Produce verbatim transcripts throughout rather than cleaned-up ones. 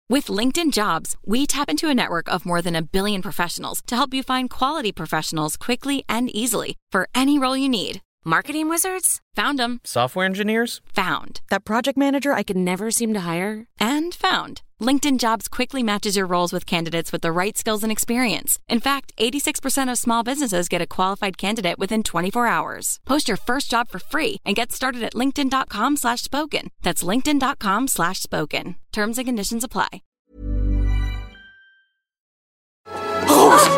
With LinkedIn Jobs, we tap into a network of more than a billion professionals to help you find quality professionals quickly and easily for any role you need. Marketing wizards? Found them. Software engineers? Found. That project manager I could never seem to hire? And found. LinkedIn Jobs quickly matches your roles with candidates with the right skills and experience. In fact, eighty-six percent of small businesses get a qualified candidate within twenty-four hours. Post your first job for free and get started at linkedin.com slash spoken. That's linkedin.com slash spoken. Terms and conditions apply. Rose!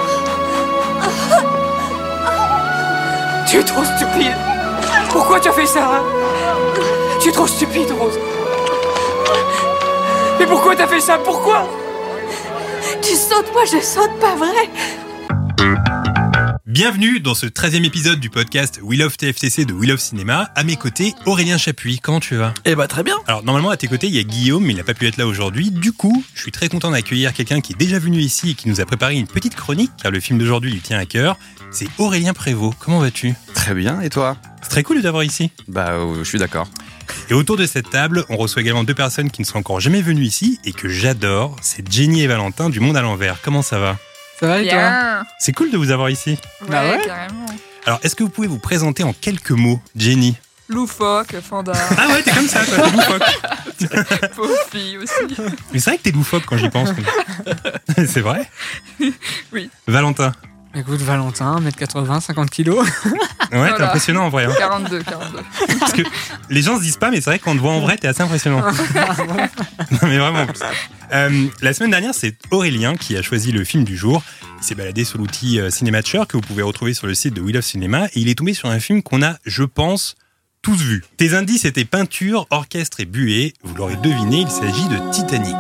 Tu es trop stupide. Pourquoi tu as fait ça, hein? Tu es trop stupide, Rose. Mais pourquoi t'as fait ça? Pourquoi? Tu sautes, moi je saute, pas vrai? Bienvenue dans ce treizième épisode du podcast We Love T F T C de We Love Cinéma. À mes côtés, Aurélien Chapuis. Comment tu vas? Eh bah très bien. Alors normalement à tes côtés il y a Guillaume, mais il n'a pas pu être là aujourd'hui. Du coup, je suis très content d'accueillir quelqu'un qui est déjà venu ici et qui nous a préparé une petite chronique, car le film d'aujourd'hui lui tient à cœur. C'est Aurélien Prévost. Comment vas-tu? Très bien, et toi? C'est très cool de t'avoir ici. Bah euh, je suis d'accord. Et autour de cette table, on reçoit également deux personnes qui ne sont encore jamais venues ici et que j'adore. C'est Jenny et Valentin du Monde à l'envers. Comment ça va? Ça va et toi? C'est cool de vous avoir ici. Ouais, bah ouais, carrément. Alors, est-ce que vous pouvez vous présenter en quelques mots, Jenny? Loufoque, Fanda. Ah ouais, t'es comme ça, toi, t'es loufoque. Pauvre fille aussi. Mais c'est vrai que t'es loufoque quand j'y pense. C'est vrai? Oui. Valentin? Écoute, Valentin, un mètre quatre-vingts, cinquante kilos. Ouais, voilà. T'es impressionnant en vrai. Hein. quarante-deux, quarante-deux. Parce que les gens se disent pas, mais c'est vrai qu'on te voit en vrai, t'es assez impressionnant. Non, mais vraiment. Euh, la semaine dernière, c'est Aurélien qui a choisi le film du jour. Il s'est baladé sur l'outil euh, Cinématcher que vous pouvez retrouver sur le site de We Love Cinéma et il est tombé sur un film qu'on a, je pense, tous vu. Tes indices étaient peinture, orchestre et buée. Vous l'aurez deviné, il s'agit de Titanic.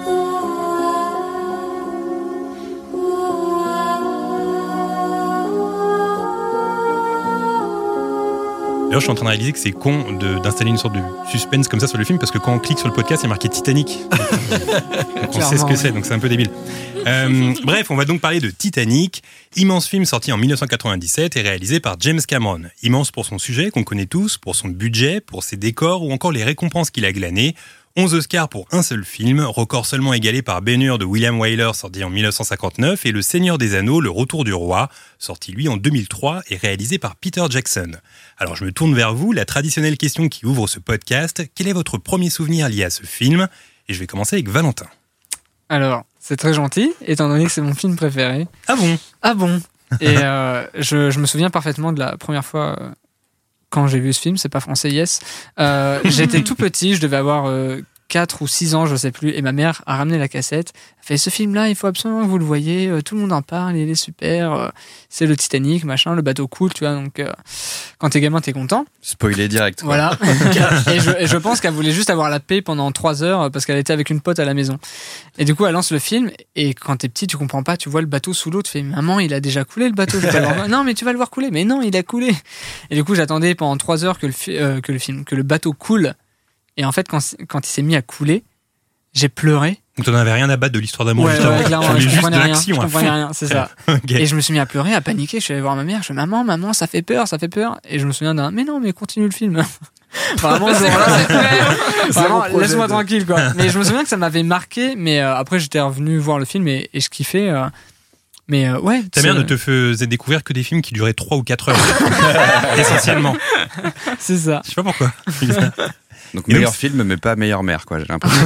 D'ailleurs, je suis en train de réaliser que c'est con de, d'installer une sorte de suspense comme ça sur le film parce que quand on clique sur le podcast, il y a marqué Titanic. Donc on sait ce que c'est, donc c'est un peu débile. Euh, bref, on va donc parler de Titanic, immense film sorti en dix-neuf cent quatre-vingt-dix-sept et réalisé par James Cameron. Immense pour son sujet qu'on connaît tous, pour son budget, pour ses décors ou encore les récompenses qu'il a glanées. onze Oscars pour un seul film, record seulement égalé par Ben-Hur de William Wyler sorti en dix-neuf cent cinquante-neuf et Le Seigneur des Anneaux, Le Retour du Roi, sorti lui en deux mille trois et réalisé par Peter Jackson. Alors je me tourne vers vous, la traditionnelle question qui ouvre ce podcast, quel est votre premier souvenir lié à ce film? Et je vais commencer avec Valentin. Alors, c'est très gentil, étant donné que c'est mon film préféré. Ah bon? Ah bon? Et euh, je, je me souviens parfaitement de la première fois... Euh, quand j'ai vu ce film, c'est pas français, yes. Euh, j'étais tout petit, je devais avoir euh, quatre ou six ans, je sais plus, et ma mère a ramené la cassette. Elle a fait ce film-là, il faut absolument que vous le voyez, euh, tout le monde en parle, il est super, euh, c'est le Titanic, machin, le bateau coule, tu vois, donc euh, quand t'es gamin, t'es content. Spoiler direct. Quoi. Voilà. et, je, et je pense qu'elle voulait juste avoir la paix pendant trois heures parce qu'elle était avec une pote à la maison. Et du coup, elle lance le film, et quand t'es petit, tu comprends pas, tu vois le bateau sous l'eau, tu fais, maman, il a déjà coulé le bateau, je vais pas le voir. Non, mais tu vas le voir couler, mais non, il a coulé. Et du coup, j'attendais pendant trois heures que le, fi- euh, que le film, que le bateau coule. Et en fait, quand, quand il s'est mis à couler, j'ai pleuré. Donc t'en avais rien à battre de l'histoire d'amour ouais, juste avant. Ouais, clairement, tu voulais je juste de comprenais rien, l'action je à comprenais fond. rien, c'est ça. Okay. Et je me suis mis à pleurer, à paniquer. Je suis allé voir ma mère, je fais maman, maman, ça fait peur, ça fait peur. Et je me souviens d'un, mais non, mais continue le film. Vraiment, ce jour-là, vraiment, laisse-moi de... tranquille, quoi. Mais je me souviens que ça m'avait marqué, mais euh, après j'étais revenu voir le film et, et je kiffais. Euh, mais euh, ouais. Ta mère ne te faisait découvrir que des films qui duraient trois ou quatre heures, essentiellement. C'est ça. Je sais pas pourquoi. Donc et meilleur donc, film, mais pas meilleure mère, quoi, j'ai l'impression.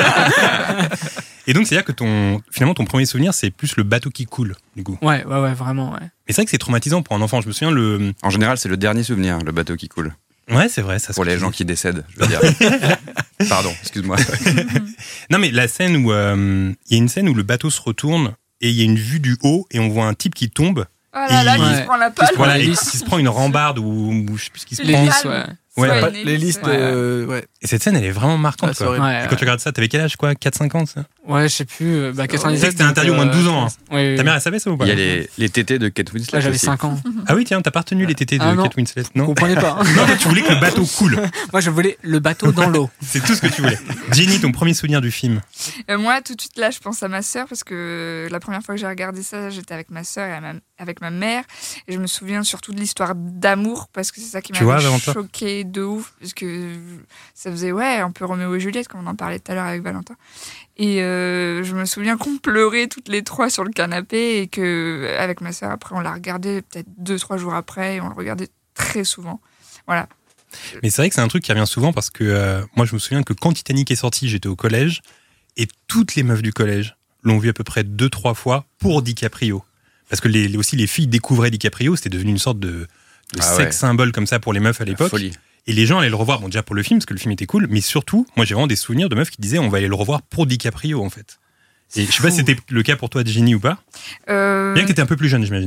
Et donc, c'est-à-dire que ton, finalement, ton premier souvenir, c'est plus le bateau qui coule, du coup. Ouais, ouais, ouais, vraiment, ouais. Mais c'est vrai que c'est traumatisant pour un enfant. Je me souviens, le... En général, c'est le dernier souvenir, le bateau qui coule. Ouais, c'est vrai. Ça pour les gens qui décèdent, je veux dire. Pardon, excuse-moi. Non, mais la scène où... Il euh, y a une scène où le bateau se retourne et il y a une vue du haut et on voit un type qui tombe. Oh là là, qui se prend la palle. Voilà, et qui se prend une rambarde ou, ou je sais plus ce qui se prend. L'hélice, ouais. Ouais, ouais, pas, l'hélice, ouais. Euh, ouais. Et cette scène, elle est vraiment marquante. Ouais, quoi. Ouais, et quand tu regardes ça, t'avais quel âge, quoi, quatre cinq ans, ça? Ouais, je sais plus. Bah, quatre-vingt-dix-sept. C'était interdit au moins de douze ans. Hein. Oui, oui. Ta mère, elle savait ça ou pas? Il y a les, les tétés de Kate Winslet. Là, j'avais aussi. cinq ans. Ah oui, tiens, t'as pas retenu les tétés de ah, Kate Winslet, non? Vous comprenez pas. Hein. Non, tu voulais que le bateau coule. Moi, je voulais le bateau dans l'eau. C'est tout ce que tu voulais. Jenny, ton premier souvenir du film? euh, Moi, tout de suite, là, je pense à ma sœur parce que la première fois que j'ai regardé ça, j'étais avec ma sœur et ma, avec ma mère. Et je me souviens surtout de l'histoire d'amour parce que c'est ça qui m'a choqué pleurer de ouf, parce que ça faisait, ouais, un peu Roméo et Juliette, comme on en parlait tout à l'heure avec Valentin. Et euh, je me souviens qu'on pleurait toutes les trois sur le canapé et qu'avec ma sœur, après, on l'a regardé peut-être deux, trois jours après et on le regardait très souvent. Voilà. Mais c'est vrai que c'est un truc qui revient souvent parce que euh, moi, je me souviens que quand Titanic est sorti, j'étais au collège et toutes les meufs du collège l'ont vu à peu près deux, trois fois pour DiCaprio. Parce que les, aussi, les filles découvraient DiCaprio, c'était devenu une sorte de, de ah sex ouais. symbole comme ça pour les meufs à l'époque. Folie. Et les gens allaient le revoir, bon déjà pour le film, parce que le film était cool, mais surtout, moi j'ai vraiment des souvenirs de meufs qui disaient on va aller le revoir pour DiCaprio en fait. Et je sais pas si c'était le cas pour toi, Ginny, ou pas. Euh... Bien que t'étais un peu plus jeune, j'imagine.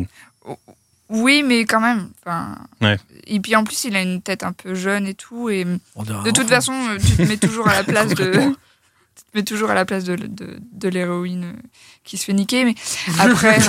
Oui, mais quand même. Ouais. Et puis en plus, il a une tête un peu jeune et tout. Et de toute enfant. façon, tu te mets toujours à la place de. Tu te mets toujours à la place de, de, de l'héroïne qui se fait niquer. Mais après.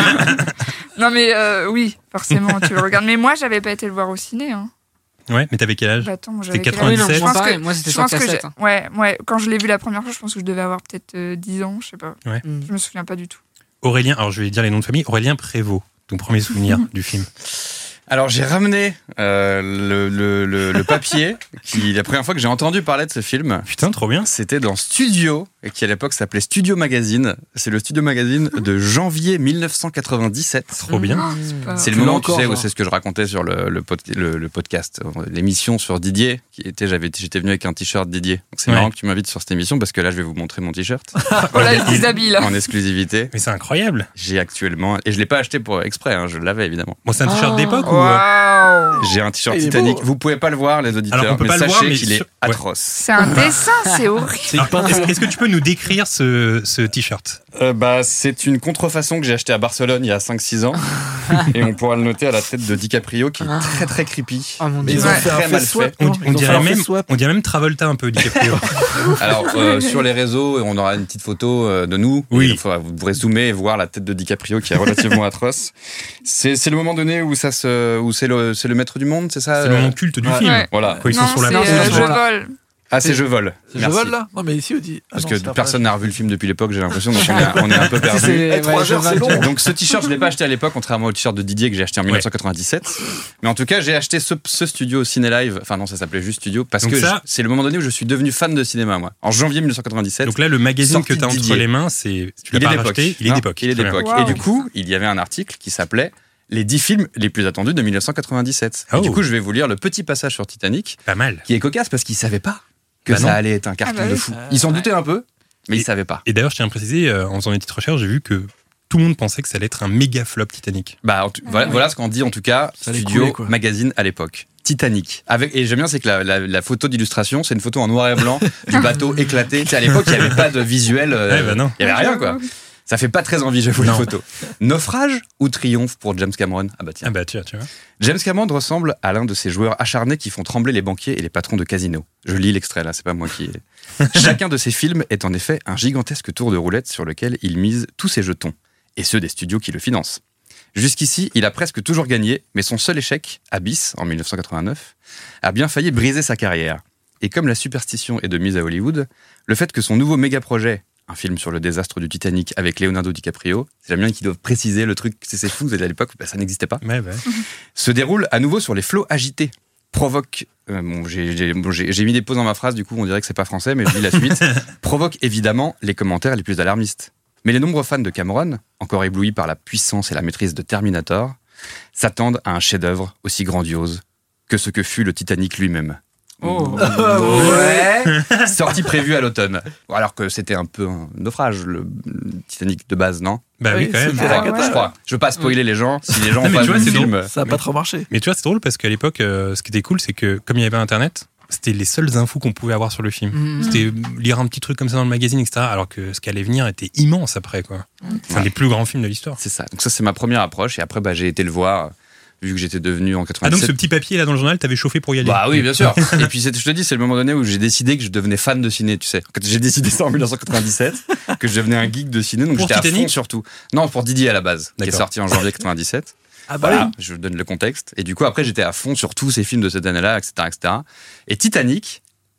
non, mais euh, oui, forcément, tu le regardes. Mais moi, j'avais pas été le voir au ciné. Hein. Ouais, mais t'avais quel âge? Bah attends, c'était quel quatre-vingt-dix-sept. âge Moi, je pense pareil, que, moi c'était je sur pense que cassette. j'ai- hein. ouais, ouais, quand je l'ai vu la première fois, je pense que je devais avoir peut-être euh, dix ans, je sais pas. Ouais. Mm. Je me souviens pas du tout. Aurélien, alors je vais dire les noms de famille. Aurélien Prévost, ton premier souvenir du film. Alors j'ai ramené euh, le, le, le, le papier, qui la première fois que j'ai entendu parler de ce film, Putain, trop bien. c'était dans Studio, et qui à l'époque s'appelait Studio Magazine. C'est le Studio Magazine de janvier mille neuf cent quatre-vingt-dix-sept. Trop bien. C'est pas- C'est le Tu l'as moment, encore, tu sais, où genre. c'est ce que je racontais sur le, le, pod- le, le podcast, l'émission sur Didier, qui était, j'avais, j'étais venu avec un t-shirt Didier. Donc c'est Ouais. marrant que tu m'invites sur cette émission parce que là, je vais vous montrer mon t-shirt Oh là, il se déshabille là. en exclusivité. Mais c'est incroyable. J'ai actuellement, et je l'ai pas acheté pour exprès, hein, je l'avais évidemment. Bon, c'est un t-shirt d'époque ou. euh, Waouh! J'ai un t-shirt Il est Titanic. beau. Vous pouvez pas le voir, les auditeurs, Alors, on peut mais pas le sachez voir, mais qu'il est sur- ouais. atroce. C'est un dessin, c'est horrible. C'est une Alors, peinture. est-ce, est-ce que tu peux nous décrire ce, ce t-shirt? Euh, bah, c'est une contrefaçon que j'ai achetée à Barcelone il y a cinq six ans. Et on pourra le noter à la tête de DiCaprio, qui est très très creepy. Oh mon Mais dieu. ils ont Ouais. fait un Très mal face swap. fait. On, non on Ils ont fait dirait un même, face swap. on dirait même Travolta un peu, DiCaprio. Alors, euh, sur les réseaux, on aura une petite photo euh, de nous. Oui. Et il faudra- vous pourrez zoomer et voir la tête de DiCaprio qui est relativement atroce. C'est, c'est le moment donné où, ça se, où c'est, le, c'est le maître du monde, c'est ça C'est le euh moment culte du Ouais. film. Ouais. Voilà. Quand ils sont Non, sur la c'est, plage. euh, c'est je bon, là. vole. Ah, c'est Je vole. C'est Merci. Je vole là? Non, mais ici on dit. Ah Parce non, que c'est pas personne pareil. n'a revu le film depuis l'époque, j'ai l'impression, donc on est, on est un peu Si, perdu. c'est- Eh, trois ouais, je heures, c'est valide. long. Donc ce t-shirt, je l'ai pas acheté à l'époque, contrairement au t-shirt de Didier que j'ai acheté en dix-neuf cent quatre-vingt-dix-sept. Mais en tout cas, j'ai acheté ce, ce studio Ciné Live. Enfin non, ça s'appelait juste Studio parce Donc que ça- je- c'est le moment donné où je suis devenu fan de cinéma, moi. En janvier mille neuf cent quatre-vingt-dix-sept. Donc là, le magazine Sortie que tu as de entre Didier. les mains, c'est. Tu l'as il est pas d'époque. racheté, il est Non, d'époque. Il est Très bien. d'époque. Wow. Et du coup, il y avait un article qui s'appelait Les dix films les plus attendus de mille neuf cent quatre-vingt-dix-sept. Oh. Et du coup, je vais vous lire le petit passage sur Titanic, Pas mal. qui est cocasse parce qu'ils savaient pas que Bah non. ça allait être un carton Ah bah de oui. fou. Ils s'en doutaient un peu, mais ils savaient pas. Et d'ailleurs, je tiens à préciser, euh, en faisant des petites recherches, j'ai vu que tout le monde pensait que ça allait être un méga flop Titanic. Bah, en tout- voilà, ouais. voilà ce qu'on dit en tout cas, Ça allait Studio couler, quoi. Magazine à l'époque. Titanic. Avec, et j'aime bien, c'est que la, la- la photo d'illustration, c'est une photo en noir et blanc du bateau éclaté. Tu sais, à l'époque, il n'y avait pas de visuel. euh, Ouais, bah non. Il n'y avait rien, quoi. Ça fait pas très envie, j'avoue, la Non. photo. Naufrage ou triomphe pour James Cameron? Ah bah tiens. Ah bah tu vois, tu vois. James Cameron ressemble à l'un de ces joueurs acharnés qui font trembler les banquiers et les patrons de casino. Je lis l'extrait là, c'est pas moi qui. Chacun de ces films est en effet un gigantesque tour de roulette sur lequel il mise tous ses jetons, et ceux des studios qui le financent. Jusqu'ici, il a presque toujours gagné, mais son seul échec, Abyss, en mille neuf cent quatre-vingt-neuf, a bien failli briser sa carrière. Et comme la superstition est de mise à Hollywood, le fait que son nouveau méga projet, un film sur le désastre du Titanic avec Leonardo DiCaprio, c'est la mienne qui doit préciser le truc, c'est c'est fou, vous êtes à l'époque, bah, ça n'existait pas, Ouais, bah. se déroule à nouveau sur les flots agités. Provoque. euh, bon, j'ai, j'ai- bon, j'ai- j'ai mis des pauses dans ma phrase, du coup, on dirait que c'est pas français, mais je lis la suite. Provoque évidemment les commentaires les plus alarmistes. Mais les nombreux fans de Cameron, encore éblouis par la puissance et la maîtrise de Terminator, s'attendent à un chef-d'œuvre aussi grandiose que ce que fut le Titanic lui-même. Oh. Ouais. Sortie prévue à l'automne. Alors que c'était un peu un naufrage, le Titanic de base, non? Bah oui, Oui, quand même. c'était la Ah, cata. Je crois. Je veux pas spoiler les gens. Si les gens Non, ont mais pas tu vu vois, le c'est film, Ça a pas trop marché. Mais tu vois, c'est drôle parce qu'à l'époque, euh, ce qui était cool, c'est que comme il y avait Internet, c'était les seules infos qu'on pouvait avoir sur le film. Mhm. C'était lire un petit truc comme ça dans le magazine, et cetera. Alors que ce qui allait venir était immense après, quoi. C'est un Ouais. des plus grands films de l'histoire. c'est ça. Donc ça, c'est ma première approche. Et après, bah, j'ai été le voir, vu que j'étais devenu en Ah, donc quatre-vingt-dix-sept. ce petit papier là dans le journal, t'avais chauffé pour y aller. Bah oui, bien sûr. Et puis, c'est- je te dis, c'est le moment donné où j'ai décidé que je devenais fan de ciné, tu sais. Quand j'ai décidé ça en mille neuf cent quatre-vingt-dix-sept, que je devenais un geek de ciné, donc Pour j'étais à Titanic fond surtout. Non, pour Didier à la base, qui est D'accord. sorti en janvier quatre-vingt-dix-sept. Ah bah Voilà, oui. je donne le contexte. Et du coup, après, j'étais à fond sur tous ces films de cette année-là, et cetera, et cetera. Et Titanic,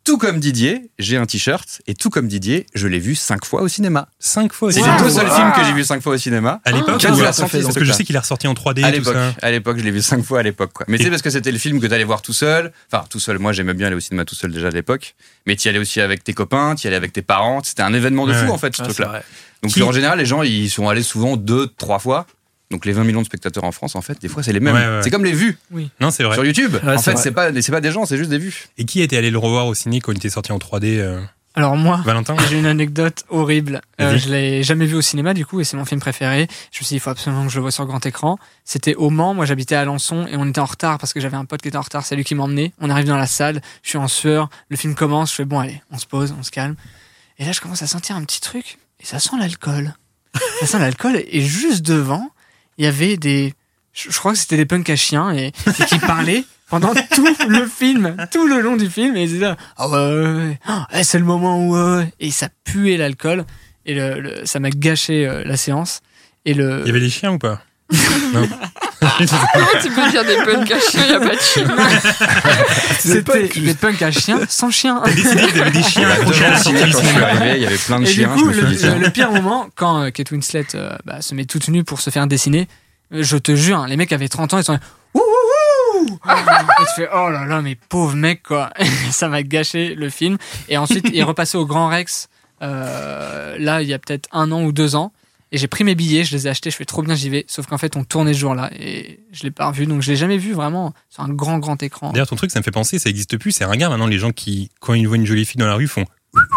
tout comme Didier, j'ai un t-shirt, et tout comme Didier, je l'ai vu cinq fois au cinéma. Cinq fois C'est aussi. les deux seuls films que j'ai vu cinq fois au cinéma. À l'époque, Quel ou- vous l'a parce sorti, que je sais qu'il est ressorti en trois D À et tout l'époque, ça. à l'époque, je l'ai vu cinq fois à l'époque. Quoi. Mais Et- tu sais, parce que c'était le film que t'allais voir tout seul. Enfin, tout seul. Moi, j'aimais bien aller au cinéma tout seul déjà à l'époque. Mais t'y allais aussi avec tes copains, t'y allais avec tes parents. C'était un événement de Ouais, fou ouais. en fait, ce Ah, c'est truc-là. vrai. Donc Qui- en général, les gens, ils sont allés souvent deux, trois fois. Donc les vingt millions de spectateurs en France, en fait, des fois, c'est les mêmes. Ouais, ouais, ouais. C'est comme les vues Non, c'est vrai. sur YouTube. Ouais, en c'est fait, vrai. c'est pas, c'est pas des gens, c'est juste des vues. Et qui était allé le revoir au ciné quand il était sorti en trois D euh, Alors moi, Valentin j'ai une anecdote horrible. Euh, Vas-y. je l'ai jamais vu au cinéma du coup et c'est mon film préféré. Je me suis dit il faut absolument que je le voie sur grand écran. C'était au Mans, moi j'habitais à Alençon et on était en retard parce que j'avais un pote qui était en retard, c'est lui qui m'emmenait. On arrive dans la salle, je suis en sueur, le film commence, je fais bon allez, on se pose, on se calme. Et là je commence à sentir un petit truc et ça sent l'alcool. Ça sent l'alcool et juste devant, il y avait des je, je crois que c'était des punks à chiens et, et qui parlaient pendant tout le film, tout le long du film, et ils disaient là, ah ouais, ouais, ouais, ah, eh, c'est le moment où, ouais, ouais. Et ça puait l'alcool, et le, le- ça m'a gâché euh, la séance. Et le, Il y avait des chiens ou pas Non. Comment tu peux dire des punks à chiens, y a pas de chien. c'était des punks à chiens sans chien. T'as décidé qu'il y avait des chiens accrochés à la sortie du Quand je suis cinéma. arrivé, il y avait plein de Et du chiens. coup, je me le, suis dit, tiens. le- le pire moment, quand euh, Kate Winslet euh, bah, se met toute nue pour se faire dessiner, euh, je te jure, hein, les mecs avaient trente ans, ils sont là, ouh, ouh, ouh. Et tu fais, oh là là, mais pauvre mec, quoi. Ça m'a gâché le film. Et ensuite, il est repassé au Grand Rex, euh, là, il y a peut-être un an ou deux ans. Et j'ai pris mes billets, je les ai achetés, je fais trop bien, j'y vais. Sauf qu'en fait, on tournait ce jour-là et je l'ai pas revu. Donc, je l'ai jamais vu vraiment sur un grand, grand écran. D'ailleurs, ton truc, ça me fait penser, ça existe plus. C'est ringard maintenant, les gens qui, quand ils voient une jolie fille dans la rue, font.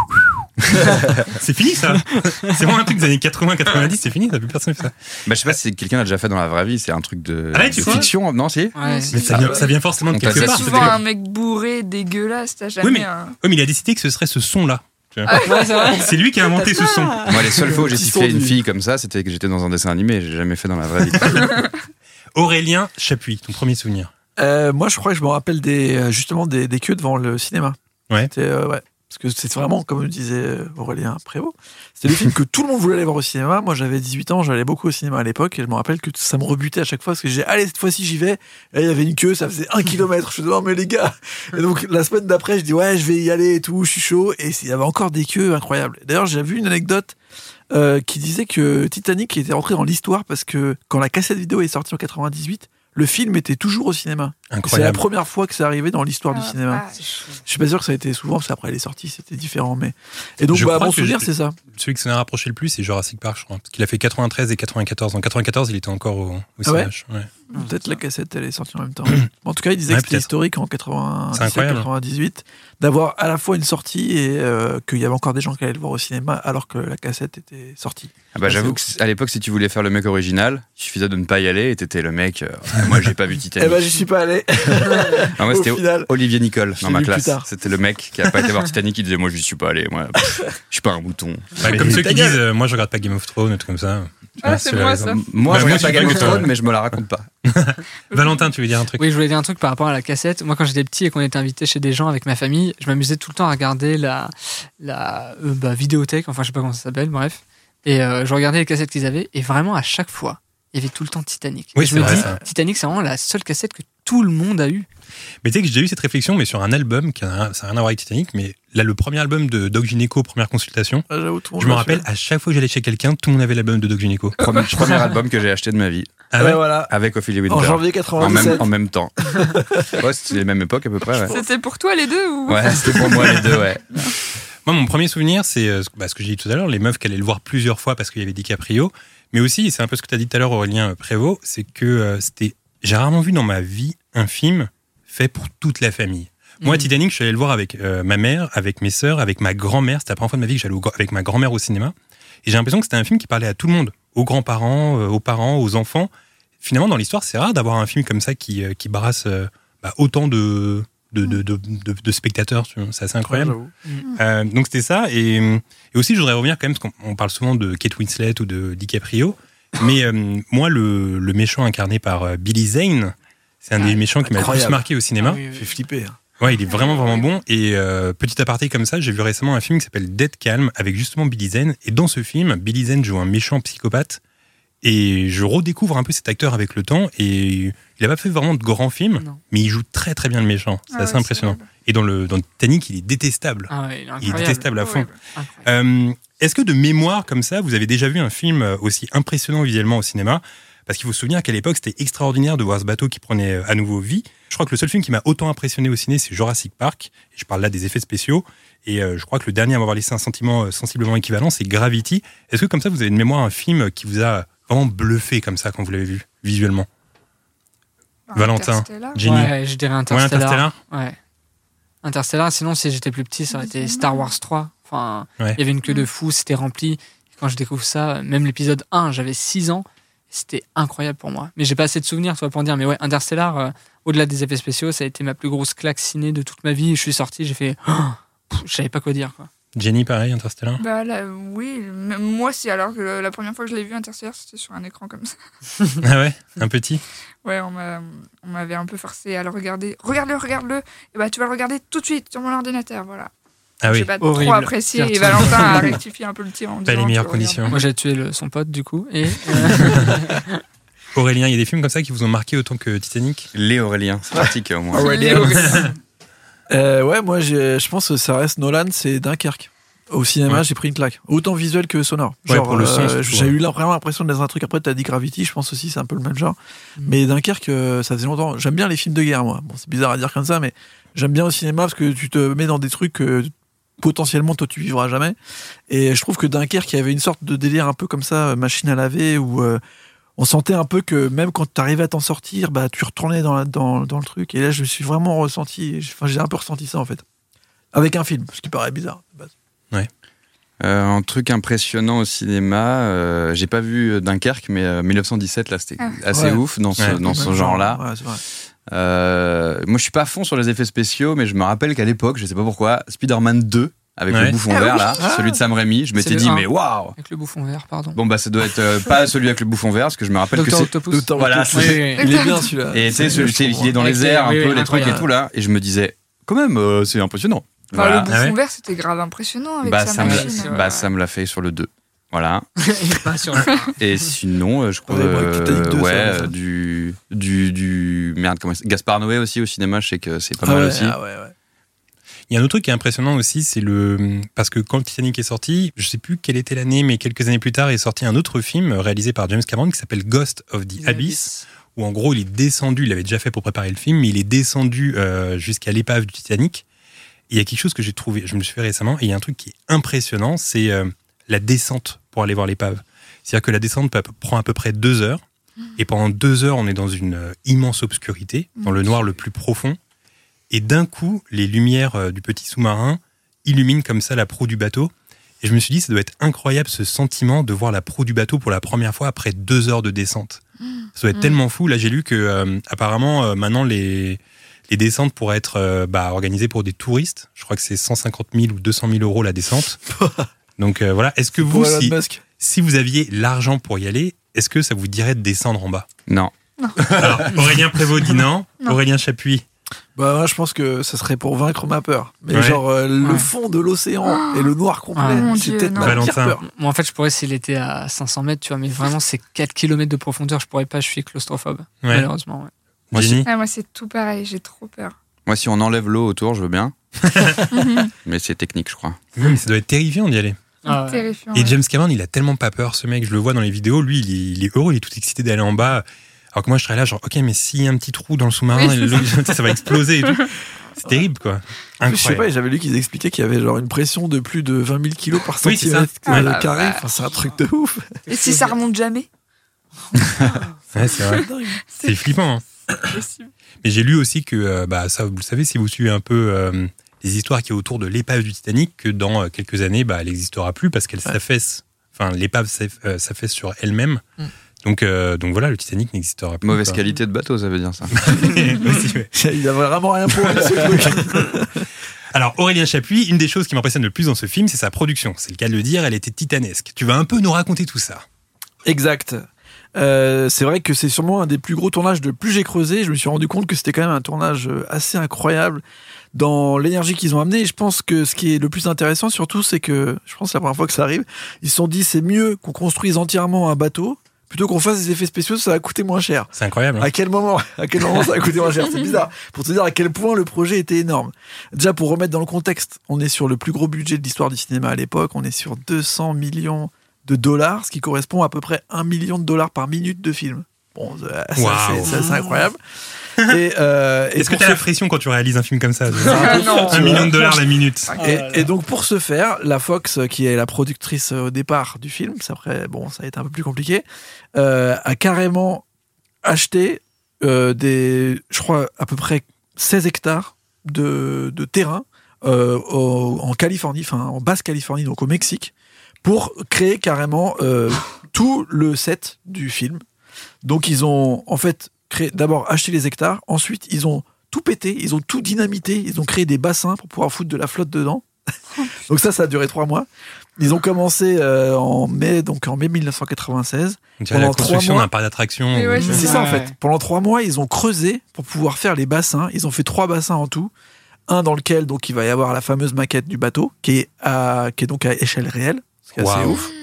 C'est fini ça. C'est vraiment un truc des années quatre-vingts quatre-vingt-dix, c'est fini, ça plus personne fait ça. Bah, je sais pas si quelqu'un l'a déjà fait dans la vraie vie, c'est un truc de, Ah ouais, tu de crois fiction. Non, si Ouais. Mais ça vient, ça vient forcément de On quelque t'a part. dit c'est Souvent délire. un mec bourré, dégueulasse, t'as jamais Oui, mais- un... Oui, mais il a décidé que ce serait ce son-là. Tu vois. Ouais, c'est vrai. C'est lui qui a inventé ce son. Moi, les seules fois où j'ai Petit sifflé son une du- fille comme ça, c'était que j'étais dans un dessin animé. J'ai jamais fait dans la vraie vie. Aurélien Chapuis, ton premier souvenir. Euh, moi, je crois que je me rappelle des, euh, justement des, des queues devant le cinéma. Ouais. C'était, euh, ouais. Parce que c'est vraiment, comme le disait Aurélien Prévost, c'était le film que tout le monde voulait aller voir au cinéma. Moi, j'avais dix-huit ans, j'allais beaucoup au cinéma à l'époque, et je me rappelle que ça me rebutait à chaque fois, parce que j'ai allez, cette fois-ci, j'y vais. Et là, il y avait une queue, ça faisait un kilomètre. Je me disais, non, mais les gars. Et donc, la semaine d'après, je dis, ouais, je vais y aller et tout, je suis chaud. Et il y avait encore des queues incroyables. D'ailleurs, j'ai vu une anecdote euh, qui disait que Titanic était rentré dans l'histoire parce que quand la cassette vidéo est sortie en quatre-vingt-dix-huit, le film était toujours au cinéma. C'est la Incroyable. première fois que c'est arrivé dans l'histoire du Ah, cinéma. ah, Je suis pas sûr que ça a été souvent, parce qu'après elle est sortie, c'était différent. Mais... Et donc, Je bah, crois mon que souvenir, j'ai- c'est ça. Celui qui s'en a rapproché le plus, c'est Jurassic Park, je crois. Parce qu'il a fait quatre-vingt-treize et quatre-vingt-quatorze. En quatre-vingt-quatorze, il était encore au, au Ah ouais C H. Ouais. Peut-être la cassette, elle est sortie en même temps. En tout cas, il disait Ouais, que c'était peut-être. historique en C'est quatre-vingt-dix-sept incroyable. quatre-vingt-dix-huit d'avoir à la fois une sortie et euh, qu'il y avait encore des gens qui allaient le voir au cinéma alors que la cassette était sortie. Ah bah, j'avoue qu'à l'époque, si tu voulais faire le mec original, il suffisait de ne pas y aller et t'étais le mec. euh, Ah, moi, j'ai pas vu Titanic. Eh ben, j'y suis pas allé. Ah, moi, au c'était final. Olivier Nicole Je dans l'ai ma vu plus classe. tard. C'était le mec qui a pas été voir Titanic qui disait moi, j'y suis pas allé. Moi, pff, je suis pas un mouton. Ouais, comme ceux ta qui gueule. disent euh, moi je regarde pas Game of Thrones, un truc comme ça. Tu Ah, vois, c'est ceux-là, moi, ils ont- ça. Moi, Bah, je moi, regarde je pas Game of suis Thrones, pas- mais je me la raconte pas. Valentin, tu veux dire un truc? Oui, je voulais dire un truc par rapport à la cassette. Moi, quand j'étais petit et qu'on était invité chez des gens avec ma famille, je m'amusais tout le temps à regarder la, la euh, bah, vidéothèque, enfin, je sais pas comment ça s'appelle, bref. Et euh, je regardais les cassettes qu'ils avaient, et vraiment, à chaque fois, il y avait tout le temps Titanic. Oui, Et je c'est me vrai, dis, ça. Titanic, c'est vraiment la seule cassette que tout le monde a eue. Mais tu sais que j'ai déjà eu cette réflexion, mais sur un album, qui a, ça n'a rien à voir avec Titanic, mais là, le premier album de Doc Gynéco, première consultation, Ah, j'avoue, tout le monde je me l'a rappelle, fait. à chaque fois que j'allais chez quelqu'un, tout le monde avait l'album de Doc Gynéco. Premier, premier album que j'ai acheté de ma vie. Ah Ouais, ouais? voilà. Avec Ophélie Winter. En janvier En quatre-vingt-dix-sept. même, en même temps. Ouais, c'était les mêmes époques à peu près. Ouais, C'était pour toi les deux ou... ouais c'était pour moi les deux, ouais. Moi, mon premier souvenir, c'est euh, bah, ce que j'ai dit tout à l'heure, les meufs qui allaient le voir plusieurs fois parce qu'il y avait DiCaprio. Mais aussi, et c'est un peu ce que tu as dit tout à l'heure, Aurélien Prévost, c'est que euh, c'était. J'ai rarement vu dans ma vie un film fait pour toute la famille. Moi, Mhm. Titanic, je suis allé le voir avec euh, ma mère, avec mes sœurs, avec ma grand-mère. C'était la première fois de ma vie que j'allais au- avec ma grand-mère au cinéma. Et j'ai l'impression que c'était un film qui parlait à tout le monde, aux grands-parents, euh, aux parents, aux enfants. Finalement, dans l'histoire, c'est rare d'avoir un film comme ça qui, euh, qui brasse euh, bah, autant de, de, de, de, de- de spectateurs. tu vois. C'est assez incroyable. Ouais, j'avoue. Euh, donc c'était ça. Et, et aussi, je voudrais revenir quand même, parce qu'on on parle souvent de Kate Winslet ou de DiCaprio. Mais euh, moi, le, le méchant incarné par euh, Billy Zane, c'est un des méchants qui m'a le plus incroyable. marqué au cinéma. Ah oui, oui. J'ai flippé. hein. Ouais, il est vraiment, vraiment bon. Et euh, petit aparté comme ça, j'ai vu récemment un film qui s'appelle Dead Calm avec justement Billy Zane. Et dans ce film, Billy Zane joue un méchant psychopathe. Et je redécouvre un peu cet acteur avec le temps. Et il n'a pas fait vraiment de grands films, Non. mais il joue très très bien le méchant. C'est Ah assez ouais, impressionnant. c'est vrai. Et dans le dans Titanic, il est détestable. Ah ouais, il est Il est incroyable. détestable à fond. Horrible. Incroyable. Euh, est-ce que de mémoire comme ça, vous avez déjà vu un film aussi impressionnant visuellement au cinéma ? Parce qu'il faut se souvenir qu'à l'époque, c'était extraordinaire de voir ce bateau qui prenait à nouveau vie. Je crois que le seul film qui m'a autant impressionné au ciné, c'est Jurassic Park. Et je parle là des effets spéciaux. Et euh, je crois que le dernier à m'avoir laissé un sentiment euh, sensiblement équivalent, c'est Gravity. Est-ce que comme ça, vous avez de mémoire un film qui vous a vraiment bluffé comme ça quand vous l'avez vu, visuellement ? Valentin, Interstellar. Jenny. Ouais, je dirais Ouais, Interstellar. Interstellar. Ouais. Interstellar, sinon, si j'étais plus petit, ça aurait été Star Wars trois. Enfin, Ouais. il y avait une queue de fou, c'était rempli. Quand je découvre ça, même l'épisode un, j'avais six ans. C'était incroyable pour moi. Mais j'ai pas assez de souvenirs, toi, pour dire. Mais ouais, Interstellar, euh, au-delà des effets spéciaux, ça a été ma plus grosse claque ciné de toute ma vie. Je suis sorti, j'ai fait. Oh, pff, je savais pas quoi dire, quoi. Jenny, pareil, Interstellar. Bah là, oui, m- moi aussi, alors que la première fois que je l'ai vu Interstellar, c'était sur un écran comme ça. Ah ouais, un petit. Ouais, on, m'a, on m'avait un peu forcé à le regarder. Regarde-le, regarde-le. Et bah, tu vas le regarder tout de suite sur mon ordinateur, voilà. Ah oui. J'ai pas Horrible. trop apprécié et Surtout. Valentin a rectifié un peu le tir en Pas disant les meilleures que, conditions. Moi, j'ai tué le- son pote, du coup. Et. euh, Aurélien, il y a des films comme ça qui vous ont marqué autant que Titanic ? Les Aurélien, c'est pratique au moins. regarde. Euh, ouais, moi, j'ai- je pense que ça reste Nolan, c'est Dunkerque. Au cinéma, Ouais. j'ai pris une claque. Autant visuel que sonore. Ouais, Genre, pour le son, euh, surtout, j'ai ouais. eu là, vraiment l'impression d'être dans un truc. Après, t'as dit Gravity, je pense aussi, c'est un peu le même genre. Mm. Mais Dunkerque, euh, ça faisait longtemps. J'aime bien les films de guerre, moi. Bon, c'est bizarre à dire comme ça, mais j'aime bien au cinéma parce que tu te mets dans des trucs que potentiellement, toi, tu vivras jamais. Et je trouve que Dunkerque, il y avait une sorte de délire un peu comme ça, euh, machine à laver, où euh, on sentait un peu que même quand t'arrivais à t'en sortir, bah, tu retournais dans, la- dans, dans le truc. Et là, je me suis vraiment ressenti, enfin, j'ai un peu ressenti ça, en fait. Avec un film, ce qui paraît bizarre. de base. Euh, un truc impressionnant au cinéma, euh, j'ai pas vu Dunkerque, mais euh, mille neuf cent dix-sept, là, c'était Ah. assez Ouais. ouf dans ce, Ouais. dans ce Même genre-là. Ouais, c'est vrai. Euh, moi, je suis pas à fond sur les effets spéciaux, mais je me rappelle qu'à l'époque, je sais pas pourquoi, Spider-Man deux, avec Ouais. le bouffon Ah vert, oui. là, Ah. celui de Sam Raimi, je C'est m'étais le dit, un. mais waouh! Avec le bouffon vert, pardon. Bon, bah, ça doit être euh, pas celui avec le bouffon vert, parce que je me rappelle que Docteur c'est. Octopus. Docteur Voilà, Octopus. Oui, oui, oui. Il est bien celui-là. Et tu sais, C'est- celui- je tu sais, trouve, il est dans Avec les les- airs, un oui, peu, oui, les trucs et incroyable. tout, là, et je me disais, quand même, euh, c'est impressionnant. Enfin, Voilà. le bouffon Ah ouais. vert, c'était grave impressionnant avec Bah, sa ça me, machine. machine, ouais. bah, ça me l'a fait sur le deux. Voilà. Et pas sur le- Et sinon, euh, je crois Ouais, moi, euh, Titanic deux, ça ouais, va, ça. euh, du, du, du. Merde, comment c'est Gaspard Noé aussi au cinéma, je sais que c'est pas Ah mal ouais, aussi. ah ouais, ouais. Il y a un autre truc qui est impressionnant aussi, c'est le. Parce que quand Titanic est sorti, je sais plus quelle était l'année, mais quelques années plus tard est sorti un autre film réalisé par James Cameron qui s'appelle Ghost of the Abyss, où en gros il est descendu, il l'avait déjà fait pour préparer le film, mais il est descendu euh, jusqu'à l'épave du Titanic. Et il y a quelque chose que j'ai trouvé, je me suis fait récemment, et il y a un truc qui est impressionnant, c'est euh, la descente pour aller voir l'épave. C'est-à-dire que la descente peut- prend à peu près deux heures, et pendant deux heures, on est dans une euh, immense obscurité, dans le noir le plus profond, et d'un coup, les lumières euh, du petit sous-marin illuminent comme ça la proue du bateau. Et je me suis dit, ça doit être incroyable ce sentiment de voir la proue du bateau pour la première fois après deux heures de descente. Ça doit être tellement fou. Là, j'ai lu que euh, apparemment, euh, maintenant, les, les descentes pourraient être euh, bah, organisées pour des touristes. Je crois que c'est cent cinquante mille ou deux cent mille euros la descente. Donc euh, voilà. Est-ce que vous, Pour Elon si, Musk. si vous aviez l'argent pour y aller, est-ce que ça vous dirait de descendre en bas? Non. Alors, Aurélien Prévost dit non. Non. Aurélien Chapuis. Bah, moi, je pense que ça serait pour vaincre ma peur. Mais Ouais. genre, euh, le Ouais. fond de l'océan et le noir complet, Ah, mon c'est Dieu, peut-être non. ma pire Valentin. peur. Moi, en fait, je pourrais s'il était à cinq cents mètres, tu vois, mais vraiment, c'est quatre kilomètres de profondeur, je pourrais pas, je suis claustrophobe. Ouais. Malheureusement, ouais. Moi, Jenny. Ah, moi, c'est tout pareil, j'ai trop peur. Moi, si on enlève l'eau autour, je veux bien. Mais c'est technique, je crois. Oui, mais ça doit être terrifiant d'y aller. Ah ouais. Terrifiant. Et ouais. James Cameron, il a tellement pas peur, ce mec. Je le vois dans les vidéos. Lui, il est, il est heureux, il est tout excité d'aller en bas. Alors que moi, je serais là, genre, ok, mais s'il y a un petit trou dans le sous-marin, Oui, et l'eau, ça va exploser et tout. C'est terrible, quoi. Je sais pas, Incroyable. j'avais lu qu'ils expliquaient qu'il y avait genre une pression de plus de vingt mille kilos par Oui, c'est ça. centimètre Ah, euh, la carré. vache. Enfin, c'est un truc de ouf. Et si ça remonte jamais Ouais, c'est vrai. C'est flippant. Hein. C'est possible. Mais j'ai lu aussi que, euh, bah, ça, vous le savez, si vous suivez un peu euh, les histoires qui est autour de l'épave du Titanic, que dans euh, quelques années, bah, elle n'existera plus parce qu'elle s'affaisse. Enfin, l'épave s'aff- euh, s'affaisse sur elle-même. Mm. Donc, euh, donc voilà, le Titanic n'existera plus. Mauvaise quoi. qualité de bateau, ça veut dire ça. Aussi, ouais. Il a vraiment rien pour lui, ce truc. Alors, Aurélien Chapuis, une des choses qui m'impressionne le plus dans ce film, c'est sa production. C'est le cas de le dire, elle était titanesque. Tu vas un peu nous raconter tout ça. Exact. Euh, c'est vrai que c'est sûrement un des plus gros tournages de plus j'ai creusé. Je me suis rendu compte que c'était quand même un tournage assez incroyable dans l'énergie qu'ils ont amené. Et je pense que ce qui est le plus intéressant surtout, c'est que, je pense que c'est la première fois que ça arrive, ils se sont dit c'est mieux qu'on construise entièrement un bateau plutôt qu'on fasse des effets spéciaux, ça va coûter moins cher. C'est incroyable. Hein. À quel moment, à quel moment ça va coûter moins cher? C'est bizarre. Pour te dire à quel point le projet était énorme. Déjà, pour remettre dans le contexte, on est sur le plus gros budget de l'histoire du cinéma à l'époque. On est sur deux cents millions de dollars, ce qui correspond à peu près un million de dollars par minute de film. Bon, ça, wow. c'est, ça, c'est incroyable. Et, euh, et Est-ce que tu as ce... la pression quand tu réalises un film comme ça? Ah, non. Un million de dollars la minute. Et, et donc pour ce faire, la Fox, qui est la productrice au départ du film, c'est après, bon, ça a été un peu plus compliqué, euh, a carrément acheté euh, des, je crois, à peu près seize hectares de, de terrain euh, au, en Californie, enfin en Basse-Californie, donc au Mexique, pour créer carrément euh, tout le set du film. Donc ils ont en fait créé, d'abord acheté les hectares, ensuite ils ont tout pété, ils ont tout dynamité, ils ont créé des bassins pour pouvoir foutre de la flotte dedans. Donc ça, ça a duré trois mois. Ils ont commencé euh, en mai, donc en mai dix-neuf cent quatre-vingt-seize. On dirait la construction d'un parc d'attractions. Mais ouais, C'est c'est ça, ça, en ouais. fait. Pendant trois mois, ils ont creusé pour pouvoir faire les bassins. Ils ont fait trois bassins en tout. Un dans lequel donc il va y avoir la fameuse maquette du bateau, qui est à, qui est donc à échelle réelle, ce qui est assez Wow. ouf.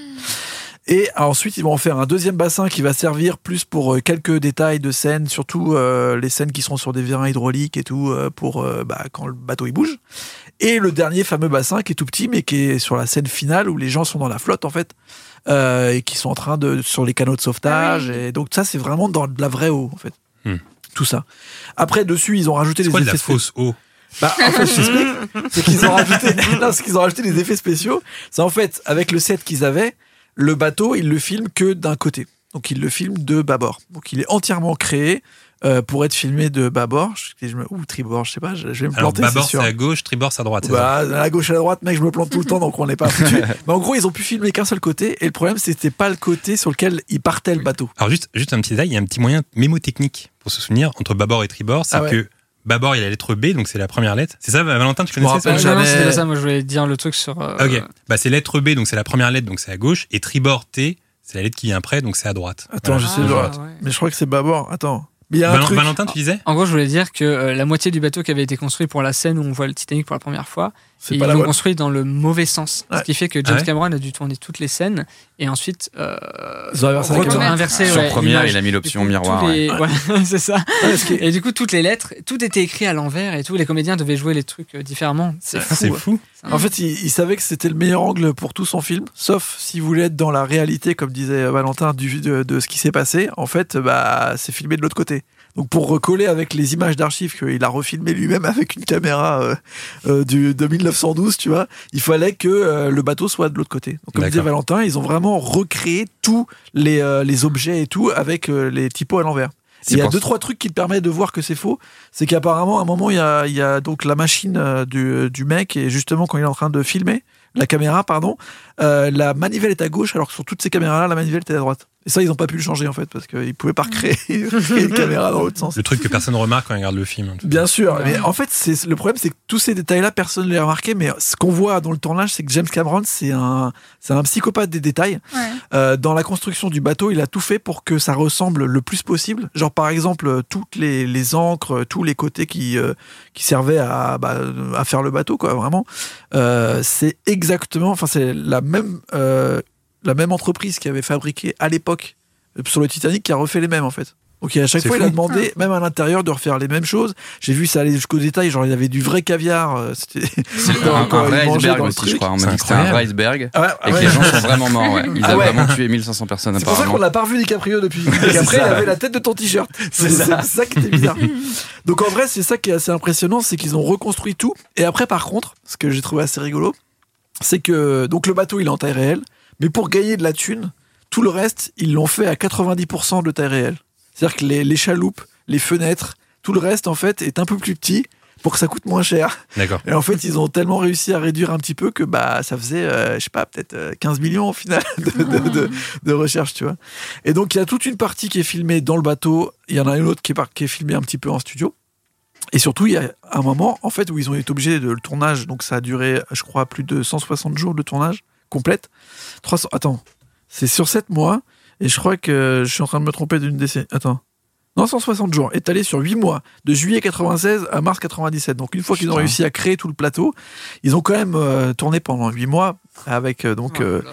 Et ensuite, ils vont en faire un deuxième bassin qui va servir plus pour euh, quelques détails de scènes, surtout euh, les scènes qui seront sur des vérins hydrauliques et tout, euh, pour euh, bah, quand le bateau il bouge. Et le dernier fameux bassin qui est tout petit, mais qui est sur la scène finale où les gens sont dans la flotte en fait, euh, et qui sont en train de sur les canaux de sauvetage. Ah oui. Et donc ça, c'est vraiment dans de la vraie eau en fait. Hmm. Tout ça. Après, dessus, ils ont rajouté C'est des quoi de la effets spé- fausse eau? bah, en fait, je t'explique. C'est qu'ils ont rajouté, non, c'est qu'ils ont rajouté des effets spéciaux. C'est en fait, avec le set qu'ils avaient, le bateau, ils le filment que d'un côté. Donc, ils le filment de bâbord. Donc, il est entièrement créé euh, pour être filmé de bâbord. Je, je me, ou tribord, je sais pas, je, je vais me Alors, planter, bâbord, c'est c'est sûr. à gauche, tribord, c'est à droite. c'est Bah, à la gauche et à la droite, mec, je me plante tout le temps, donc on n'est pas foutu. Mais en gros, ils ont pu filmer qu'un seul côté, et le problème, c'était pas le côté sur lequel il partait le bateau. Alors, juste, juste un petit détail, il y a un petit moyen mémotechnique pour se souvenir entre bâbord et tribord, c'est Ah ouais. que bâbord, il y a la lettre B, donc c'est la première lettre. C'est ça, Valentin, tu Je me connaissais ça? rappelle Non, non, jamais- c'était pas ça. Moi, je voulais dire le truc sur. euh, Ok, bah c'est lettre B, donc c'est la première lettre, donc c'est à gauche, et tribord T, c'est la lettre qui vient après, donc c'est à droite. Attends, Voilà. je sais, Ah, genre, ouais. mais je crois que c'est bâbord. Attends. Mais il y a un Val- truc. Valentin, tu disais? En gros, je voulais dire que euh, la moitié du bateau qui avait été construit pour la scène où on voit le Titanic pour la première fois, C'est ils pas la l'ont bonne. construit dans le mauvais sens. Ouais. Ce qui fait que James Ah ouais Cameron a dû tourner toutes les scènes et ensuite euh, Ils ont inversé la retourner- caméra. inverser Sur ouais, première, l'image. il a mis Du l'option coup, miroir. tous les- ouais. ouais, c'est ça. Ouais, ce qui est- Et du coup, toutes les lettres, tout était écrit à l'envers et tout. Les comédiens devaient jouer les trucs euh, différemment. C'est Ouais, fou. C'est ouais. fou. En fait, il, il savait que c'était le meilleur angle pour tout son film, sauf s'il voulait être dans la réalité, comme disait Valentin, du, de, de ce qui s'est passé. En fait, bah, c'est filmé de l'autre côté. Donc, pour recoller avec les images d'archives qu'il a refilmé lui-même avec une caméra euh, euh, du, de mille neuf cent douze, tu vois, il fallait que euh, le bateau soit de l'autre côté. Donc, comme D'accord. disait Valentin, ils ont vraiment recréé tous les, euh, les objets et tout avec euh, les typos à l'envers. C'est Il y a pour deux ça. trois trucs qui te permettent de voir que c'est faux. C'est qu'apparemment à un moment il y a, il y a donc la machine euh, du, du mec et justement quand il est en train de filmer la caméra pardon euh, la manivelle est à gauche alors que sur toutes ces caméras là la manivelle était à droite. Et ça ils ont pas pu le changer en fait parce qu'ils pouvaient pas recréer recréer une caméra dans l'autre sens. Le truc que personne remarque quand il regarde le film. Bien sûr, Ouais. mais en fait, c'est le problème, c'est que tous ces détails-là, personne ne les a remarqués. Mais ce qu'on voit dans le tournage, c'est que James Cameron, c'est un, c'est un psychopathe des détails. Ouais. Euh, dans la construction du bateau, il a tout fait pour que ça ressemble le plus possible. Genre, par exemple, toutes les, les ancres, tous les côtés qui, euh, qui servaient à, bah, à faire le bateau, quoi, vraiment. Euh, c'est exactement, enfin, c'est la même, euh, la même entreprise qui avait fabriqué à l'époque sur le Titanic qui a refait les mêmes, en fait. Donc à chaque C'est fois, fou. il a demandé, même à l'intérieur, de refaire les mêmes choses. J'ai vu ça aller jusqu'au détail, genre il y avait du vrai caviar. euh, C'était C'est Quand- un, quand un il vrai mangeait iceberg dans le aussi, truc. je crois. On m'a C'est dit que c'était un incroyable. vrai iceberg. Ah ouais, Et que ouais. les gens sont vraiment morts. Ouais. Ils Ah ont ouais. vraiment tué mille cinq cents personnes C'est pour ça qu'on apparemment. n'a pas revu DiCaprio depuis. Et qu'après, il avait la tête de ton t-shirt. C'est ça. ça qui était bizarre. Donc en vrai, c'est ça qui est assez impressionnant, c'est qu'ils ont reconstruit tout. Et après, par contre, ce que j'ai trouvé assez rigolo, c'est que donc le bateau, il est en taille réelle, mais pour gagner de la thune, tout le reste, ils l'ont fait à quatre-vingt-dix pour cent de taille réelle. C'est-à-dire que les, les chaloupes, les fenêtres, tout le reste, en fait, est un peu plus petit pour que ça coûte moins cher. D'accord. Et en fait, ils ont tellement réussi à réduire un petit peu que bah, ça faisait, euh, je sais pas, peut-être euh, quinze millions au final de, de, de, de recherche, tu vois. Et donc, il y a toute une partie qui est filmée dans le bateau. Il y en a une autre qui est, par- qui est filmée un petit peu en studio. Et surtout, il y a un moment, en fait, où ils ont été obligés de le tournage. Donc, ça a duré, je crois, plus de cent soixante jours de tournage complète. trois cents, attends, c'est sur sept mois. Et je crois que je suis en train de me tromper d'une décennie. Attends. Non, cent soixante jours, étalé sur huit mois, de juillet quatre-vingt-seize à mars quatre-vingt-dix-sept. Donc une fois qu'ils ont Putain. réussi à créer tout le plateau, ils ont quand même euh, tourné pendant huit mois avec euh, donc Oh là euh, là.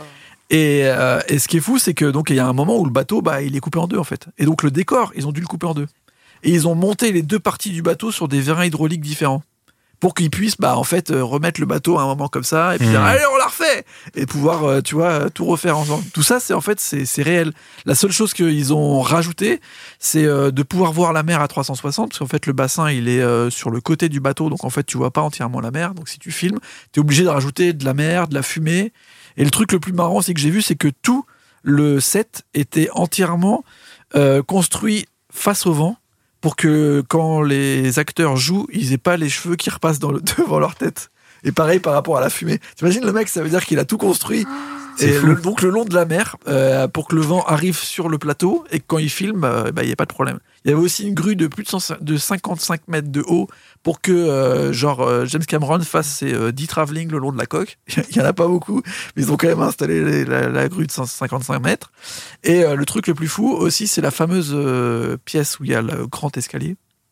Et, euh, et ce qui est fou, c'est que donc il y a un moment où le bateau, bah, il est coupé en deux en fait. Et donc le décor, ils ont dû le couper en deux. Et ils ont monté les deux parties du bateau sur des vérins hydrauliques différents pour qu'ils puissent, bah, en fait, euh, remettre le bateau à un moment comme ça et puis Mmh. dire allez, on la refait et pouvoir, euh, tu vois, tout refaire ensemble. Tout ça, c'est en fait, c'est, c'est réel. La seule chose qu'ils ont rajouté, c'est euh, de pouvoir voir la mer à trois cent soixante parce qu'en fait, le bassin, il est euh, sur le côté du bateau, donc en fait, tu vois pas entièrement la mer. Donc si tu filmes, t'es obligé de rajouter de la mer, de la fumée. Et le truc le plus marrant, c'est que j'ai vu, c'est que tout le set était entièrement euh, construit face au vent pour que quand les acteurs jouent, ils aient pas les cheveux qui repassent dans le, devant leur tête. Et pareil par rapport à la fumée. T'imagines le mec, ça veut dire qu'il a tout construit. C'est Et fou. le, donc le long de la mer, euh, pour que le vent arrive sur le plateau et que quand il filme, il bah, n'y a pas de problème. Il y avait aussi une grue de plus de, cent, de cinquante-cinq mètres de haut pour que euh, genre euh, James Cameron fasse ses euh, dix travelling le long de la coque. Il y en a pas beaucoup, mais ils ont quand même installé les, la, la grue de cent cinquante-cinq mètres. Et euh, le truc le plus fou aussi, c'est la fameuse euh, pièce où il y a le grand escalier.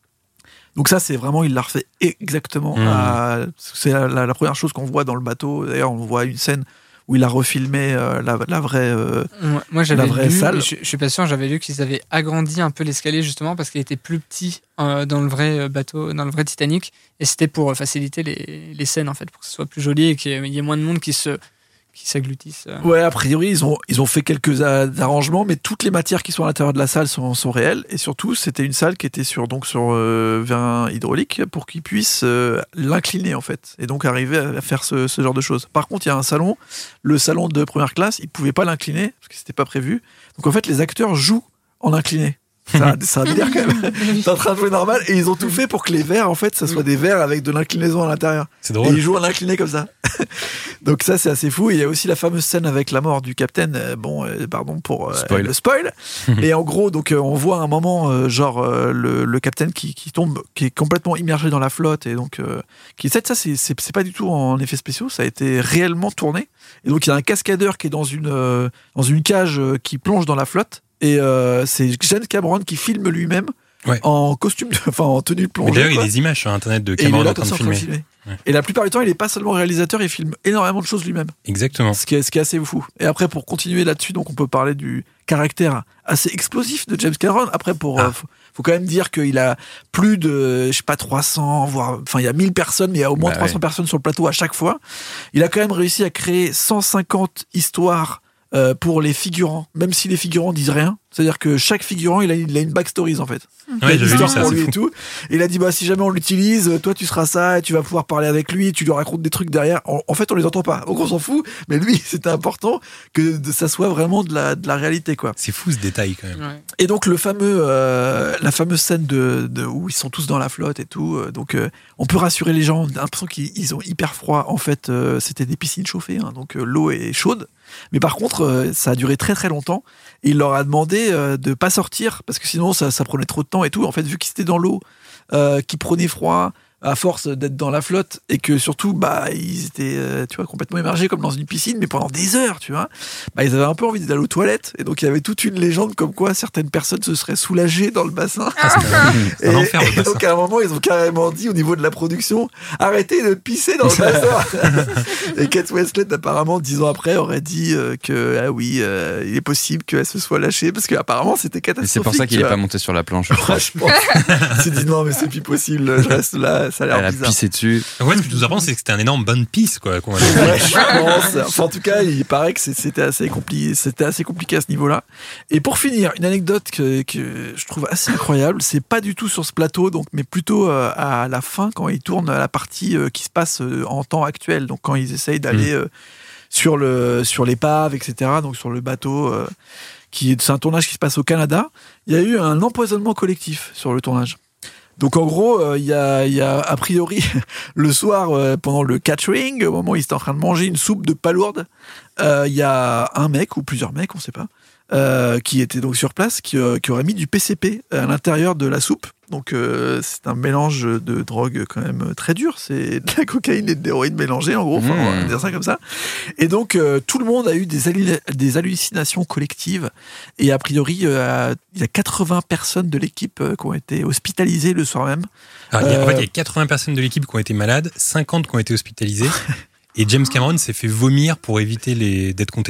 Donc ça, c'est vraiment, il l'a refait exactement. Mmh. À, c'est la, la, la première chose qu'on voit dans le bateau. D'ailleurs, on voit une scène où il a refilmé euh, la, la vraie. Euh, Moi, moi, j'avais La vraie lu, salle. Je, je suis pas sûr, j'avais lu qu'ils avaient agrandi un peu l'escalier justement parce qu'il était plus petit euh, dans le vrai euh, bateau, dans le vrai Titanic, et c'était pour euh, faciliter les, les scènes en fait, pour que ce soit plus joli et qu'il y ait moins de monde qui se qui s'agglutissent. euh. Ouais, a priori, ils ont, ils ont fait quelques a- arrangements, mais toutes les matières qui sont à l'intérieur de la salle sont, sont réelles. Et surtout, c'était une salle qui était sur, donc, sur euh, vérin hydraulique pour qu'ils puissent euh, l'incliner, en fait. Et donc arriver à faire ce, ce genre de choses. Par contre, il y a un salon, le salon de première classe, ils ne pouvaient pas l'incliner, parce que c'était pas prévu. Donc en fait, les acteurs jouent en incliné. C'est un, c'est un délire quand même. T'es en train de jouer normal et ils ont tout fait pour que les verres, en fait, ça soit des verres avec de l'inclinaison à l'intérieur. C'est Et drôle. ils jouent en incliné comme ça. Donc ça, c'est assez fou. Et il y a aussi la fameuse scène avec la mort du capitaine. Euh, bon, euh, pardon pour euh, Spoil. le spoil. Mais en gros, donc euh, on voit un moment, euh, genre euh, le, le capitaine qui, qui tombe, qui est complètement immergé dans la flotte et donc euh, qui ça, ça c'est, c'est, c'est pas du tout en effets spéciaux. Ça a été réellement tourné. Et donc il y a un cascadeur qui est dans une euh, dans une cage euh, qui plonge dans la flotte. Et euh, c'est James Cameron qui filme lui-même Ouais. en costume, de, enfin en tenue de Mais plongée. d'ailleurs, il y a quoi. des images sur Internet de Et il est Cameron là en train comme de ça en train de filmer. filmer. Ouais. Et la plupart du temps, il n'est pas seulement réalisateur, il filme énormément de choses lui-même. Exactement. Ce qui, est, ce qui est assez fou. Et après, pour continuer là-dessus, donc on peut parler du caractère assez explosif de James Cameron. Après, pour, Ah. euh, faut, faut quand même dire qu'il a plus de, je sais pas, trois cents, voire, enfin, il y a mille personnes, mais il y a au moins Bah trois cents ouais. personnes sur le plateau à chaque fois. Il a quand même réussi à créer cent cinquante histoires euh, pour les figurants, même si les figurants disent rien. C'est-à-dire que chaque figurant, il a, il a une backstory en fait. Il a Ouais, une j'avais lu histoire ça, pour c'est lui et fou. tout. Et il a dit bah si jamais on l'utilise, toi tu seras ça, et tu vas pouvoir parler avec lui, tu lui racontes des trucs derrière. En, en fait, on les entend pas. Donc on s'en fout. Mais lui, c'était important que de- ça soit vraiment de la, de la réalité quoi. C'est fou ce détail quand même. Ouais. Et donc le fameux, euh, la fameuse scène de, de où ils sont tous dans la flotte et tout. euh, donc euh, on peut rassurer les gens. On a l'impression qu'ils ils ont hyper froid. En fait, euh, c'était des piscines chauffées, hein, donc euh, l'eau est chaude. Mais par contre, euh, ça a duré très très longtemps. Et il leur a demandé euh, de pas sortir parce que sinon ça, ça prenait trop de temps et tout. En fait, vu qu'ils étaient dans l'eau, euh, qu'ils prenaient froid à force d'être dans la flotte et que surtout bah ils étaient euh, tu vois complètement immergés comme dans une piscine mais pendant des heures tu vois bah ils avaient un peu envie d'aller aux toilettes et donc il y avait toute une légende comme quoi certaines personnes se seraient soulagées dans le bassin C'est un et, enfer, le et bassin. donc à un moment ils ont carrément dit au niveau de la production arrêtez de pisser dans le bassin et Kate Winslet apparemment dix ans après aurait dit euh, que ah oui euh, il est possible qu'elle se soit lâchée parce qu'apparemment c'était Et catastrophique c'est pour ça qu'il tu est vois. pas monté sur la planche. je crois. Ouais, je pense. Il s'est dit non mais c'est plus possible je reste là ça a l'air Elle a bizarre. pissé dessus. Ouais, ce que je nous apprends, c'est que c'était un énorme bonne pisse, quoi. qu'on va dire. Ouais, je pense. Enfin, en tout cas, il paraît que c'est- c'était assez compliqué, c'était assez compliqué à ce niveau-là. Et pour finir, une anecdote que, que je trouve assez incroyable, c'est pas du tout sur ce plateau, donc, mais plutôt euh, à la fin quand ils tournent la partie euh, qui se passe euh, en temps actuel, donc quand ils essayent d'aller euh, sur le sur l'épave, et cetera. Donc sur le bateau. euh, qui est, c'est un tournage qui se passe au Canada. Il y a eu un empoisonnement collectif sur le tournage. Donc en gros, euh, il y, a, il y a a priori le soir euh, pendant le catering, au moment où ils étaient en train de manger une soupe de palourde, euh, il y a un mec ou plusieurs mecs, on sait pas, euh, qui était donc sur place, qui, euh, qui aurait mis du P C P à l'intérieur de la soupe. Donc euh, c'est un mélange de drogue quand même très dur. C'est de la cocaïne et de l'héroïne mélangées en gros, enfin, on va dire ça comme ça. Et donc euh, tout le monde a eu des, hallu- des hallucinations collectives. Et a priori, euh, il y a quatre-vingts personnes de l'équipe euh, qui ont été hospitalisées le soir même. Alors, il y a- En Euh, fait, il y a quatre-vingts personnes de l'équipe qui ont été malades, cinquante qui ont été hospitalisées. Et James Cameron s'est fait vomir pour éviter les... d'être contaminé.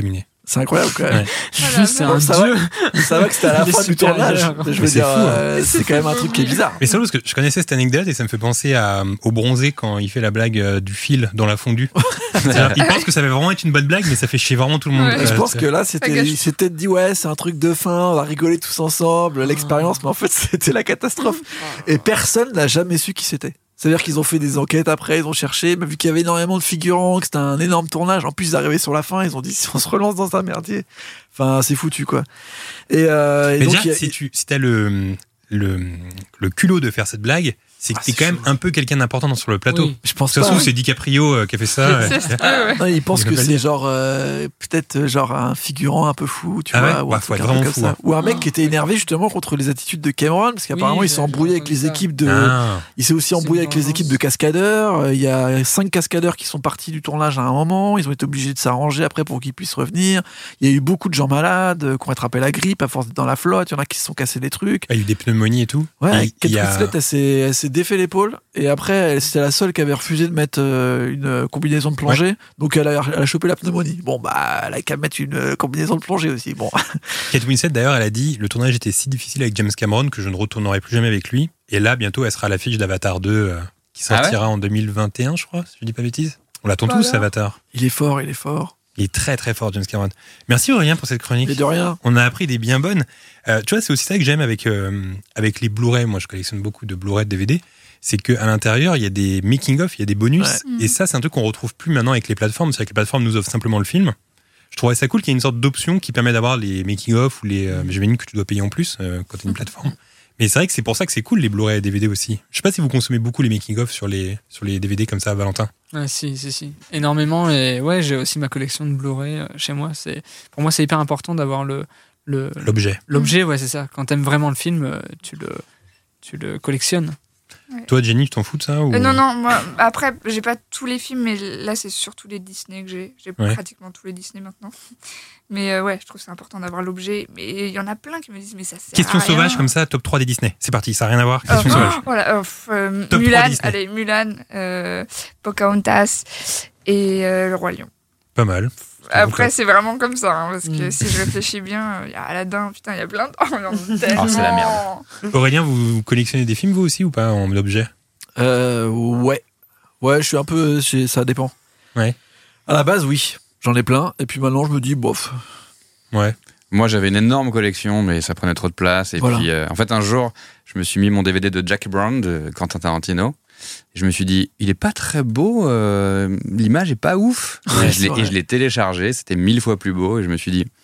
C'est incroyable quand même. Ouais. Juste, c'est un ça, dieu. va, ça va que c'était à la Il est fin du supérieur. tournage. Je veux Mais c'est dire, fou, hein. euh, c'est quand même un truc qui est bizarre. Mais c'est drôle parce que je connaissais cette anecdote et ça me fait penser à, au bronzé quand il fait la blague euh, du fil dans la fondue. C'est-à-dire, il pense que ça va vraiment être une bonne blague, mais ça fait chier vraiment tout le monde. Ouais. Et je Euh, pense c'est- que là, c'était, gâche il s'est peut-être dit, ouais, c'est un truc de fin, on va rigoler tous ensemble, l'expérience, mais en fait, c'était la catastrophe. Et personne n'a jamais su qui c'était. C'est-à-dire qu'ils ont fait des enquêtes après, ils ont cherché, mais vu qu'il y avait énormément de figurants, que c'était un énorme tournage, en plus, ils arrivaient sur la fin, ils ont dit, si on se relance dans un merdier, enfin, c'est foutu, quoi. Et, euh, et Mais donc, déjà, il y a- si tu si t'as le, le, le culot de faire cette blague, c'est que Ah, t'es c'est quand même chaud. un peu quelqu'un d'important sur le plateau. Oui. je pense Ça se pas. trouve, c'est DiCaprio euh, qui a fait ça. ouais. C'est ça, ouais. Non, ils pensent Il que veut pas le c'est dire. genre euh, peut-être euh, genre un figurant un peu fou, tu Ah vois, ouais ou Bah, un faut truc être un peu vraiment comme fou, ça. hein. Ou un mec qui était énervé justement contre les attitudes de Cameron, parce qu'apparemment Oui, il s'est j'ai embrouillé avec entendu les ça. équipes de, Ah. il s'est aussi C'est embrouillé une avec les vengeance. équipes de cascadeurs. Euh, Il y a cinq cascadeurs qui sont partis du tournage à un moment, ils ont été obligés de s'arranger après pour qu'ils puissent revenir. Il y a eu beaucoup de gens malades euh, qui ont attrapé la grippe à force d'être dans la flotte. Il y en a qui se sont cassés des trucs. Il y a eu des pneumonies et tout. Ouais, Et Kate il y a- Winslet, elle s'est, elle s'est défait l'épaule et après, elle- c'était la seule qui avait refusé de mettre euh, une euh, combinaison de plongée, donc elle a, elle a chopé la pneumonie. Bon, bah, elle a qu'à mettre une euh, combinaison de plongée aussi. Bon, Kate Winslet, d'ailleurs, elle a dit le tournage était si difficile avec James Cameron que je ne retournerai plus jamais avec lui. Et là, bientôt, elle sera à l'affiche d'Avatar deux euh, qui Ah ouais sortira en deux mille vingt et un, je crois, si je dis pas bêtise. On l'attend tous, Voilà. Avatar. il est fort, il est fort. Il est très très fort, James Cameron. Merci Aurélien pour cette chronique. Et de rien. On a appris des bien bonnes. Euh, tu vois, c'est aussi ça que j'aime avec, euh, avec les Blu-ray. Moi, je collectionne beaucoup de Blu-ray, de D V D. C'est qu'à l'intérieur, il y a des making-of, il y a des bonus. Ouais. Et ça, c'est un truc qu'on retrouve plus maintenant avec les plateformes. C'est-à-dire que les plateformes nous offrent simplement le film. Je trouvais ça cool qu'il y ait une sorte d'option qui permet d'avoir les making-of ou les. Euh, j'imagine que tu dois payer en plus euh, quand tu as une plateforme. Mais c'est vrai que c'est pour ça que c'est cool les Blu-ray et D V D aussi. Je sais pas si vous consommez beaucoup les making-of sur les, sur les D V D comme ça, Valentin. Ouais, si, si, si. Énormément. Et ouais, j'ai aussi ma collection de Blu-ray euh, chez moi. C'est, pour moi, c'est hyper important d'avoir le, le, L'objet. l'objet. Ouais, c'est ça. Quand t'aimes vraiment le film, euh, tu le, tu le collectionnes. Toi, Jenny, tu t'en fous de ça ou... Euh, non, non, moi, après, j'ai pas tous les films, mais là, c'est surtout les Disney que j'ai. J'ai Ouais. pratiquement tous les Disney maintenant. Mais euh, ouais, je trouve que c'est important d'avoir l'objet. Mais il y en a plein qui me disent, mais ça sert Question à rien. sauvage comme ça, top trois des Disney. C'est parti, ça n'a rien à voir. Euh, Question sauvage. voilà, euh, f- euh, Top trois Mulan, Disney. allez, Mulan, euh, Pocahontas et euh, Le Roi Lion. Pas mal. Après, c'est vraiment comme ça, hein, parce que Mm. si je réfléchis bien, il y a Aladdin, putain, il y a plein de. Oh, il y en a Ah, tellement. c'est la merde. Aurélien, vous collectionnez des films vous aussi ou pas en objet? Euh, ouais. Ouais, je suis un peu. j'ai- Ça dépend. Ouais. À la base, oui. J'en ai plein. Et puis maintenant, je me dis, bof. Ouais. Moi, j'avais une énorme collection, mais ça prenait trop de place. Et Voilà. puis, euh, en fait, un jour, je me suis mis mon D V D de Jackie Brown de Quentin Tarantino. Et je me suis dit, il est pas très beau, euh, l'image est pas ouf. Ouais, et, je c'est l'ai, vrai. et je l'ai téléchargé, c'était mille fois plus beau. Et je me suis dit,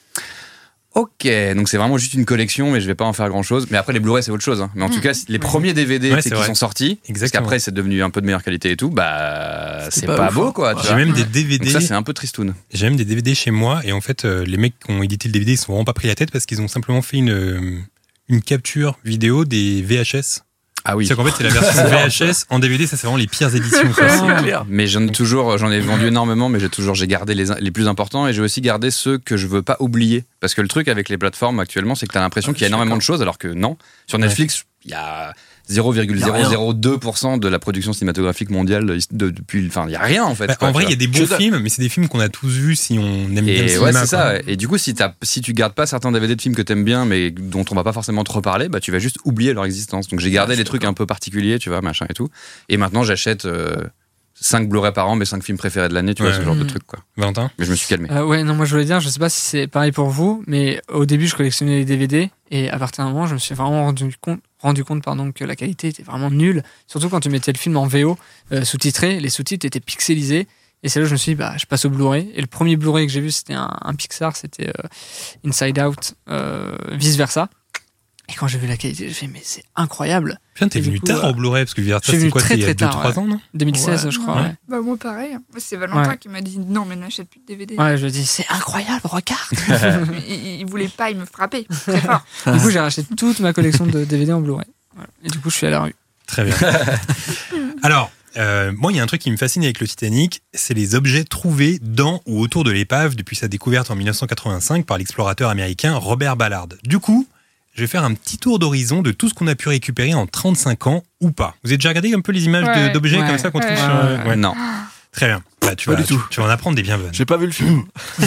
ok, donc c'est vraiment juste une collection, mais je vais pas en faire grand chose. Mais après, les Blu-ray, c'est autre chose. hein. Mais en tout cas, les premiers D V D Ouais, tu sais, c'est qui vrai. sont sortis, parce Exactement. qu'après, c'est devenu un peu de meilleure qualité et tout, bah, C'était c'est pas pas, ouf, beau, hein. quoi. tu J'ai vois. même des D V D. Donc ça, c'est un peu tristoun. J'ai même des D V D chez moi et en fait, euh, les mecs qui ont édité le D V D, ils se sont vraiment pas pris la tête parce qu'ils ont simplement fait une, euh, une capture vidéo des V H S. Ah oui. C'est qu'en fait, c'est la version V H S en D V D, ça c'est vraiment les pires éditions. quoi. C'est clair. Mais j'en ai toujours, j'en ai vendu énormément, mais j'ai toujours, j'ai gardé les, les plus importants et j'ai aussi gardé ceux que je veux pas oublier. Parce que le truc avec les plateformes actuellement, c'est que tu as l'impression Ah, qu'il y a je suis énormément de d'accord. choses, alors que non. Sur Netflix, il y a zéro virgule zéro zéro deux pour cent de la production cinématographique mondiale de- de- depuis. Enfin, il y a rien en fait. Bah, quoi, en vrai, tu il y a des bons Je sais. films, mais c'est des films qu'on a tous vus si on aime bien le Et cinéma. ouais, c'est quoi. ça. ouais. Et du coup, si, t'as- si tu gardes pas certains D V D de films que t'aimes bien, mais dont on va pas forcément trop parler, bah tu vas juste oublier leur existence. Donc j'ai gardé Ouais, je les suis trucs d'accord. un peu particuliers, tu vois, machin et tout. Et maintenant, j'achète cinq Blu-ray par an, mes cinq films préférés de l'année, tu vois, Ouais. ce genre de Mhm. truc, quoi. Valentin? Mais je me suis calmé. Euh, ouais, non, moi je voulais dire, je sais pas si c'est pareil pour vous, mais au début je collectionnais les D V D et à partir d'un moment je me suis vraiment rendu compte, rendu compte pardon, que la qualité était vraiment nulle. Surtout quand tu mettais le film en V O euh, sous-titré, les sous-titres étaient pixelisés. Et c'est là où je me suis dit, bah, je passe au Blu-ray. Et le premier Blu-ray que j'ai vu, c'était un, un Pixar, c'était euh, Inside Out, euh, vice versa. Et quand j'ai vu la qualité, j'ai fait, mais c'est incroyable. Putain, t'es Et du venu coup, tard euh, au Blu-ray parce que Verta, je suis c'est venu quoi? très, C'est il y a très deux tard, trois ouais. ans, non? deux mille seize, Ouais. je crois. Ouais. Ouais. Bah, moi, pareil. Moi, c'est Valentin Ouais. qui m'a dit non, mais n'achète plus de D V D. Ouais, je dis, c'est incroyable, regarde. il, il voulait pas, il me frappait très fort. Du coup, j'ai racheté toute ma collection de D V D en Blu-ray. Voilà. Et du coup, je suis à la rue. Très bien. Alors, euh, moi, il y a un truc qui me fascine avec le Titanic, c'est les objets trouvés dans ou autour de l'épave depuis sa découverte en mille neuf cent quatre-vingt-cinq par l'explorateur américain Robert Ballard. Du coup, je vais faire un petit tour d'horizon de tout ce qu'on a pu récupérer en trente-cinq ans ou pas. Vous avez déjà regardé un peu les images de- Ouais, d'objets ouais, comme ça qu'on trouve ouais, sur... ouais, euh, ouais. Non. Très bien. Bah, tu, Pas vas, du tout. Tu, tu vas en apprendre des bien bonnes. J'ai pas vu le film.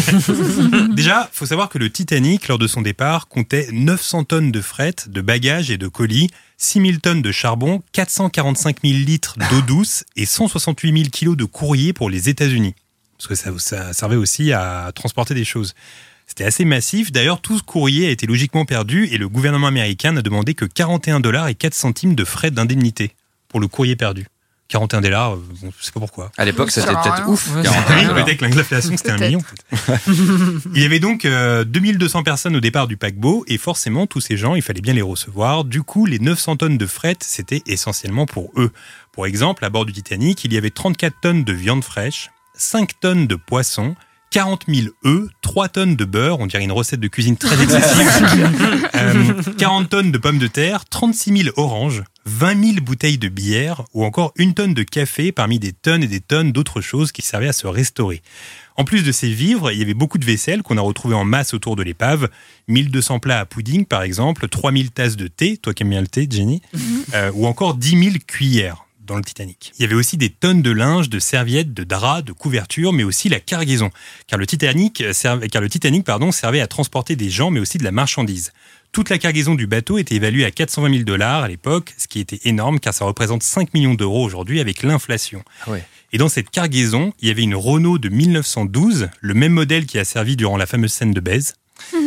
Déjà, faut savoir que le Titanic, lors de son départ, comptait neuf cents tonnes de fret, de bagages et de colis, six mille tonnes de charbon, quatre cent quarante-cinq mille litres d'eau douce et cent soixante-huit mille kilos de courrier pour les États-Unis. Parce que ça, ça servait aussi à transporter des choses. C'était assez massif. D'ailleurs, tout ce courrier a été logiquement perdu et le gouvernement américain n'a demandé que quarante et un dollars et quatre centimes de frais d'indemnité pour le courrier perdu. quarante et un dollars, bon, je sais pas pourquoi. À l'époque, Ça c'était sert à peut-être rien. ouf. Ouais, quarante et un c'est- Oui, dollars. peut-être que l'inflation, c'était un Peut-être. million. en fait. Il y avait donc euh, deux mille deux cents personnes au départ du paquebot et forcément, tous ces gens, il fallait bien les recevoir. Du coup, les neuf cents tonnes de fret, c'était essentiellement pour eux. Pour exemple, à bord du Titanic, il y avait trente-quatre tonnes de viande fraîche, cinq tonnes de poisson, quarante mille œufs, trois tonnes de beurre, on dirait une recette de cuisine très excessive, euh, quarante tonnes de pommes de terre, trente-six mille oranges, vingt mille bouteilles de bière ou encore une tonne de café parmi des tonnes et des tonnes d'autres choses qui servaient à se restaurer. En plus de ces vivres, il y avait beaucoup de vaisselle qu'on a retrouvée en masse autour de l'épave. mille deux cents plats à pudding, par exemple, trois mille tasses de thé, toi qui aimes bien le thé, Jenny, euh, ou encore dix mille cuillères dans le Titanic. Il y avait aussi des tonnes de linge, de serviettes, de draps, de couvertures, mais aussi la cargaison. Car le Titanic, servait, car le Titanic pardon, servait à transporter des gens, mais aussi de la marchandise. Toute la cargaison du bateau était évaluée à quatre cent vingt mille dollars à l'époque, ce qui était énorme car ça représente cinq millions d'euros aujourd'hui avec l'inflation. Ah ouais. Et dans cette cargaison, il y avait une Renault de mille neuf cent douze, le même modèle qui a servi durant la fameuse scène de baise.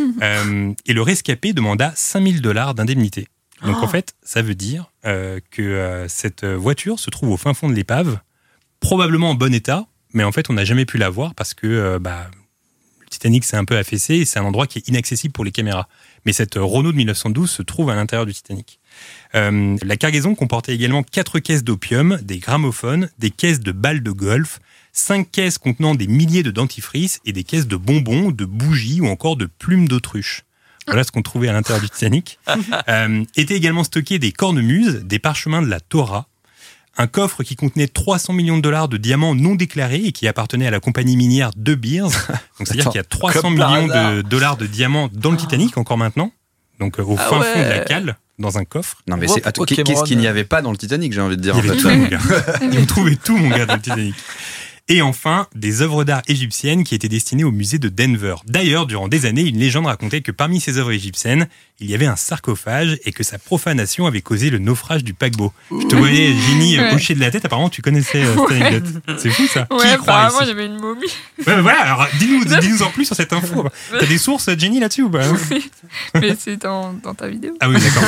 euh, et le rescapé demanda cinq mille dollars d'indemnité. Donc en fait, ça veut dire euh, que euh, cette voiture se trouve au fin fond de l'épave, probablement en bon état, mais en fait on n'a jamais pu la voir parce que euh, bah, le Titanic s'est un peu affaissé et c'est un endroit qui est inaccessible pour les caméras. Mais cette Renault de mille neuf cent douze se trouve à l'intérieur du Titanic. Euh, la cargaison comportait également quatre caisses d'opium, des gramophones, des caisses de balles de golf, cinq caisses contenant des milliers de dentifrices et des caisses de bonbons, de bougies ou encore de plumes d'autruche. Voilà ce qu'on trouvait à l'intérieur du Titanic. Euh, étaient également stockés des cornemuses, des parchemins de la Torah, un coffre qui contenait trois cents millions de dollars de diamants non déclarés et qui appartenait à la compagnie minière De Beers. Donc c'est-à-dire Attends, qu'il y a trois cents comme par millions hasard. de dollars de diamants dans le Titanic encore maintenant. Donc euh, au Ah fin fond de la ouais. cale, dans un coffre. Non, mais Hop, c'est, attends, ok, qu'est-ce Cameron. qu'il n'y avait pas dans le Titanic, j'ai envie de dire. Il y en avait fait. tout, mon gars. Ils ont trouvé tout, mon gars, dans le Titanic. Et enfin, des œuvres d'art égyptiennes qui étaient destinées au musée de Denver. D'ailleurs, durant des années, une légende racontait que parmi ces œuvres égyptiennes, il y avait un sarcophage et que sa profanation avait causé le naufrage du paquebot. Je te voyais, Ginny, Ouais. hocher de la tête. Apparemment, tu connaissais euh, cette Ouais. anecdote. C'est fou, ça. Qui Ouais, y croit apparemment, il y ici avait une momie. Ouais, voilà, alors dis-nous, dis-nous en plus sur cette info. T'as des sources, Jenny, là-dessus ou pas Oui. Mais c'est dans, dans ta vidéo. Ah oui, d'accord.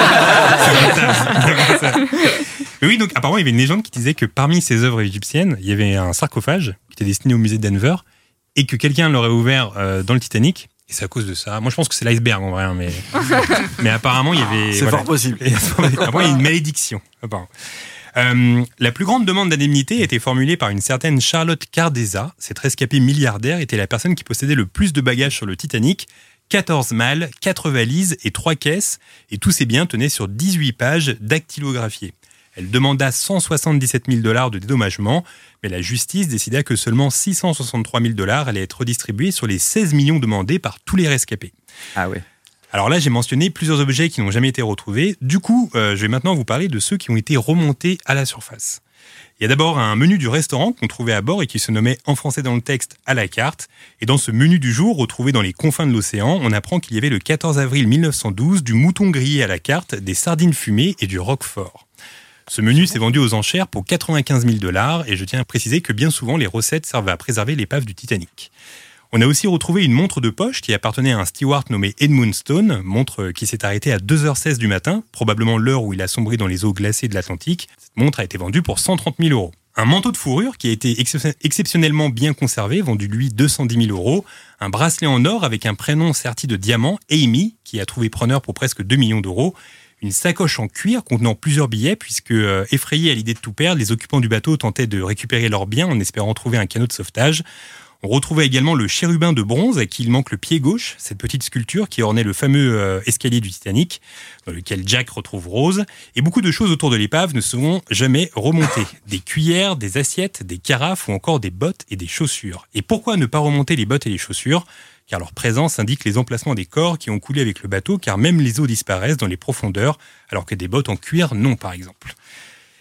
C'est vrai, ça, c'est vrai, ça. Mais oui, donc apparemment, il y avait une légende qui disait que parmi ces œuvres égyptiennes, il y avait un sarcophage qui était destiné au musée de Denver et que quelqu'un l'aurait ouvert euh, dans le Titanic. Et c'est à cause de ça. Moi, je pense que c'est l'iceberg en vrai, hein, mais, mais apparemment, il y avait. C'est voilà. fort possible. Et apparemment, il y a une malédiction. Apparemment. Euh, la plus grande demande d'indemnité a été formulée par une certaine Charlotte Cardesa. Cette rescapée milliardaire était la personne qui possédait le plus de bagages sur le Titanic. quatorze malles, quatre valises et trois caisses. Et tous ces biens tenaient sur dix-huit pages dactylographiées. Elle demanda cent soixante-dix-sept mille dollars de dédommagement, mais la justice décida que seulement six cent soixante-trois mille dollars allaient être redistribués sur les seize millions demandés par tous les rescapés. Ah ouais. Alors là, j'ai mentionné plusieurs objets qui n'ont jamais été retrouvés. Du coup, euh, je vais maintenant vous parler de ceux qui ont été remontés à la surface. Il y a d'abord un menu du restaurant qu'on trouvait à bord et qui se nommait en français dans le texte à la carte. Et dans ce menu du jour, retrouvé dans les confins de l'océan, on apprend qu'il y avait le quatorze avril mille neuf cent douze du mouton grillé à la carte, des sardines fumées et du roquefort. Ce menu s'est vendu aux enchères pour quatre-vingt-quinze mille dollars et je tiens à préciser que bien souvent les recettes servent à préserver l'épave du Titanic. On a aussi retrouvé une montre de poche qui appartenait à un steward nommé Edmund Stone, montre qui s'est arrêtée à deux heures seize du matin, probablement l'heure où il a sombré dans les eaux glacées de l'Atlantique. Cette montre a été vendue pour cent trente mille euros. Un manteau de fourrure qui a été ex- exceptionnellement bien conservé, vendu lui deux cent dix mille euros. Un bracelet en or avec un prénom serti de diamant, Amy, qui a trouvé preneur pour presque deux millions d'euros. Une sacoche en cuir contenant plusieurs billets, puisque, euh, effrayés à l'idée de tout perdre, les occupants du bateau tentaient de récupérer leurs biens en espérant trouver un canot de sauvetage. On retrouvait également le chérubin de bronze à qui il manque le pied gauche, cette petite sculpture qui ornait le fameux euh, escalier du Titanic, dans lequel Jack retrouve Rose. Et beaucoup de choses autour de l'épave ne seront jamais remontées. Des cuillères, des assiettes, des carafes ou encore des bottes et des chaussures. Et pourquoi ne pas remonter les bottes et les chaussures ? Car leur présence indique les emplacements des corps qui ont coulé avec le bateau, car même les eaux disparaissent dans les profondeurs, alors que des bottes en cuir, non, par exemple.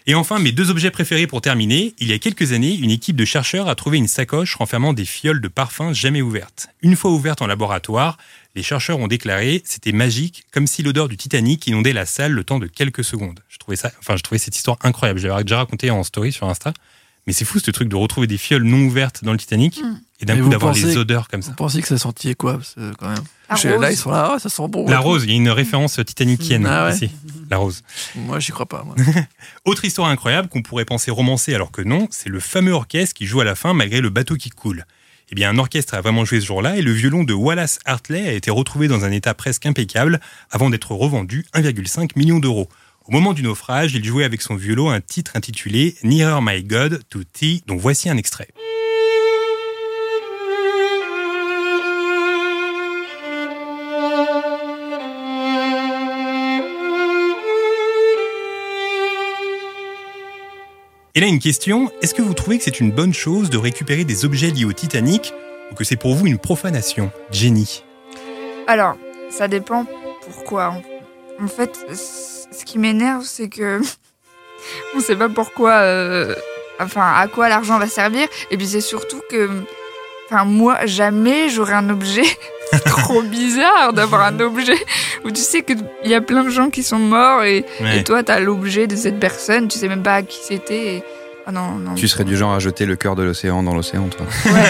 Et enfin, mes deux objets préférés pour terminer. Il y a quelques années, une équipe de chercheurs a trouvé une sacoche renfermant des fioles de parfum jamais ouvertes. Une fois ouvertes en laboratoire, les chercheurs ont déclaré « c'était magique, comme si l'odeur du Titanic inondait la salle le temps de quelques secondes ». Je trouvais ça, enfin, je trouvais cette histoire incroyable. Je l'avais déjà raconté en story sur Insta. Mais c'est fou ce truc de retrouver des fioles non ouvertes dans le Titanic mmh. et d'un Mais coup d'avoir pensez, les odeurs comme ça. Vous pensez que ça sentait quoi quand même La Chez rose. Là, ils sont là, oh, ça sent bon. La rose, il y a une référence titanikienne ah ouais. ici. La rose. Moi, j'y crois pas. Moi. Autre histoire incroyable qu'on pourrait penser romancée alors que non, c'est le fameux orchestre qui joue à la fin malgré le bateau qui coule. Eh bien, un orchestre a vraiment joué ce jour-là et le violon de Wallace Hartley a été retrouvé dans un état presque impeccable avant d'être revendu un virgule cinq million d'euros. Au moment du naufrage, il jouait avec son violon un titre intitulé « Nearer My God to Thee », dont voici un extrait. Et là, une question, est-ce que vous trouvez que c'est une bonne chose de récupérer des objets liés au Titanic ou que c'est pour vous une profanation ? Jenny. Alors, ça dépend pourquoi. En fait, ce qui m'énerve, c'est que on ne sait pas pourquoi, euh, enfin, à quoi l'argent va servir. Et puis c'est surtout que, enfin, moi, jamais j'aurai un objet trop bizarre d'avoir un objet où tu sais qu'il y a plein de gens qui sont morts et, Ouais. et toi, tu as l'objet de cette personne, tu sais même pas qui c'était. Et... Ah non, non. Tu serais du genre à jeter le cœur de l'océan dans l'océan, toi. Ouais.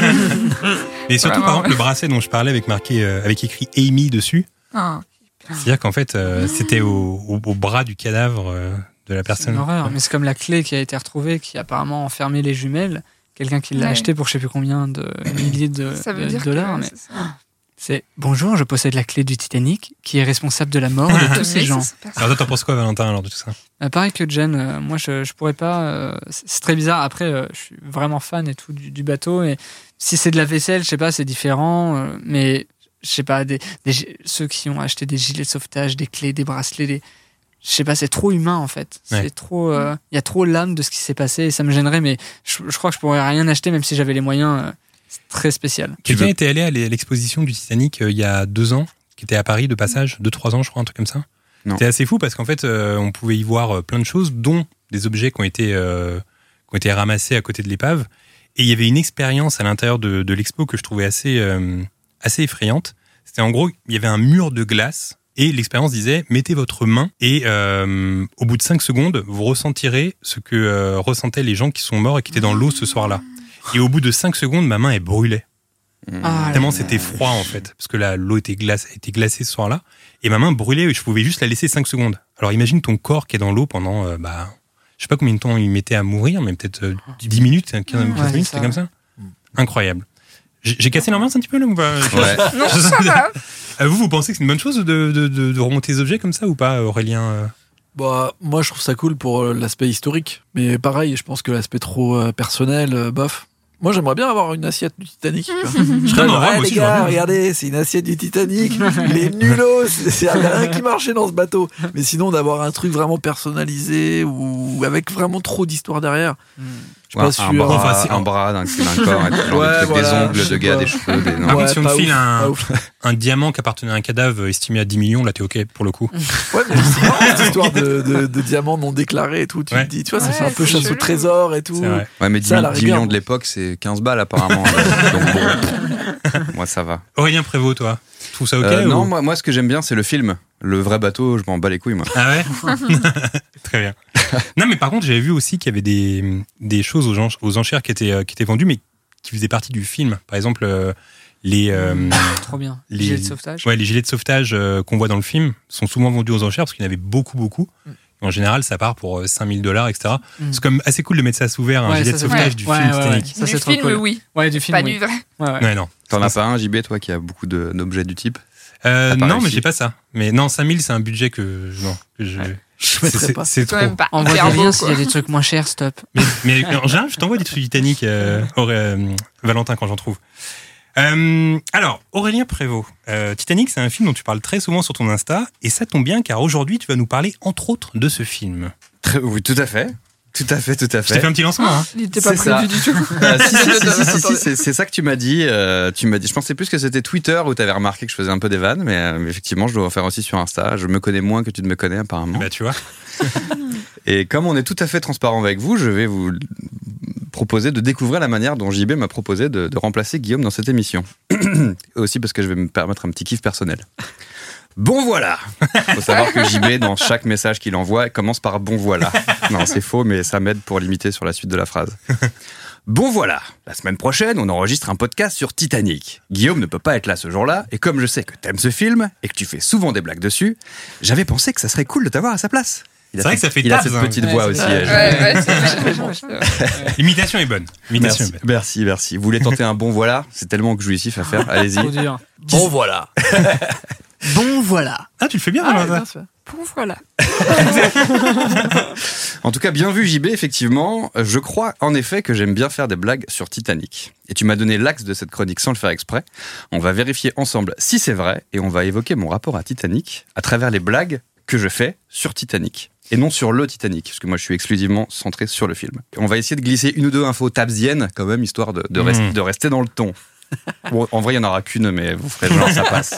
Et surtout, Vraiment, par exemple, ouais. le bracelet dont je parlais avec marqué, euh, avec écrit Amy dessus, Ah. c'est-à-dire qu'en fait, euh, c'était au, au, au bras du cadavre euh, de la C'est personne. une horreur, mais c'est comme la clé qui a été retrouvée, qui a apparemment enfermé les jumelles. Quelqu'un qui l'a Ouais. acheté pour je sais plus combien de milliers de, Ça veut de dire dollars. que mais c'est ça. c'est bonjour, je possède la clé du Titanic, qui est responsable de la mort de tous ces Mais gens. c'est super. Alors toi, t'en penses quoi, Valentin, alors de tout ça ? Euh, pareil que Jen, euh, moi je, je pourrais pas. euh, c'est c'est très bizarre. Après, euh, je suis vraiment fan et tout du, du bateau. Et si c'est de la vaisselle, je sais pas, c'est différent. euh, mais je sais pas, des, des gi- ceux qui ont acheté des gilets de sauvetage, des clés, des bracelets, des, je sais pas, c'est trop humain en fait. Ouais. C'est trop. Il y a trop l'âme de ce qui s'est passé et ça me gênerait. Mais je, je crois que je pourrais rien acheter même si j'avais les moyens. euh, c'est très spécial. Quelqu'un veux- était allé à l'exposition du Titanic euh, il y a deux ans, qui était à Paris de passage, deux, trois ans, je crois, un truc comme ça. Non. C'était assez fou parce qu'en fait, euh, on pouvait y voir euh, plein de choses, dont des objets qui ont été, euh, qui ont été ramassés à côté de l'épave. Et il y avait une expérience à l'intérieur de, de l'expo que je trouvais assez, euh, assez effrayante. C'était en gros, il y avait un mur de glace et l'expérience disait mettez votre main et euh, au bout de cinq secondes, vous ressentirez ce que euh, ressentaient les gens qui sont morts et qui étaient dans l'eau ce soir-là. Et au bout de cinq secondes, ma main, elle brûlait. Ah, Tellement là, c'était froid en fait, parce que la- l'eau était, glace, était glacée ce soir-là, et ma main brûlait et je pouvais juste la laisser cinq secondes. Alors imagine ton corps qui est dans l'eau pendant, euh, bah, je sais pas combien de temps il mettait à mourir, mais peut-être euh, dix minutes, quinze, quinze Ouais, minutes, c'est c'était ça. comme ça. Incroyable. J'ai j'ai cassé l'ambiance un petit peu là ou pas Ouais. Non, ça va. Euh, Vous, vous pensez que c'est une bonne chose de, de, de, de remonter les objets comme ça ou pas, Aurélien euh Bah, moi, je trouve ça cool pour euh, l'aspect historique. Mais pareil, je pense que l'aspect trop euh, personnel, euh, bof. Moi, j'aimerais bien avoir une assiette du Titanic. tu vois. Je serais Non, genre, ouais, hey, moi les aussi, gars, j'aimerais bien. regardez, c'est une assiette du Titanic. Il est nulos. Il n'y a rien qui marchait dans ce bateau. Mais sinon, d'avoir un truc vraiment personnalisé ou avec vraiment trop d'histoire derrière. Je Ouais, suis pas un, sûr. bras, Enfin, c'est- un bras d'un d'un corps, et tout, genre Ouais, des, trucs, voilà, des ongles je de sais gars, pas. des cheveux. Des... non. Par Ouais, contre, si on te pas file ouf, un- pas ouf. un diamant qui appartenait à un cadavre estimé à dix millions, là t'es ok pour le coup. Ouais, mais c'est marrant, cette histoire de, de, de diamants non déclarés et tout. Tu Ouais. te dis, tu vois, ça Ouais, fait un peu c'est chasse au chelou. trésor et tout. C'est vrai. Ouais, mais dix, Ça, à la dix rigueur, millions bon. de l'époque, c'est quinze balles apparemment. Donc bon, moi ça va. Aurélien Prévost, toi, tu trouves ça ok Euh, ou- Non, moi, moi ce que j'aime bien, c'est le film. Le vrai bateau, je m'en bats les couilles, moi. Ah ouais. Très bien. Non, mais par contre, j'avais vu aussi qu'il y avait des, des choses aux, gens, aux enchères qui étaient, euh, qui étaient vendues, mais qui faisaient partie du film. Par exemple, euh, les, euh, Trop bien. les- Les gilets de sauvetage. ouais, les gilets de sauvetage euh, qu'on voit dans le film sont souvent vendus aux enchères parce qu'il y en avait beaucoup, beaucoup. En général, ça part pour euh, cinq mille dollars, et cetera. Mm. C'est comme assez cool de mettre ça sous verre, un Ouais, gilet ça, de c'est sauvetage vrai. du Ouais, film ouais, Titanic. ouais. Ça, Du c'est trop film, cool. oui. Ouais, du film, Pas oui. du vrai. Ouais, ouais. Ouais, non. T'en as pas un, J B, toi, qui a beaucoup de- d'objets du type Euh, À part non, mais ici. j'ai pas ça. Mais non, cinq mille, c'est un budget que, non, que je. Ouais. Je c'est- mettrais c'est- pas. C'est Quand trop. même pas Envoie hyper des beau, liens quoi. s'il y a des trucs moins chers, stop. Mais, mais en général, je t'envoie des trucs Titanic, euh, Auré- euh, Valentin, quand j'en trouve. Euh, alors, Aurélien Prévost, euh, Titanic, c'est un film dont tu parles très souvent sur ton Insta, et ça tombe bien car aujourd'hui, tu vas nous parler entre autres de ce film. Très- Oui, tout à fait. Tout à fait, tout à Je t'ai fait. fait un petit lancement. Hein. Il n'était pas C'est ça. prévu du tout. Ah, si, si, si, si, si, si, c'est, c'est ça que tu m'as dit. Euh, tu m'as dit. Je pensais plus que c'était Twitter où tu avais remarqué que je faisais un peu des vannes, mais, euh, mais effectivement, je dois en faire aussi sur Insta. Je me connais moins que tu ne me connais apparemment. Bah, tu vois. Et comme on est tout à fait transparent avec vous, je vais vous proposer de découvrir la manière dont J B m'a proposé de, de remplacer Guillaume dans cette émission. Aussi parce que je vais me permettre un petit kiff personnel. Bon voilà. Faut savoir que J B, dans chaque message qu'il envoie, commence par bon voilà. Non, c'est faux, mais ça m'aide pour limiter sur la suite de la phrase. Bon voilà, la semaine prochaine, on enregistre un podcast sur Titanic. Guillaume ne peut pas être là ce jour-là, et comme je sais que t'aimes ce film, et que tu fais souvent des blagues dessus, j'avais pensé que ça serait cool de t'avoir à sa place. Il a C'est vrai fait- que ça fait Il a tabs, cette hein. petite Ouais, voix c'est aussi. ça. euh, Ouais, ouais, c'est vrai. L'imitation est bonne. L'imitation Merci, est bonne. merci, merci. Vous voulez tenter un bon voilà? C'est tellement jouissif à faire. Allez-y. Trop dur. Bon, voilà. Bon, voilà. Ah, tu le fais bien, Ah, Valentin. bien sûr. Bon, voilà. En tout cas, bien vu J B, effectivement. Je crois en effet que j'aime bien faire des blagues sur Titanic. Et tu m'as donné l'axe de cette chronique sans le faire exprès. On va vérifier ensemble si c'est vrai et on va évoquer mon rapport à Titanic à travers les blagues que je fais sur Titanic. Et non sur le Titanic, parce que moi je suis exclusivement centré sur le film. On va essayer de glisser une ou deux infos tabsiennes quand même, histoire de, de, Mmh. rester, de rester dans le ton. Bon, en vrai, il n'y en aura qu'une, mais vous ferez genre ça passe.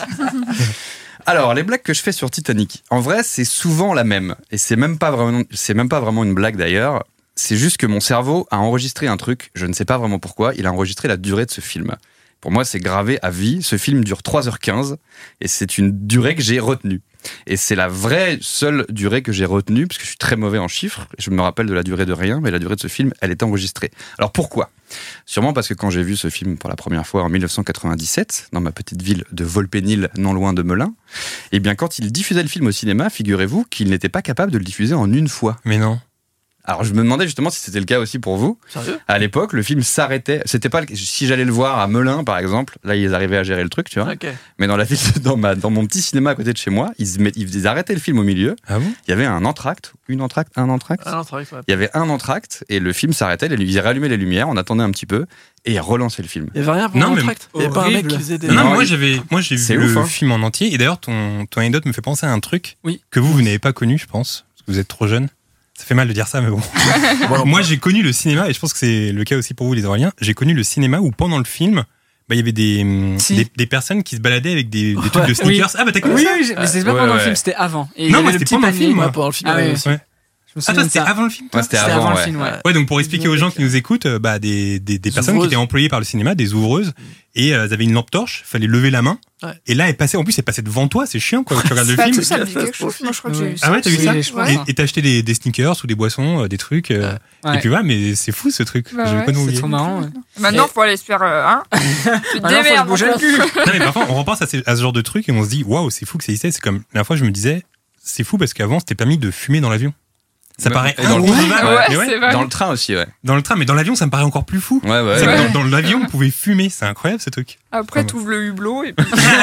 Alors, les blagues que je fais sur Titanic, en vrai, c'est souvent la même. Et c'est même pas vraiment, c'est même pas vraiment une blague d'ailleurs. C'est juste que mon cerveau a enregistré un truc, je ne sais pas vraiment pourquoi, il a enregistré la durée de ce film. Pour moi, c'est gravé à vie. Ce film dure trois heures quinze et c'est une durée que j'ai retenue. Et c'est la vraie seule durée que j'ai retenue, parce que je suis très mauvais en chiffres. Je me rappelle de la durée de rien, mais la durée de ce film, elle est enregistrée. Alors pourquoi ? Sûrement parce que quand j'ai vu ce film pour la première fois en dix-neuf cent quatre-vingt-dix-sept, dans ma petite ville de Volpénil, non loin de Melun, eh bien quand il diffusait le film au cinéma, figurez-vous qu'il n'était pas capable de le diffuser en une fois. Mais non. Alors je me demandais justement si c'était le cas aussi pour vous. Sérieux ? À l'époque, le film s'arrêtait. C'était pas le... si j'allais le voir à Melun, par exemple, là ils arrivaient à gérer le truc, tu vois. Ok. Mais dans la ville, dans, ma, dans mon petit cinéma à côté de chez moi, ils, se met- ils arrêtaient le film au milieu. Ah bon ? Il y avait un entracte, une entracte, un entracte. Ah non, c'est vrai que ça va. Il y avait un entracte et le film s'arrêtait. Ils rallumaient les lumières, on attendait un petit peu et ils relançaient le film. Il y avait rien pour Non, mais- l'entracte. Il y avait pas un mec Horrible. qui faisait des. Non, Non, moi il- j'avais, moi j'ai C'est vu ouf, le hein. film en entier. Et d'ailleurs, ton, ton anecdote me fait penser à un truc Oui. que vous, vous n'avez pas connu, je pense, parce que vous êtes trop jeune. Ça fait mal de dire ça, mais bon. Bon, Moi, j'ai connu le cinéma, et je pense que c'est le cas aussi pour vous, les Auréliens. J'ai connu le cinéma où pendant le film, bah, il y avait des, hum, Si. des, des personnes qui se baladaient avec des, des trucs Ouais. de sneakers. Ah bah t'as connu Oui, ça oui, mais c'était pas Ouais, pendant ouais. le film, c'était avant. Et il y Non, avait moi, le c'était petit pendant le panier. film, Ouais, moi. pendant le film. Ah ouais, ouais. aussi. Ouais. Je me Ah souviens toi, de c'était ça. avant le film toi Ouais, c'était C'était avant, avant ouais. le film, ouais. Ouais, donc pour expliquer aux gens qui nous écoutent, euh, bah, des, des, des Des personnes qui ouvreuses. étaient employées par le cinéma, des ouvreuses, et euh, elles avaient une lampe torche, fallait lever la main, Ouais. et là, elle passait, en plus, elle passait devant toi, c'est chiant, quoi, quand tu regardes le Ah, film. tout ça me dit quelque chose. Moi, je crois que j'ai eu ça. Ah ouais, t'as vu aussi. ça Oui, je pense. Ouais. Et et t'as acheté des, des sneakers ou des boissons, euh, des trucs, euh, Ouais. et puis voilà, mais c'est fou ce truc, Bah je vais ouais, pas nous C'est oublier. trop marrant. ouais. Maintenant, faut aller se faire. euh, Hein Tu te Maintenant, faut se démerdes, bouger mon le cul. Non, mais parfois, on repense à ce, à ce genre de truc et on se dit, waouh, c'est fou que ça existait. C'est comme, la dernière fois, je me disais, c'est fou parce qu'avant, c'était permis de fumer dans l'avion. Ça Ouais. paraît Et dans le- inconcevable, Ouais, mais ouais. c'est vrai. Dans le train aussi, ouais. Dans le train, mais dans l'avion, ça me paraît encore plus fou. Ouais, ouais. C'est ouais. que Dans, dans l'avion, on pouvait fumer. C'est incroyable, ce truc. Après, Ouais. t'ouvres le hublot et puis.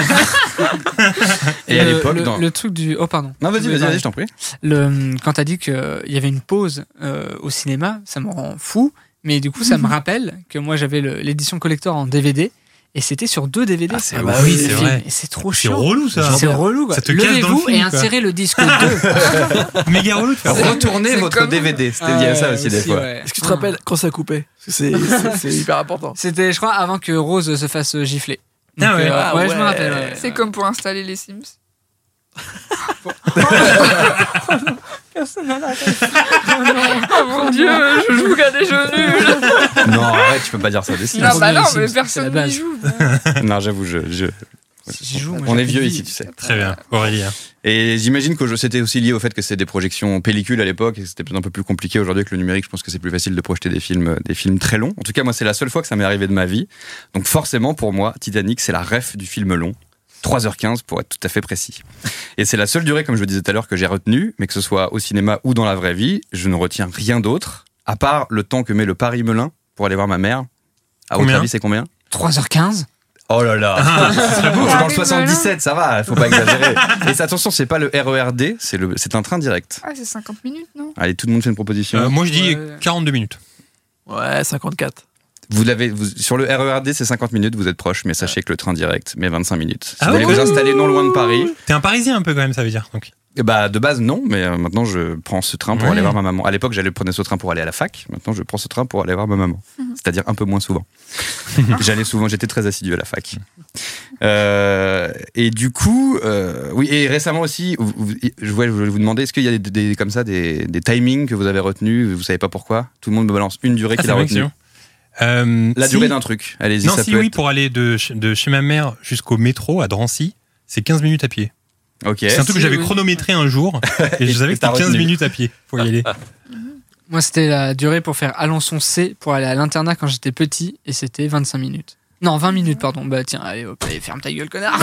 Et à le, l'époque, le, dans. le truc du. Oh, pardon. Non, vas-y, Je voulais vas-y, parler. vas-y, je t'en prie. Le, quand t'as dit qu'il y avait une pause euh, au cinéma, ça me rend fou. Mais du coup, ça me rappelle que moi, j'avais le- l'édition collector en D V D. Et c'était sur deux D V D. Ah, c'est Ah ouf. bah le oui, c'est film. vrai. Et c'est trop C'est chiant. relou, ça. C'est relou. Quoi. Ça te casse dans le Levez-vous film, et quoi. insérez le disque deux. Méga relou de faire ça. Retournez C'est votre comme- D V D. C'était il y a ça aussi, des fois. ouais. Est-ce que tu te rappelles quand ça coupait Parce que c'est- c'est c'est hyper important. C'était, je crois, avant que Rose se fasse gifler. Donc, Ah ouais. euh, Ah ouais, je ouais. me rappelle. ouais. C'est comme pour installer les Sims. Oh mon dieu, je joue qu'à des jeux nuls. Non, arrête, tu peux pas dire ça des Sims. Non, bah non, Les Sims, mais c'est la personne base. n'y joue. Non, j'avoue, je. je... J'y joue, moi, On j'ai est plus vieux de ici, vie. tu sais. Très bien, Aurélie. hein. Et j'imagine que c'était aussi lié au fait que c'était des projections pellicules à l'époque et que c'était peut-être un peu plus compliqué aujourd'hui avec le numérique. Je pense que c'est plus facile de projeter des films, des films très longs. En tout cas, moi, c'est la seule fois que ça m'est arrivé de ma vie. Donc forcément, pour moi, Titanic, c'est la ref du film long. trois heures quinze pour être tout à fait précis. Et c'est la seule durée, comme je le disais tout à l'heure, que j'ai retenue, mais que ce soit au cinéma ou dans la vraie vie, je ne retiens rien d'autre, à part le temps que met le Paris-Melun pour aller voir ma mère. À votre Combien avis, c'est combien ? trois heures quinze. Oh là là, je suis dans le Paris-Melun. soixante-dix-sept, ça va, faut pas exagérer. Et attention, c'est pas le R E R D, c'est le, c'est un train direct. Ah, c'est cinquante minutes, non? Allez, tout le monde fait une proposition. Euh, moi, je dis Ouais. quarante-deux minutes. Ouais, cinquante-quatre. Vous l'avez, vous, sur le R E R D, c'est cinquante minutes, vous êtes proche, mais sachez que le train direct met vingt-cinq minutes. Si Ah vous voulez ouais. vous installer non loin de Paris, T'es un Parisien un peu quand même, ça veut dire. Donc. Et bah, de base, non, mais euh, maintenant, je prends ce train pour Ouais. aller voir ma maman. À l'époque, j'allais prendre ce train pour aller à la fac. Maintenant, je prends ce train pour aller voir ma maman. Mhm. C'est-à-dire un peu moins souvent. J'allais souvent, j'étais très assidu à la fac. Euh, et du coup, euh, oui, et récemment aussi, vous- vous- je voulais je voulais vous demander, est-ce qu'il y a des, des- comme ça des, des timings que vous avez retenus, vous savez pas pourquoi? Tout le monde me balance une durée Ah, qu'il c'est a vrai que c'est retenue. long. Euh, La si- durée d'un truc. Allez-y, Non, ça si peut oui, être... pour aller de, ch- de chez ma mère jusqu'au métro à Drancy, c'est quinze minutes à pied. Ok. C'est un truc que Si, j'avais oui. chronométré un jour et je Et savais que t'as c'était quinze retenu. minutes à pied pour y aller. Moi, c'était la durée pour faire Alençon-C pour aller à l'internat quand j'étais petit et c'était vingt-cinq minutes. Non, vingt minutes, pardon. Bah tiens, allez, hop, allez, ferme ta gueule, connard.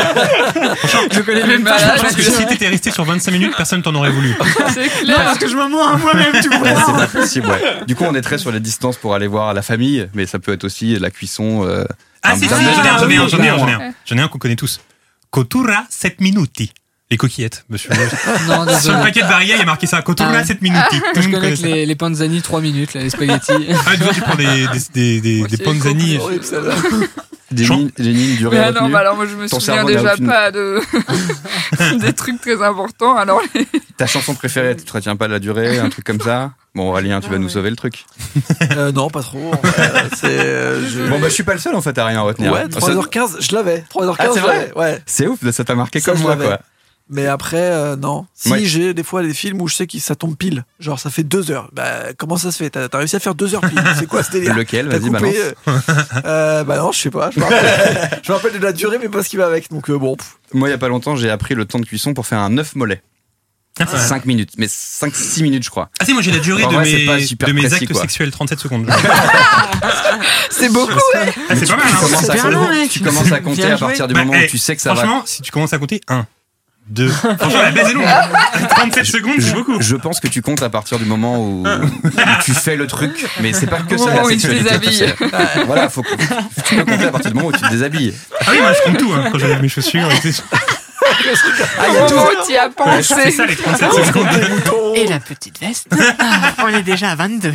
Je connais même pas. Je pense que si t'étais resté sur vingt-cinq minutes, personne t'en aurait voulu. C'est Non, clair. parce que je me mens à moi-même, tu Ouais, vois. c'est pas possible, ouais. Du coup, on est très sur les distances pour aller voir la famille, mais ça peut être aussi la cuisson. euh, Ah, un si, si, d'un j'en ai un, déjeuner, j'en ai un, j'en ai un, j'en ai Ouais. un. J'en ai un qu'on connaît tous. Cottura sept minuti. Les coquillettes, monsieur. Non, Sur le désolé. paquet de Barilla, il y a marqué ça. Cottura Ah. sept minuti. Tout le Je monde connais connaît que ça. les, les panzani trois minutes, là, les spaghettis. Ah, tu vois, tu prends des, des, des, des, des C'est panzani. horrible, celle-là. Des Jean- lignes, des lignes durées Mais ah non, retenues. bah alors moi je me Ton souviens cerveau n'a déjà aucune- pas de des trucs très importants. Alors Ta chanson préférée, tu te retiens pas de la durée, un truc comme ça? Bon, Aurélien, tu vas Ah nous ouais. sauver le truc. Euh, non, pas trop. en fait. C'est, euh, je- Bon, bah, je suis pas le seul en fait à rien retenir. Ouais, trois heures quinze, je l'avais. trois heures quinze, Ah, c'est je vrai l'avais. Ouais. C'est ouf, ça t'a marqué Ça, comme je moi, l'avais. quoi. Mais après, euh, non. Si, Ouais. j'ai des fois des films où je sais que ça tombe pile. Genre, ça fait deux heures. Bah, comment ça se fait? T'as, t'as réussi à faire deux heures pile. C'est quoi ce délire? Lequel? T'as Vas-y, coupé, balance. euh, euh, bah non, je sais pas. Je me rappelle, je me rappelle de la durée, mais pas ce qui va avec. Donc, euh, bon. pff. Moi, il y a pas longtemps, j'ai appris le temps de cuisson pour faire un œuf mollet. Ah, c'est vrai. cinq minutes, mais cinq six minutes, je crois. Ah si, moi j'ai la durée En de vrai, c'est pas mes, super de mes précis, actes quoi. sexuels, trente-sept secondes. c'est beaucoup. Ouais. Ah, c'est pas mal, Tu hein. commences, à, super long, mec. tu commences à compter Bien à joué. partir du Bah, moment eh, où tu sais que ça va. Franchement, si tu commences à compter un, deux. Franchement, la baisse est longue. trente-sept secondes, c'est beaucoup. Je pense que tu comptes à partir du moment où, où tu fais le truc, mais c'est pas que ça Au la moment où il te sexualité. tu déshabille. sais. Voilà, faut que, tu peux compter à partir du moment où tu te déshabilles. Ah oui, moi je compte tout hein, quand j'enlève mes chaussures. et tout. Au moment où tu y as Ouais, c'est pensé. ça les trente-sept secondes. Et la petite veste. Ah, on est déjà à vingt-deux.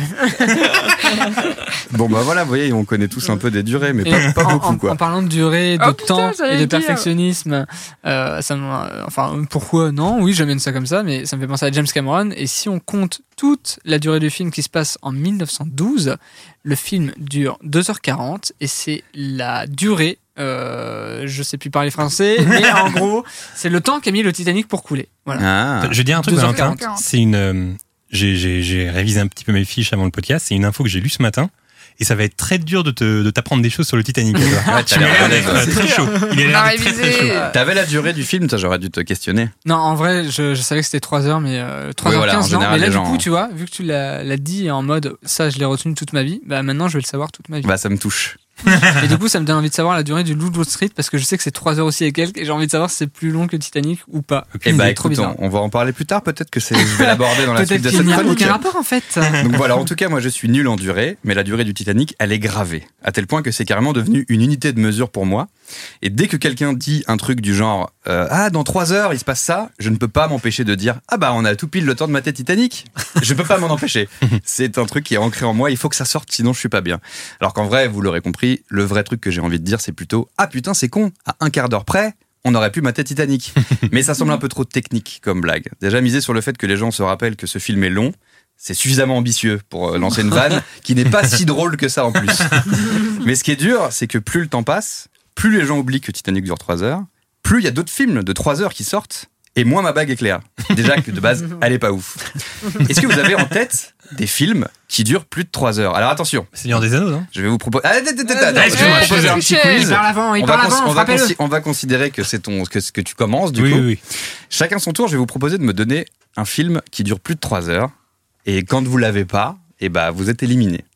Bon bah voilà, vous voyez, on connaît tous un peu des durées, mais Et pas, pas en, beaucoup en- quoi. en parlant de durée, de Oh, putain, temps j'allais et de le dire. perfectionnisme, euh, ça me- enfin pourquoi non? Oui, j'amène ça comme ça, mais ça me fait penser à James Cameron. Et si on compte toute la durée du film qui se passe en mille neuf cent douze, le film dure deux heures quarante et c'est la durée. Euh, je sais plus parler français, mais en gros, c'est le temps qu'a mis le Titanic pour couler. Voilà. Ah. Je vais dire un truc, deux heures Valentin. quarante. C'est une. euh, j'ai, j'ai, j'ai révisé un petit peu mes fiches avant le podcast. C'est une info que j'ai lue ce matin. Et ça va être très dur de, te, de t'apprendre des choses sur le Titanic. Ouais, t'as Tu l'air m'as l'air balèze. d'être très chaud. Il a On l'air a d'être très très révisé. chaud. T'avais la durée du film, ça j'aurais dû te questionner. Non, en vrai, je, je savais que c'était trois heures, mais euh, trois Oui, heures voilà, en quinze, non. général, Mais là, les du gens- coup, tu vois, vu que tu l'as, l'as dit en mode ça, je l'ai retenu toute ma vie, bah maintenant, je vais le savoir toute ma vie. Bah ça me touche. Et du coup, ça me donne envie de savoir la durée du Loup de Wall Street parce que je sais que c'est trois heures aussi et quelques, et j'ai envie de savoir si c'est plus long que Titanic ou pas. Et bah C'est trop écoute, bizarre. on, on va en parler plus tard, peut-être que c'est, je vais l'aborder dans la suite Peut-être de qu'il cette n'y a chronique. aucun rapport en fait. Donc voilà, en tout cas, moi je suis nul en durée, mais la durée du Titanic, elle est gravée, à tel point que c'est carrément devenu une unité de mesure pour moi. Et dès que quelqu'un dit un truc du genre euh, ah dans trois heures il se passe ça, je ne peux pas m'empêcher de dire ah bah on a tout pile le temps de mater Titanic. Je peux pas m'en empêcher. C'est un truc qui est ancré en moi, il faut que ça sorte, sinon je suis pas bien. Alors qu'en vrai, vous l'aurez compris, le vrai truc que j'ai envie de dire, c'est plutôt ah putain c'est con, à un quart d'heure près. On aurait pu mater Titanic. Mais ça semble un peu trop technique comme blague. Déjà, miser sur le fait que les gens se rappellent que ce film est long, c'est suffisamment ambitieux pour euh, lancer une vanne qui n'est pas si drôle que ça en plus. Mais ce qui est dur, c'est que plus le temps passe, plus les gens oublient que Titanic dure trois heures, plus il y a d'autres films de trois heures qui sortent, et moins ma bague est claire. Déjà que de base, elle est pas ouf. Est-ce que vous avez en tête des films qui durent plus de trois heures? Alors attention, Seigneur des Anneaux, non? je vais vous proposer... Ah, attends, attends, attends, Ah, je vais vous excuse-moi, proposer un excuse-moi. petit quiz. Il parle avant, il On va, parle cons- avant, on, va frappez-le. consi- on va considérer que c'est ton que, que tu commences du Oui, coup. oui, oui. Chacun son tour, je vais vous proposer de me donner un film qui dure plus de trois heures. Et quand vous l'avez pas, eh ben, vous êtes éliminé.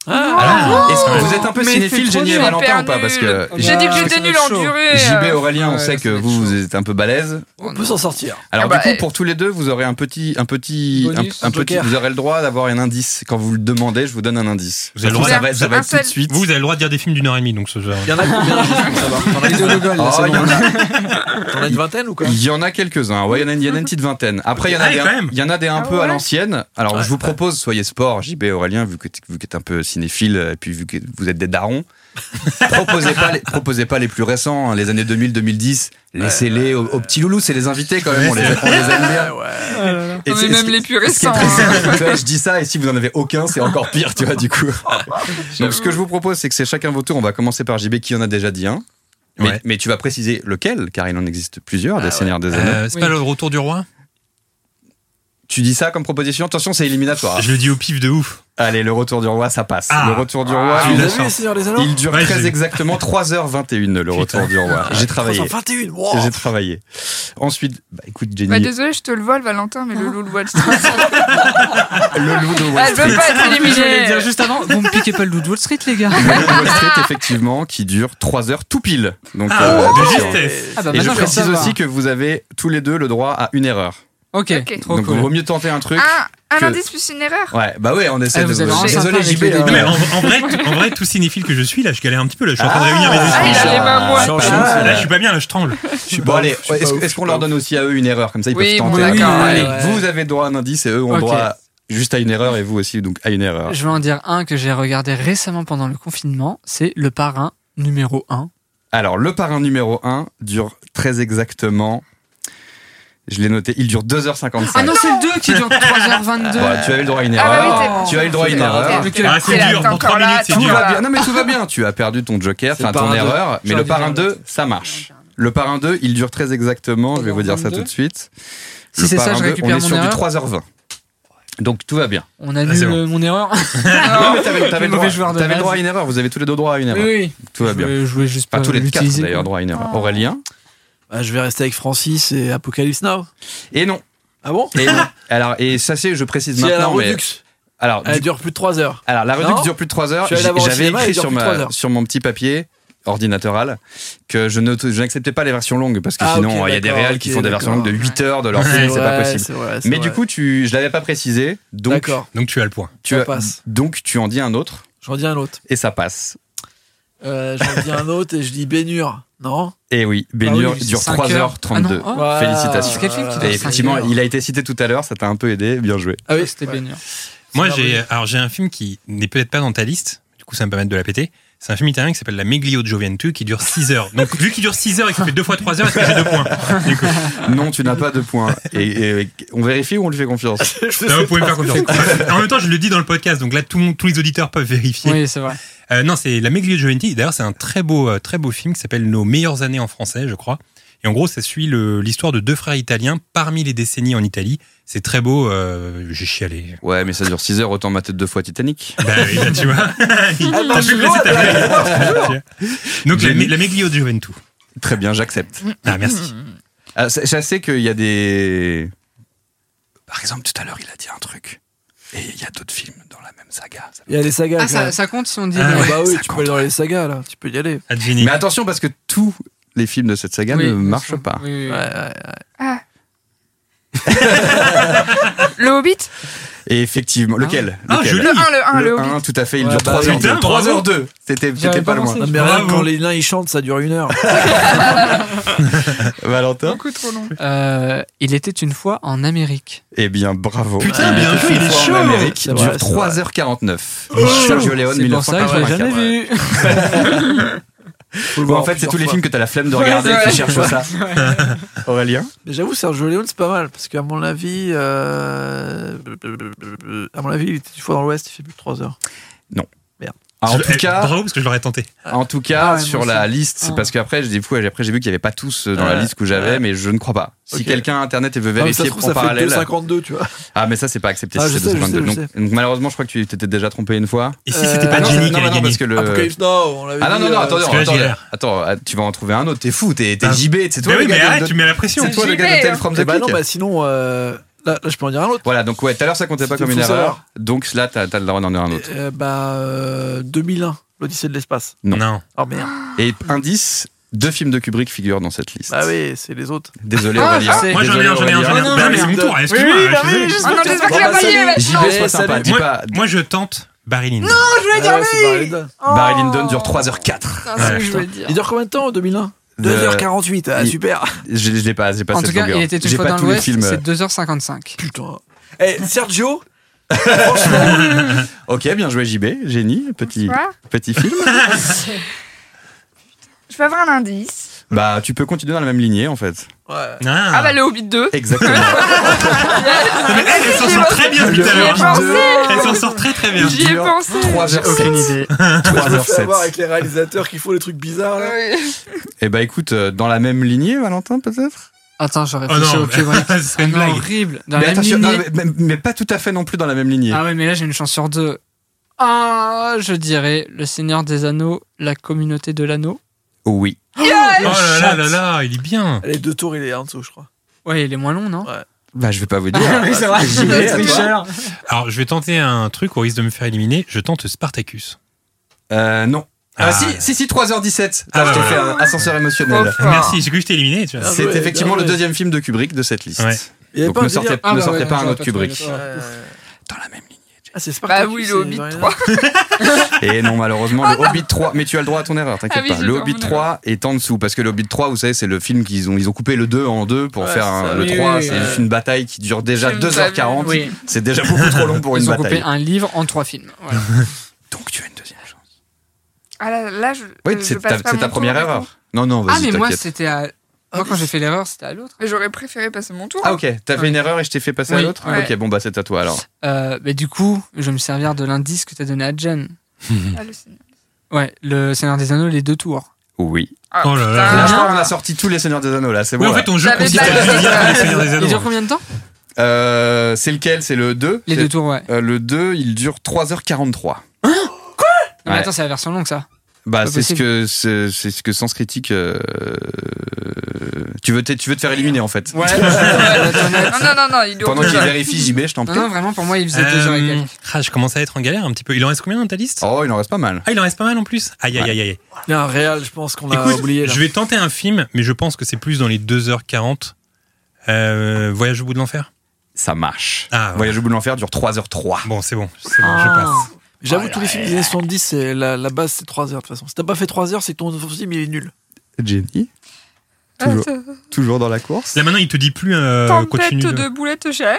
Alors, est-ce que vous êtes un peu Mais cinéphile, c'est trop Génie et nul. Valentin, ou Hyper pas? Parce que nul. J'ai dit que Ah, j'étais ça va nul être en chaud. durée. J B et euh. Aurélien, on Ouais, sait ça que va être vous, chaud. vous êtes un peu balèze. On peut s'en sortir. Alors Ah bah, du coup, eh. pour tous les deux, vous aurez un petit, un petit, Bonus, un, un petit, joker. vous aurez le droit d'avoir un indice. Quand vous le demandez, je vous donne un indice. Vous avez le Ça, droit ça de- va être, ça va un être tout de seul. suite. Vous, vous avez le droit de dire des films d'une heure et demie, donc ce genre. Il y en a combien juste pour savoir? T'en as Les deux une- Gogol, là, Oh, c'est il y bon. en a, T'en as une vingtaine ou quoi? il y en a quelques-uns. Ouais, il y en a, une- il y en a une petite vingtaine. Après, il y en a Ah, des, quand même. il y en a des un Ah peu à ouais. l'ancienne. Alors, Ouais, je vous ouais. propose, soyez sport, J B et Aurélien, vu que, vu que êtes un peu cinéphile, et puis vu que vous êtes des darons. proposez pas, les, proposez pas les plus récents, hein, les années deux mille deux mille dix. Laissez-les aux, aux petits loulous, c'est les invités quand même, on les, on les aime bien. Ouais. Et Non, mais c'est- même ce- les plus ce qui est récents. très hein. simple, tu vois, je dis ça et si vous en avez aucun, c'est encore pire, tu vois, du coup. Donc ce que je vous propose, c'est que c'est chacun votre tour. On va commencer par J B qui en a déjà dit un. Mais, Ouais. mais tu vas préciser lequel, car il en existe plusieurs, des Ah Seigneurs des Anneaux. Euh, c'est Oui. pas le retour du roi? Tu dis ça comme proposition, attention, c'est éliminatoire. Je le dis au pif de ouf. Allez, le retour du roi, ça passe. Ah. Le retour du roi, Ah, Tu il, l'as la vu, chance. les Seigneurs des Anneaux il dure Ouais, très j'ai- exactement trois heures vingt et une, le retour du roi. J'ai travaillé. trois cent vingt et un, wow. J'ai travaillé. Ensuite, bah, écoute, Jenny, Bah, désolé, je te le vole, Valentin, mais le loup de Wall Street. le loup de Wall Elle veut Street. pas être Je voulais éliminée. dire juste avant, vous me piquez pas le loup de Wall Street, les gars. Le loup de Wall Street, effectivement, qui dure trois heures tout pile. Donc, Ah, euh, de attention. justesse. Ah bah Et je maintenant, précise ça va. aussi que vous avez tous les deux le droit à une erreur. Ok, Ok. trop Donc, il cool. vaut mieux tenter un truc. Un, un que- indice plus une erreur. Ouais, bah ouais, on essaie Ah, de. vous avez vraiment Désolé, sympa J avec B. les hein. Non, mais Ouais. en, en vrai, tout, en vrai, tout cinéphile que je suis, là, je galère un petit peu. Là, je suis en train de Ah, réunir mes Ah, il esprits. a les mains moites. Change, Ah, change. Là, je suis pas bien, là, je tremble. Bon, allez, je suis pas est-ce ouf, est-ce je qu'on suis leur pas donne aussi à eux une erreur? Comme ça, ils Oui, peuvent bon, tenter. d'accord, Allez, ouais. vous avez le droit à un indice et eux ont Ok. le droit juste à une erreur et vous aussi, donc à une erreur. Je vais en dire un que j'ai regardé récemment pendant le confinement, c'est Le Parrain numéro un. Alors, le parrain numéro un dure très exactement. Je l'ai noté, il dure deux heures cinquante-cinq. Ah non, c'est le deux qui dure trois heures vingt-deux. Voilà, tu as eu le droit à une Ah bah erreur. oui, t'es- tu as eu le droit à une C'est pas erreur. grave. T'es- Ah, c'est t'es là, dur, t'es pour trois encore là, minutes, c'est tu Tout dur. vas- va bien. Non, mais tout va bien. Tu as perdu ton joker, C'est enfin le ton parrain deux. erreur. Mais J'aurais le dû parrain dire deux, l'autre. ça marche. Le parrain deux, il dure très exactement. Je vais vous dire ça vingt-deux. tout de suite. Si Le c'est ça, parrain je deux, récupère on est mon sur du erreur. trois heures vingt. Donc tout va bien. On annule c'est bon. euh, mon erreur. Non, mais t'avais, t'avais le Mauvais droit, joueur de t'avais le base. droit à une erreur. Vous avez tous les deux droit à une Oui, erreur. oui. Tout va Je bien. voulais- Je voulais juste Pas pas tous les quatre l'utiliser, d'ailleurs quoi. droit à une erreur. Oh. Aurélien. Bah, je vais rester avec Francis et Apocalypse Now. Et non. Ah bon? Et non. Alors, et ça c'est, je précise Si elle a la maintenant, mais Redux, alors, elle du- dure plus de trois heures. alors la Redux Non. dure plus de trois heures. Je suis allé J'ai- la voir au J'avais cinéma, elle écrit dure sur plus de trois ma, heures. sur mon petit papier ordinatoral que je ne- je n'acceptais pas les versions longues parce que Ah, sinon ok, il y a des d'accord, réals qui ok, font des versions d'accord. longues de huit heures de leur C'est film, c'est pas vrai, possible. c'est vrai, c'est Mais vrai. du coup, tu, je l'avais pas précisé, donc D'accord, Donc, tu as le point. tu, ça as- passe. donc tu en dis un autre J'en dis un autre. et ça passe. Euh, J'en dis un autre et je dis Bénur. Non? Et oui, Bénur Ah oui, dure cinq trois heures trente-deux. Ah non, oh. Voilà. Félicitations. Quel film qui Et dure effectivement, cinq heures il a été cité tout à l'heure, ça t'a un peu aidé, bien joué. Ah oui, C'était ouais. baigneur. Moi, C'est j'ai, merveilleux. alors, j'ai un film qui n'est peut-être pas dans ta liste. Du coup, ça va me permettre de la péter. C'est un film italien qui s'appelle La Meglio di Gioventù qui dure six heures. Donc, vu qu'il dure six heures et qu'il fait deux fois trois heures, est-ce que j'ai deux points? Du coup, Non, tu n'as pas de points. Et, et on vérifie ou on lui fait confiance? Je là, sais vous pouvez me pas. faire confiance. En même temps, je le dis dans le podcast, donc là, tout le monde- tous les auditeurs peuvent vérifier. Oui, c'est vrai. Euh, non, c'est La Meglio di Gioventù. D'ailleurs, c'est un très beau, euh, très beau film qui s'appelle Nos meilleures années en français, je crois. Et en gros, ça suit le- l'histoire de deux frères italiens parmi les décennies en Italie. C'est très beau. Euh, j'ai chialé. Ouais, mais ça dure six heures, autant mater deux fois Titanic. Bah oui, là, tu vois. T'as marche pu placer ta toujours, blague. Donc, la, Jenny. la Meglio di Gioventù. Très bien, j'accepte. Ah, merci. Ah, c'est- je sais qu'il y a des. Par exemple, tout à l'heure, il a dit un truc. Et il y a d'autres films dans la même saga. Ça- Il y a les sagas. Ah, quand ça, même. ça compte si on dit. Ah le- ouais. bah oui, ça tu compte, peux aller dans ouais. les sagas là, tu peux y aller. Ah, Jenny. Mais attention, parce que tous les films de cette saga Oui, ne bien marchent sûr. pas. Oui, oui, oui. Ouais, ouais, ouais. Ah. Le Hobbit. Et effectivement, lequel, Ah, lequel joli. Le un, le un, le Le Hobbit. un, tout à fait, il Ouais, dure bah, trois heures putain, deux. trois bravo. heures deux. C'était J'avais c'était pas pas loin. pensé. Non, mais rien, Bravo. quand les nains ils chantent, ça dure une heure. Valentin. Beaucoup trop long. Euh, il était une fois en Amérique. Eh bien, bravo. Putain, Il bien était joué, une il est fois en chaud. Amérique, C'est vrai, dure c'est trois heures quarante-neuf. Oh. Sergio Leone, C'est pour ça que je l'ai jamais mille neuf cent quatre-vingt-quatre. vu. Faut le Bon, voir en fait, c'est plusieurs tous les fois. films que t'as la flemme de regarder Ouais, qui ouais. cherchent ça. Aurélien. Mais j'avoue, Sergio Leone, c'est pas mal. Parce qu'à mon avis, euh... à mon avis, il était une fois dans l'Ouest, il fait plus de trois heures. Ah, en Je- tout eh, cas, Bravo, parce que je l'aurais tenté. En tout cas, Ah ouais, sur moi la aussi. liste, c'est Ah. parce qu'après, j'ai fou, après j'ai vu qu'il n'y avait pas tous dans la Ouais. liste que j'avais, Ouais. mais je ne crois pas. Si Ok. quelqu'un internet et veut Ah, mais ça vérifier se trouve, en ça fait parallèle. deux cinquante-deux, tu vois. Ah, mais ça, c'est pas accepté Ah, si je c'est sais, je deux cinquante-deux. sais, je Donc, sais. donc, malheureusement, je crois que tu t'étais déjà trompé une fois. Et si Euh, c'était pas ah non, Jenny non, qui non, allait non, gagner parce que le. Apocalypse Now, on l'avait Ah non, dit, non, non, euh, attends, parce que là, attends, j'y ai l'air. attends, attends, tu vas en trouver un autre. T'es fou, t'es t'es Ah. J B, c'est toi Mais le oui, mais gars de- arrête, de- tu mets la pression. c'est toi le J B, gars de Tale hein. from the Eh bah non, Peak. bah sinon, euh, là, là, je peux en dire un autre. Voilà, donc ouais, tout à l'heure, ça comptait pas C'était comme une faux erreur. savoir. Donc là, t'as t'as le droit d'en dire un autre. Euh, bah, euh, deux mille un, l'Odyssée de l'espace. Non. Non. Oh merde. Et indice, deux films de Kubrick figurent dans cette liste. Bah oui, c'est les autres. Désolé Ah, Aurélien. je sais. Moi, j'en ai Désolé, un, j'en ai un, j'en ai Aurélien. un. non, Bah, non, mais c'est mais- mon tour, Oui, excuse-moi. oui, je bah suis oui, désolé. juste Ah non, j'espère qu'il Bon, a bah, pas salut. gagné J B, maintenant. sois sympa, salut. dis Moi, pas. moi, je tente Barry Lyndon. Je voulais Ah dire ouais, c'est Barry lui. Lyndon. Barry Lyndon dure trois heures quatre. Putain, c'est ce que je voulais dire. Il dure combien de temps, deux mille un De- deux heures quarante-huit, ah, il- super. Je, je l'ai pas, j'ai pas En cette tout cas, longueur. il était une J'ai fois pas dans tous les l'Ouest, films. c'est deux heures cinquante-cinq. Putain. Eh, Sergio, Ok, bien joué J B, génie, petit, Bonsoir. petit film. Je peux avoir un indice. Bah, tu peux continuer dans la même lignée en fait. Ouais. Ah, Ah, bah le Hobbit deux. Exactement. mais elle, elle s'en sort très bien Le tout à J'y ai l'heure. pensé. Elle s'en sort très très bien. J'y ai pensé. trois heures Aucune sept. idée. trois Je me heures fais sept. avoir avec les réalisateurs qui font les trucs bizarres là. Oui. Eh bah écoute, euh, dans la même lignée, Valentin, peut-être. Attends, je Oh réfléchis non, au plus vrai. ce serait une Ah non, blague. horrible. Dans Mais la même attention, lignée. non, mais, mais- mais pas tout à fait non plus dans la même lignée. Ah ouais, mais là j'ai une chance sur deux. Ah, je dirais Le Seigneur des Anneaux, La Communauté de l'Anneau. Oui. Oh là là là là, il est bien. Les deux tours, il est en dessous, je crois. Ouais, il est moins long, non? Ouais. Bah je vais pas vous dire. oui, c'est vrai. J'y vais, à toi. Alors, je vais tenter un truc au risque de me faire éliminer. Je tente Spartacus. Euh, non. Ah. Ah, si, si, si, trois heures dix-sept. Ah, je t'ai ouais, fait ouais. un ascenseur émotionnel. Trop fort. Merci, j'ai cru que je t'ai éliminé. Tu vois. Ah, C'est ouais, effectivement bien le joué. deuxième film de Kubrick de cette liste. Ouais. Il y avait Donc pas ne un sortez, délire- Ah, ne bah sortez ouais, pas un j'aurais autre pas trouvé Kubrick. le choix. Euh, Dans la même lignée. Ah, c'est Spartacus. Bah oui, le c'est- Hobbit ouais, trois. Et non, malheureusement, le Hobbit trois, mais tu as le droit à ton erreur, t'inquiète Ah oui, pas. j'ai Le le Hobbit droit à mon trois est en dessous, parce que le Hobbit trois, vous savez, c'est le film qu'ils ont, ils ont coupé le deux en deux pour Ouais, faire ça, un- le oui, trois, oui, c'est oui. une bataille qui dure déjà Film deux heures quarante. Oui. C'est déjà beaucoup trop long pour une Ils ont bataille. coupé un livre en trois films. Voilà. Donc tu as une deuxième chance. Ah là, là je. Oui, je c'est passe ta, pas c'est mon ta tour, première du coup. erreur. Non, non, Ah, vas-y, mais moi t'inquiète. c'était à. Moi quand j'ai fait l'erreur, c'était à l'autre. Mais j'aurais préféré passer mon tour. Ah ok, t'as fait une erreur et je t'ai fait passer à Oui, l'autre. ouais. Ok, bon bah c'est à toi alors. Euh, mais du coup, je vais me servir de l'indice que t'as donné à Jen. Ah, le Seigneur. Ouais, Le Seigneur des Anneaux, les deux tours. Oui. Ah, Oh là là. putain. Là, je crois qu'on a sorti tous les Seigneurs des Anneaux là, c'est Oui, bon. en là. fait, ton jeu J'avais consiste pas à le- juste dire que les Seigneurs des Il Anneaux. dure combien de temps? Euh, c'est lequel? C'est le deux. Les C'est- deux tours, ouais. Euh, le deux, il dure trois heures quarante-trois. Non, mais Ouais. attends, c'est la version longue ça. Bah, Pas c'est ce possible. que c'est c'est ce que Sens Critique. euh, Tu veux te, tu veux te faire éliminer en fait. Ouais. Non, non, non, non, il dure Pendant tout qu'il seul. vérifie J B, je t'en Non, prie. non, vraiment, pour moi, il faisait deux heures et Euh, quelques. ah, je commence à être en galère un petit peu. Il en reste combien dans ta liste? Oh, il en reste pas mal. Ah, il en reste pas mal en plus. Aïe, aïe, aïe, aïe. Il y a un réel, je pense qu'on a Écoute, oublié. Là. je vais tenter un film, mais je pense que c'est plus dans les deux heures quarante. Euh, Voyage au bout de l'enfer. Ça marche. Ah, ouais. Voyage au bout de l'enfer dure trois heures trois. Bon, c'est bon, c'est bon, Ah. je passe. J'avoue, tous les films des années soixante-dix, c'est la, la base, c'est trois heures de toute façon. Si t'as pas fait trois heures, c'est que ton film il est nul. Jenny, Ah, toujours, ça- toujours dans la course. Là maintenant, il te dit plus euh, Tempête continue. de- de boulettes géantes.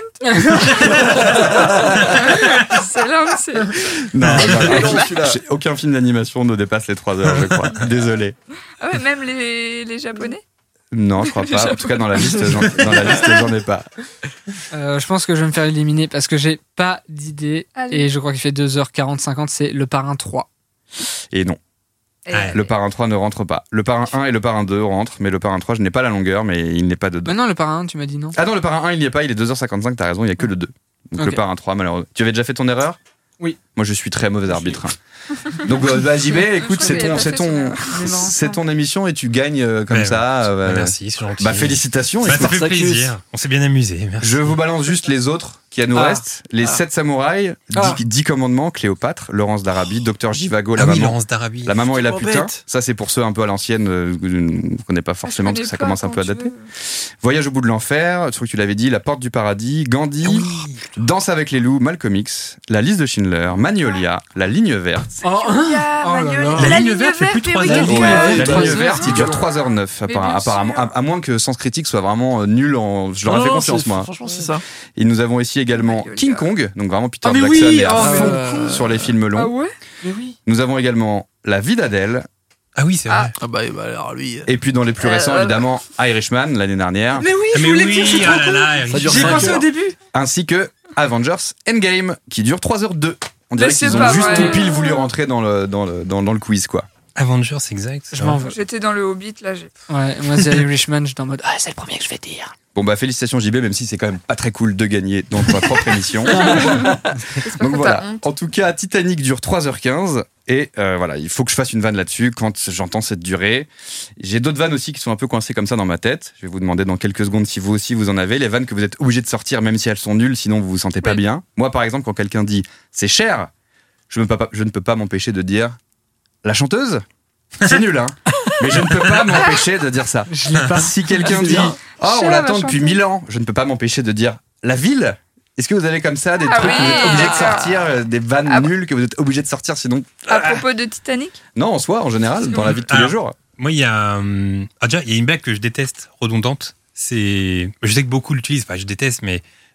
C'est l'un de ces. Non, non, Ah, non, aucun- celui-là. j'ai- aucun film d'animation ne dépasse les trois heures, je crois. Désolé. Ah ouais, même les, les Japonais. Non, je crois pas. En tout cas, dans la liste, j'en, dans la liste, j'en ai pas. Euh, je pense que je vais me faire éliminer parce que j'ai pas d'idée. Allez. Et je crois qu'il fait deux heures quarante, cinquante. C'est Le Parrain trois. Et non, Et- Ouais. le Parrain trois ne rentre pas. Le Parrain un et le Parrain deux rentrent, mais le Parrain trois, je n'ai pas la longueur, mais il n'est pas dedans. Maintenant, Le Parrain un, tu m'as dit non. Ah non, le Parrain un, il n'y est pas, il est deux heures cinquante-cinq, t'as raison, il n'y a que le deux. Donc Ok. le Parrain trois, malheureusement. Tu avais déjà fait ton erreur? Oui. Moi, je suis très mauvais arbitre. hein. Donc, euh, bah, J B, écoute, Je c'est crois qu'il ton, a c'est pas fait son ton, erreur. c'est ton émission et tu gagnes euh, comme Ouais, ça. ouais. euh, Merci, c'est gentil. Bah, félicitations. Bah, écoute. ça fait Spartacus. plaisir. On s'est bien amusé. Merci. Je vous balance juste les autres qui nous Ah. restent. Les Ah. sept samouraïs, Ah. dix, dix commandements, Cléopâtre, Laurence d'Arabie, Docteur Givago, la Ah oui, maman. Laurence d'Arabie. La maman et la Tellement putain. bête. Ça, c'est pour ceux un peu à l'ancienne, euh, que je ne connais pas forcément, parce que ça commence un peu à dater. Voyage au bout de l'enfer, je crois que tu l'avais dit, La porte du paradis, Gandhi, Ah oui. Danse avec les loups, Malcolm X, La liste de Schindler, Magnolia, La ligne verte. Oh, Oh là là. La ligne verte fait plus de trois mais heures. oui, Ouais, oui, la oui, ligne trois heures. verte, il dure trois heures neuf, Mais bien apparemment. sûr. À, à moins que Sens Critique soit vraiment euh, nul en. Je leur ai Non, fait non, confiance, c'est- moi. Franchement, c'est ça. Et nous avons ici également Magnolia. King Kong, donc vraiment Peter Ah, mais Jackson oui, est à oh, fond euh, sur les films longs. Ah ouais. Mais oui. Nous avons également La vie d'Adèle, Ah oui, c'est vrai. Ah. Ah bah, bah, alors lui. et puis dans les plus Euh, récents, euh, évidemment, Irishman l'année dernière, Mais oui, Ah, je mais voulais oui, dire, je suis trop ah là con. là, Ça dure J'y ai cinq pensé heures. au début. ainsi que Avengers Endgame, qui dure trois heures deux. On dirait Mais c'est qu'ils ont pas juste vrai. tout pile voulu rentrer dans le, dans le, dans, dans le quiz, quoi. Avengers, exact. Je m'en veux. J'étais dans le Hobbit, là. J'ai... Ouais, moi, c'est Irishman, j'étais en mode Ah, c'est le premier que je vais dire. Bon bah félicitations J B, même si c'est quand même pas très cool de gagner dans ta propre émission. J'espère Donc que voilà. t'as honte. En tout cas, Titanic dure trois heures quinze. Et euh, voilà, il faut que je fasse une vanne là-dessus quand j'entends cette durée. J'ai d'autres vannes aussi qui sont un peu coincées comme ça dans ma tête. Je vais vous demander dans quelques secondes si vous aussi vous en avez. Les vannes que vous êtes obligés de sortir même si elles sont nulles, sinon vous vous sentez pas Oui. bien. Moi par exemple, quand quelqu'un dit c'est cher, je, me peux pas- je ne peux pas m'empêcher de dire la chanteuse. C'est nul, hein. Mais je ne peux pas m'empêcher de dire ça. Je l'ai pas. Si quelqu'un C'est dit bien. oh on Cher, l'attend la depuis chanteuse. mille ans, je ne peux pas m'empêcher de dire la ville. Est-ce que vous avez comme ça des Ah trucs que vous êtes oui, obligés de d'accord. sortir, euh, des vannes Ah. nulles que vous êtes obligés de sortir sinon À propos de Titanic. non, en soi, en général, dans la vie de tous Alors, les jours. Moi, il y a. hum, Ah, déjà, il y a une blague que je déteste, redondante. C'est. Je sais que beaucoup l'utilisent, enfin, je déteste, mais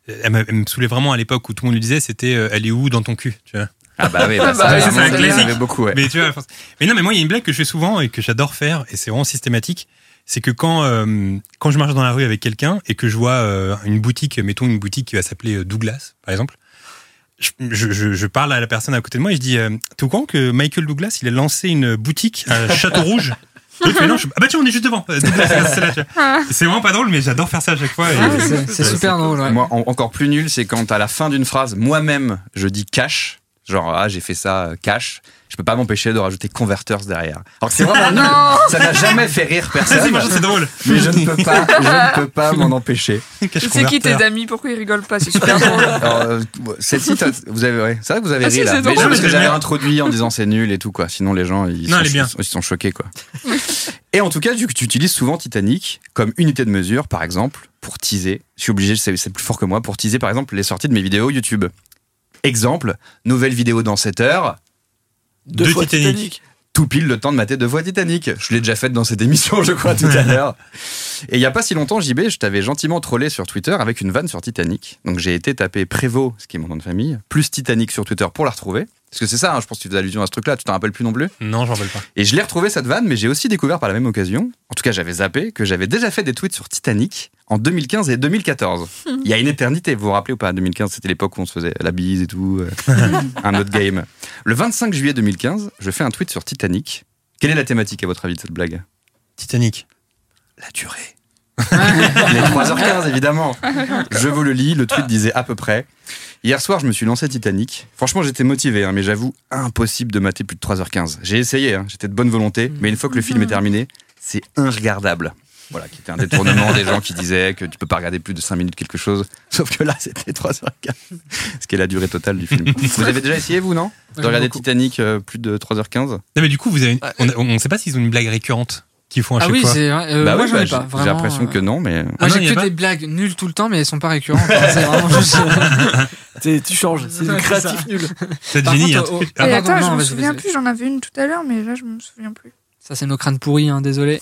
elle, m'a- elle me saoulait vraiment à l'époque où tout le monde lui disait c'était euh, elle est où dans ton cul, tu vois. Ah bah oui, bah, Bah ça, oui, ça, c'est ça, un ça, classique. ça avait beaucoup, ouais. Mais tu vois, mais non, mais moi il y a une blague que je fais souvent et que j'adore faire et c'est vraiment systématique. C'est que quand euh, quand je marche dans la rue avec quelqu'un et que je vois euh, une boutique, mettons une boutique qui va s'appeler euh, Douglas, par exemple, je, je, je, je parle à la personne à côté de moi et je dis euh, t'es au courant que Michael Douglas il a lancé une boutique à Château-Rouge? Il fait, non, je... Ah bah tiens, on est juste devant. Douglas, c'est là, tu vois. C'est vraiment pas drôle, mais j'adore faire ça à chaque fois. Et... Ah, c'est, c'est super drôle. Ouais. Moi, en- encore plus nul, c'est quand à la fin d'une phrase, moi-même, je dis cash. Genre, ah, j'ai fait ça, euh, cash. Je peux pas m'empêcher de rajouter converters derrière. Alors que c'est vraiment nul. Ça n'a jamais fait rire Ça, c'est, personne. c'est drôle. Mais je ne peux pas, je ne peux pas m'en empêcher. Cache C'est qui converteur. tes amis? Pourquoi ils rigolent pas? C'est super drôle. Alors, euh, celle-ci, t'as- vous avez, ouais, c'est vrai que vous avez Ah ri si, là. c'est Mais drôle. juste parce Mais que j'avais j'aime bien. introduit en disant c'est nul et tout quoi. Sinon les gens ils, Non, sont, elle est bien. ils sont choqués quoi. Et en tout cas, vu que tu utilises souvent Titanic comme unité de mesure, par exemple, pour teaser. Je suis obligé, c'est, c'est plus fort que moi, pour teaser par exemple les sorties de mes vidéos YouTube. Exemple, nouvelle vidéo dans sept heures. Deux De fois Titanic. Titanic. Tout pile le temps de mater deux fois Titanic. Je l'ai déjà faite dans cette émission, je crois, tout à l'heure. Et il n'y a pas si longtemps, J B, je t'avais gentiment trollé sur Twitter avec une vanne sur Titanic. Donc j'ai été taper Prévost, ce qui est mon nom de famille, plus Titanic sur Twitter pour la retrouver. Parce que c'est ça, hein, je pense que tu faisais allusion à ce truc-là, tu t'en rappelles plus non plus. Non, j'en veux pas. Et je l'ai retrouvé cette vanne, mais j'ai aussi découvert par la même occasion, en tout cas j'avais zappé, que j'avais déjà fait des tweets sur Titanic en deux mille quinze et deux mille quatorze. Il y a une éternité, vous vous rappelez ou pas? deux mille quinze, c'était l'époque où on se faisait la bise et tout, euh, un autre game. Le vingt-cinq juillet deux mille quinze, je fais un tweet sur Titanic. Quelle est la thématique à votre avis de cette blague? Titanic. La durée. Les trois heures quinze, évidemment. Je vous le lis, le tweet disait à peu près: hier soir, je me suis lancé Titanic. Franchement, j'étais motivé, hein, mais j'avoue, impossible de mater plus de trois heures quinze. J'ai essayé, hein, j'étais de bonne volonté, mais une fois que le film est terminé, c'est inregardable. Voilà, qui était un détournement des gens qui disaient que tu peux pas regarder plus de cinq minutes quelque chose. Sauf que là, c'était trois heures quinze. Ce qui est la durée totale du film. Vous avez déjà essayé, vous, non? De Ouais, regarder beaucoup. Titanic euh, plus de trois heures quinze? Non, mais du coup, vous avez une- on, a- on sait pas s'ils ont une blague récurrente qu'ils font à Ah chaque oui, fois. c'est vrai. Euh, Bah moi, oui, j'en bah, ai pas. j'ai- j'ai Vraiment, l'impression que euh, non, mais. Ah Moi, non, j'ai y a que pas des blagues nulles tout le temps, mais elles sont pas récurrentes. hein, c'est vraiment juste. T'es- Tu changes, c'est du Ouais, c'est créatif nul. Cette Par génie, il y a un contre, truc- Ah, Et pardon, attends, non, je me vas-y, souviens vas-y. plus, j'en avais une tout à l'heure, mais là, je me souviens plus. Ça, c'est nos crânes pourris, hein, désolé.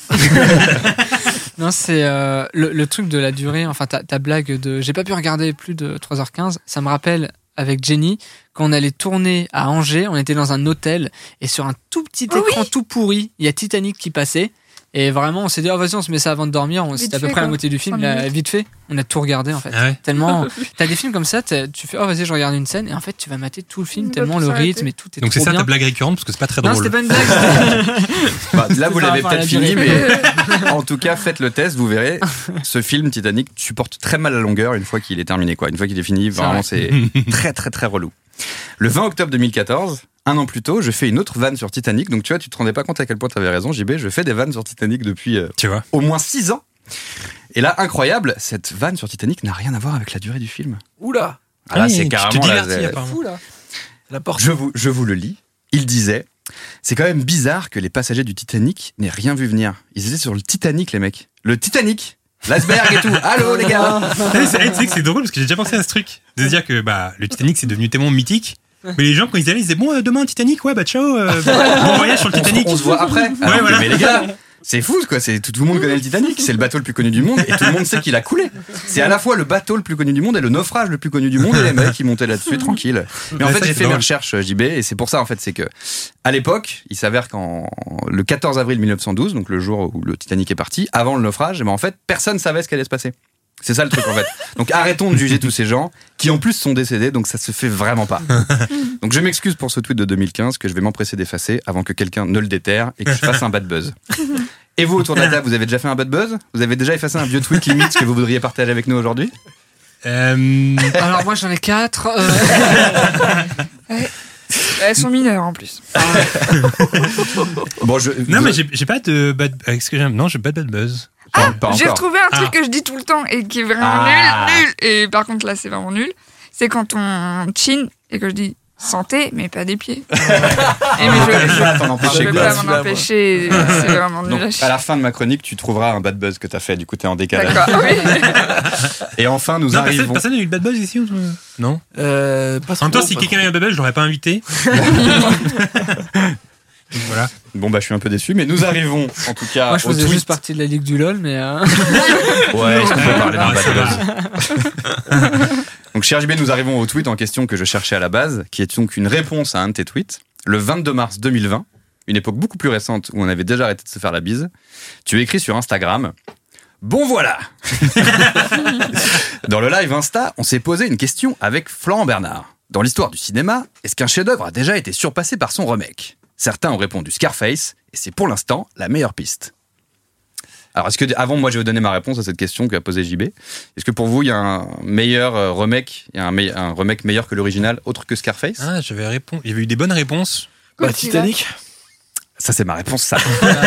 Non, c'est euh, le, le truc de la durée. Enfin, ta, ta blague de j'ai pas pu regarder plus de trois heures quinze. Ça me rappelle avec Jenny, quand on allait tourner à Angers, on était dans un hôtel et sur un tout petit Oh écran tout pourri, il y a Titanic qui passait. Et vraiment, on s'est dit, oh, vas-y, on se met ça avant de dormir. On- Vite C'était à peu fait, près la quoi. moitié du film. Cinq Là, minutes. vite fait, on a tout regardé en fait. Ah ouais. Tellement. T'as des films comme ça, t'as- tu fais, oh, vas-y, je regarde une scène. Et en fait, tu vas mater tout le film, On peut tellement plus le s'arrêter. rythme et tout est Donc c'est trop ça bien. ta blague récurrente parce que c'est pas très Non, drôle. c'était pas une blague. Bah, là, vous Par l'avez rapport à peut-être la fini, durée. mais en tout cas, faites le test, vous verrez. Ce film Titanic supporte très mal la longueur une fois qu'il est terminé, quoi. Une fois qu'il est fini, C'est vraiment, vrai. c'est très, très, très relou. Le vingt octobre deux mille quatorze, un an plus tôt, je fais une autre vanne sur Titanic. Donc, tu vois, tu te rendais pas compte à quel point tu avais raison, J B. Je fais des vannes sur Titanic depuis euh, Tu vois. au moins six ans. Et là, incroyable, cette vanne sur Titanic n'a rien à voir avec la durée du film. Oula, Ah là, oui, c'est tu te carrément. là, divertis, c'est- apparemment. fou là. La porte. Je vous, je vous le lis. Il disait: c'est quand même bizarre que les passagers du Titanic n'aient rien vu venir. Ils étaient sur le Titanic, les mecs. Le Titanic, l'iceberg et tout. Allô, les gars. Tu sais, c'est- tu sais que c'est drôle parce que j'ai déjà pensé à ce truc. De se dire que bah, le Titanic c'est devenu tellement mythique. Mais les gens, quand ils allaient, ils disaient bon, euh, demain Titanic, ouais, bah ciao, euh, bon voyage sur le On se, Titanic. on se voit après. Alors que, voilà. Mais les gars, c'est fou, quoi. C'est, tout, tout le monde connaît le Titanic. C'est le bateau le plus connu du monde et tout le monde sait qu'il a coulé. C'est à la fois le bateau le plus connu du monde et le naufrage le plus connu du monde et les mecs qui montaient là-dessus tranquille. Mais en Ouais, fait, ça, j'ai c'est fait mes drôle. recherches, J B, et c'est pour ça, en fait, c'est que à l'époque, il s'avère qu'en le quatorze avril mille neuf cent douze, donc le jour où le Titanic est parti, avant le naufrage, eh ben, en fait, personne savait ce qui allait se passer. C'est ça le truc en fait. Donc arrêtons de juger tous ces gens qui en plus sont décédés, donc ça se fait vraiment pas. Donc je m'excuse pour ce tweet de deux mille quinze que je vais m'empresser d'effacer avant que quelqu'un ne le déterre et que je fasse un bad buzz. Et vous autour de la table, vous avez déjà fait un bad buzz? Vous avez déjà effacé un vieux tweet limite que vous voudriez partager avec nous aujourd'hui? Euh, Alors, moi, j'en ai quatre. euh, Elles sont mineures en plus. Bon, je, Non, vous- mais j'ai j'ai pas de bad. Est-ce que j'aime Non, j'ai pas de bad buzz. pas, pas J'ai encore. retrouvé un truc Ah. que je dis tout le temps et qui est vraiment Ah. nul, nul. Et par contre, là, c'est vraiment nul. C'est quand on chine et que je dis santé, mais pas des pieds. et mais je, je, Ah, t'en empêcher je peux quoi. pas celui-là, m'en moi. empêcher. C'est vraiment nul. Donc, à chier. à la fin de ma chronique, tu trouveras un bad buzz que t'as fait. Du coup, t'es en décalage. D'accord, oui. Et enfin, nous Non, personne, arrivons. personne n'a eu le bad buzz ici ou- Non. Euh, pas En même temps, trop, si pas quelqu'un a eu un bad buzz, je l'aurais pas invité. Donc, voilà. Bon, bah, je suis un peu déçu, mais nous arrivons, en tout cas, Moi, je au faisais tweet. juste partie de la ligue du LOL, mais. euh, Ouais, est-ce qu'on peut parler d'un Non, bad c'est buzz? Donc, cher J B, nous arrivons au tweet en question que je cherchais à la base, qui est donc une réponse à un de tes tweets. Le vingt-deux mars deux mille vingt, une époque beaucoup plus récente où on avait déjà arrêté de se faire la bise, tu écris sur Instagram « Bon voilà !» Dans le live Insta, on s'est posé une question avec Florent Bernard. Dans l'histoire du cinéma, est-ce qu'un chef-d'œuvre a déjà été surpassé par son remake ? Certains ont répondu Scarface, et c'est pour l'instant la meilleure piste. Alors, est-ce que, avant, moi, je vais donner ma réponse à cette question qu'a posée J B. Est-ce que pour vous, il y a un meilleur remake, il y a un, me- un remake meilleur que l'original, autre que Scarface ? Ah, j'avais répondu. Il y avait eu des bonnes réponses. Bah, Titanic. Ça, c'est ma réponse, ça.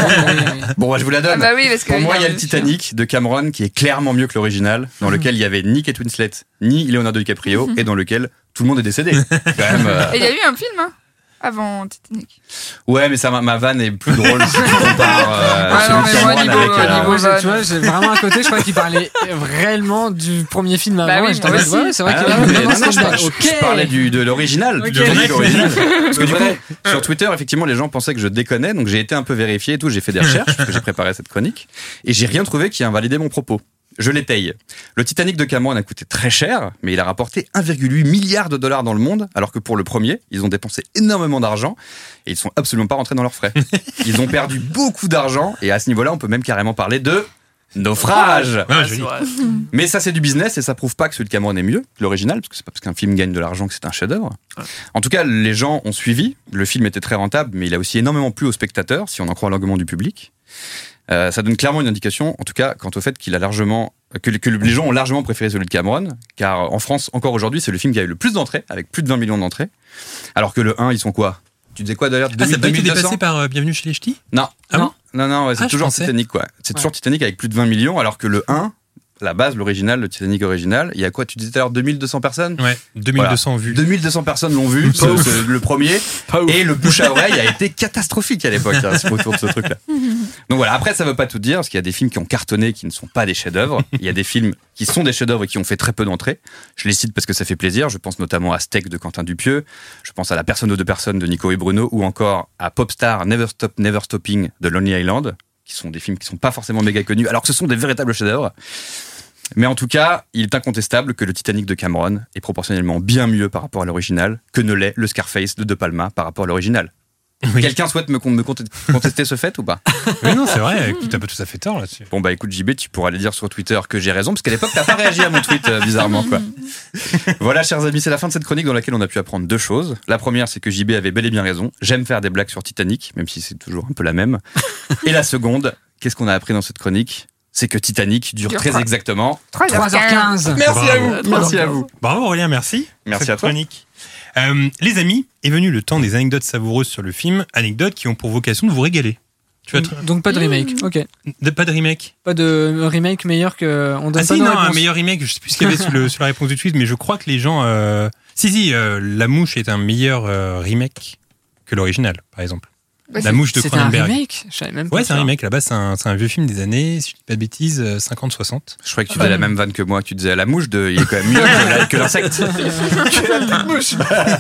Bon, moi, je vous la donne. Ah bah oui, parce que Pour moi, il y a un le Titanic de Cameron qui est clairement mieux que l'original, dans lequel il y avait ni Kate Winslet, ni Leonardo DiCaprio, et dans lequel tout le monde est décédé. Quand même, euh... Et il y a eu un film, hein, avant Titanic. Ouais, mais ça, ma, ma vanne est plus drôle si tu compares euh, Ah non, celui de mais moi, Cameron niveau- avec... euh, niveau- Moi, j'ai- tu vois, j'ai vraiment un côté, je crois qu'il parlait réellement du premier film avant. Bah oui, et j'étais en moi mode, aussi. ouais, c'est vrai Ah qu'il y a non, eu mais vraiment non, non, cette je, blague. par- je- Ok. je parlais du, de l'original, Ok. du remake original. Parce que du vrai. coup, sur Twitter, effectivement, les gens pensaient que je déconnais, donc j'ai été un peu vérifié et tout, j'ai fait des recherches, parce que j'ai préparé cette chronique, et j'ai rien trouvé qui invalidait mon propos. Je l'étaye. Le Titanic de Cameron a coûté très cher, mais il a rapporté un virgule huit milliard de dollars dans le monde, alors que pour le premier, ils ont dépensé énormément d'argent, et ils sont absolument pas rentrés dans leurs frais. Ils ont perdu beaucoup d'argent, et à ce niveau-là, on peut même carrément parler de naufrage. Ah, joli. Mais ça, c'est du business et ça prouve pas que celui de Cameron est mieux que l'original, parce que c'est pas parce qu'un film gagne de l'argent que c'est un chef-d'œuvre. En tout cas, les gens ont suivi. Le film était très rentable, mais il a aussi énormément plu aux spectateurs, si on en croit l'argument du public. Euh, ça donne clairement une indication, en tout cas, quant au fait qu'il a largement, que, que les gens ont largement préféré celui de Cameron, car en France, encore aujourd'hui, c'est le film qui a eu le plus d'entrées, avec plus de vingt millions d'entrées, alors que le un, ils sont quoi ? Tu disais quoi d'ailleurs ? Ah, ça n'a pas été deux mille deux cents dépassé par euh, Bienvenue chez les Ch'tis ? Non. Ah bon ? Non, non, ouais, c'est Ah, je toujours pensais. Titanic, quoi. C'est Ouais. toujours Titanic avec plus de vingt millions, alors que le un, la base, l'original, le Titanic original, il y a quoi ? Tu disais tout à l'heure deux mille deux cents personnes ? Ouais, deux mille deux cents vues. deux mille deux cents personnes l'ont vu, ce- ce- le premier, Pas ouf. et le bouche à oreille a été catastrophique à l'époque hein, autour de ce truc-là. Donc voilà, après ça veut pas tout dire, parce qu'il y a des films qui ont cartonné qui ne sont pas des chefs-d'œuvre. Il y a des films qui sont des chefs-d'œuvre et qui ont fait très peu d'entrées. Je les cite parce que ça fait plaisir. Je pense notamment à Steak de Quentin Dupieux, je pense à La personne aux deux personnes de Nico et Bruno, ou encore à Popstar Never Stop Never Stopping de Lonely Island, qui sont des films qui sont pas forcément méga connus, alors que ce sont des véritables chefs-d'œuvre. Mais en tout cas, il est incontestable que le Titanic de Cameron est proportionnellement bien mieux par rapport à l'original que ne l'est le Scarface de De Palma par rapport à l'original. Oui. Quelqu'un souhaite me, con- me conte- contester ce fait ou pas ? Oui, non, c'est vrai, écoute, t'as pas tout à fait tort là-dessus. Bon bah écoute J B, tu pourras aller dire sur Twitter que j'ai raison, parce qu'à l'époque t'as pas réagi à mon tweet euh, bizarrement quoi. Voilà chers amis, c'est la fin de cette chronique dans laquelle on a pu apprendre deux choses. La première, c'est que J B avait bel et bien raison. J'aime faire des blagues sur Titanic, même si c'est toujours un peu la même. Et la seconde, qu'est-ce qu'on a appris dans cette chronique ? C'est que Titanic dure Dure très trois- exactement. trois heures trois heures quinze. quinze. Merci à Bravo. vous, merci à vous. Bravo Aurélien, merci. Merci Cette à toi. chronique. Euh, les amis, est venu le temps des anecdotes savoureuses sur le film, anecdotes qui ont pour vocation de vous régaler. Tu vas te- Donc pas de remake. Ok. de- pas de remake. Pas de remake meilleur que. On donne Ah pas si, de non, un réponse. meilleur remake, je sais plus ce qu'il y avait sur, le- sur la réponse du tweet, mais je crois que les gens... euh, Si, si, euh, La Mouche est un meilleur euh, remake que l'original, par exemple. Bah, La c'est- Mouche de C'était un Cronenberg. remake. Je savais même pas. Ouais, c'est un ça. remake. Là-bas, c'est un, c'est un vieux film des années, si je dis pas de bêtises, euh, cinquante soixante. Je croyais que tu faisais la même vanne que moi, que tu disais à la mouche, de, il est quand même mieux que, la- que l'insecte. Que la mouche.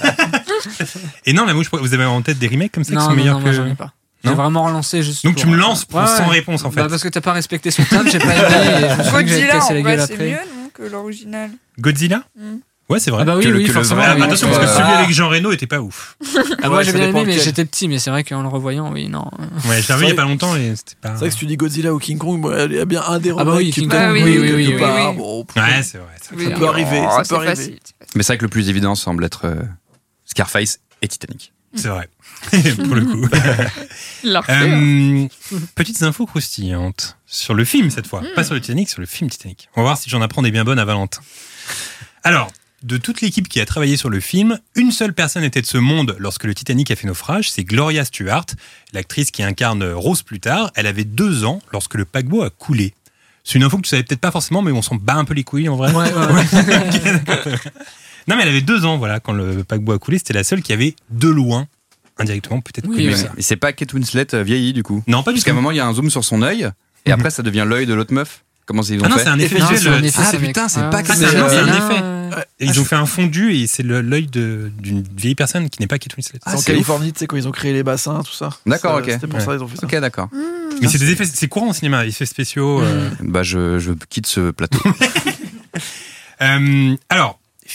Et non, La Mouche, vous avez en tête des remakes comme ça Non, qui sont non, meilleurs non, moi que... j'en ai pas. J'ai Non vraiment relancé juste. Donc pour- tu me lances pour Ouais, sans ouais. réponse en fait. Bah parce que t'as pas respecté son table, j'ai pas aimé. Et je me suis dit que j'allais te Godzilla, casser en la vrai, gueule c'est après. mieux non, que l'original. Godzilla Mm. Ouais, c'est vrai. Ah bah oui, Que le- oui, que le forcément. vrai- Ah, bah, attention, parce que Ah. celui avec Jean Reno était pas ouf. Ah, moi Ouais, j'ai ça bien dépend aimé, mais lequel. j'étais petit, mais c'est vrai qu'en le revoyant, oui, non. Ouais, je l'ai revu il y a pas longtemps et c'était pas. C'est vrai que si tu dis Godzilla ou King Kong, moi, il y a bien un des Ah bah remakes oui, qui King peut- Kong, oui, oui, oui, quelque oui, oui, part. oui. Bon, Ouais, c'est vrai. c'est vrai. Oui, peut arriver, oh, ça peut c'est arriver. facile, c'est facile. Mais c'est vrai que le plus évident semble être euh, Scarface et Titanic. C'est vrai. Pour le coup. Il l'a refait, hein. Euh, petites infos croustillantes sur le film cette fois. Pas sur le Titanic, sur le film Titanic. On va voir si j'en apprends des bien bonnes à Valentin. Alors, de toute l'équipe qui a travaillé sur le film, une seule personne était de ce monde lorsque le Titanic a fait naufrage, c'est Gloria Stewart, l'actrice qui incarne Rose plus tard. Elle avait deux ans lorsque le paquebot a coulé. C'est une info que tu savais peut-être pas forcément, mais on s'en bat un peu les couilles en vrai. Ouais, ouais, ouais. Ok, d'accord. Non, mais elle avait deux ans, voilà, quand le paquebot a coulé. C'était la seule qui avait de loin, indirectement, peut-être Oui, connu oui. ça. Et c'est pas Kate Winslet euh, vieillie du coup. Non, pas du Parce qu'à un tout. moment il y a un zoom sur son œil et Mhm. après ça devient l'œil de l'autre meuf. Comment ils ont Ah non, fait c'est un effet Non, c'est visuel. un effet, Ah, ce mec. putain, c'est Ouais, pas ouais. que Ah, c'est c'est un- euh, c'est un Non, effet. euh, Et ils ont fait un fondu et c'est le- l'œil de- d'une vieille personne qui n'est pas Kate Winslet. Ah, C'est en c'est Californie, tu sais, quand ils ont créé les bassins, tout ça. D'accord, Ça, ok. C'était pour Ouais. ça qu'ils ont fait ça. Ok, d'accord. Mais c'est des effets, c'est courant au cinéma, effets spéciaux. euh. Bah je, je quitte ce plateau. Euh, alors,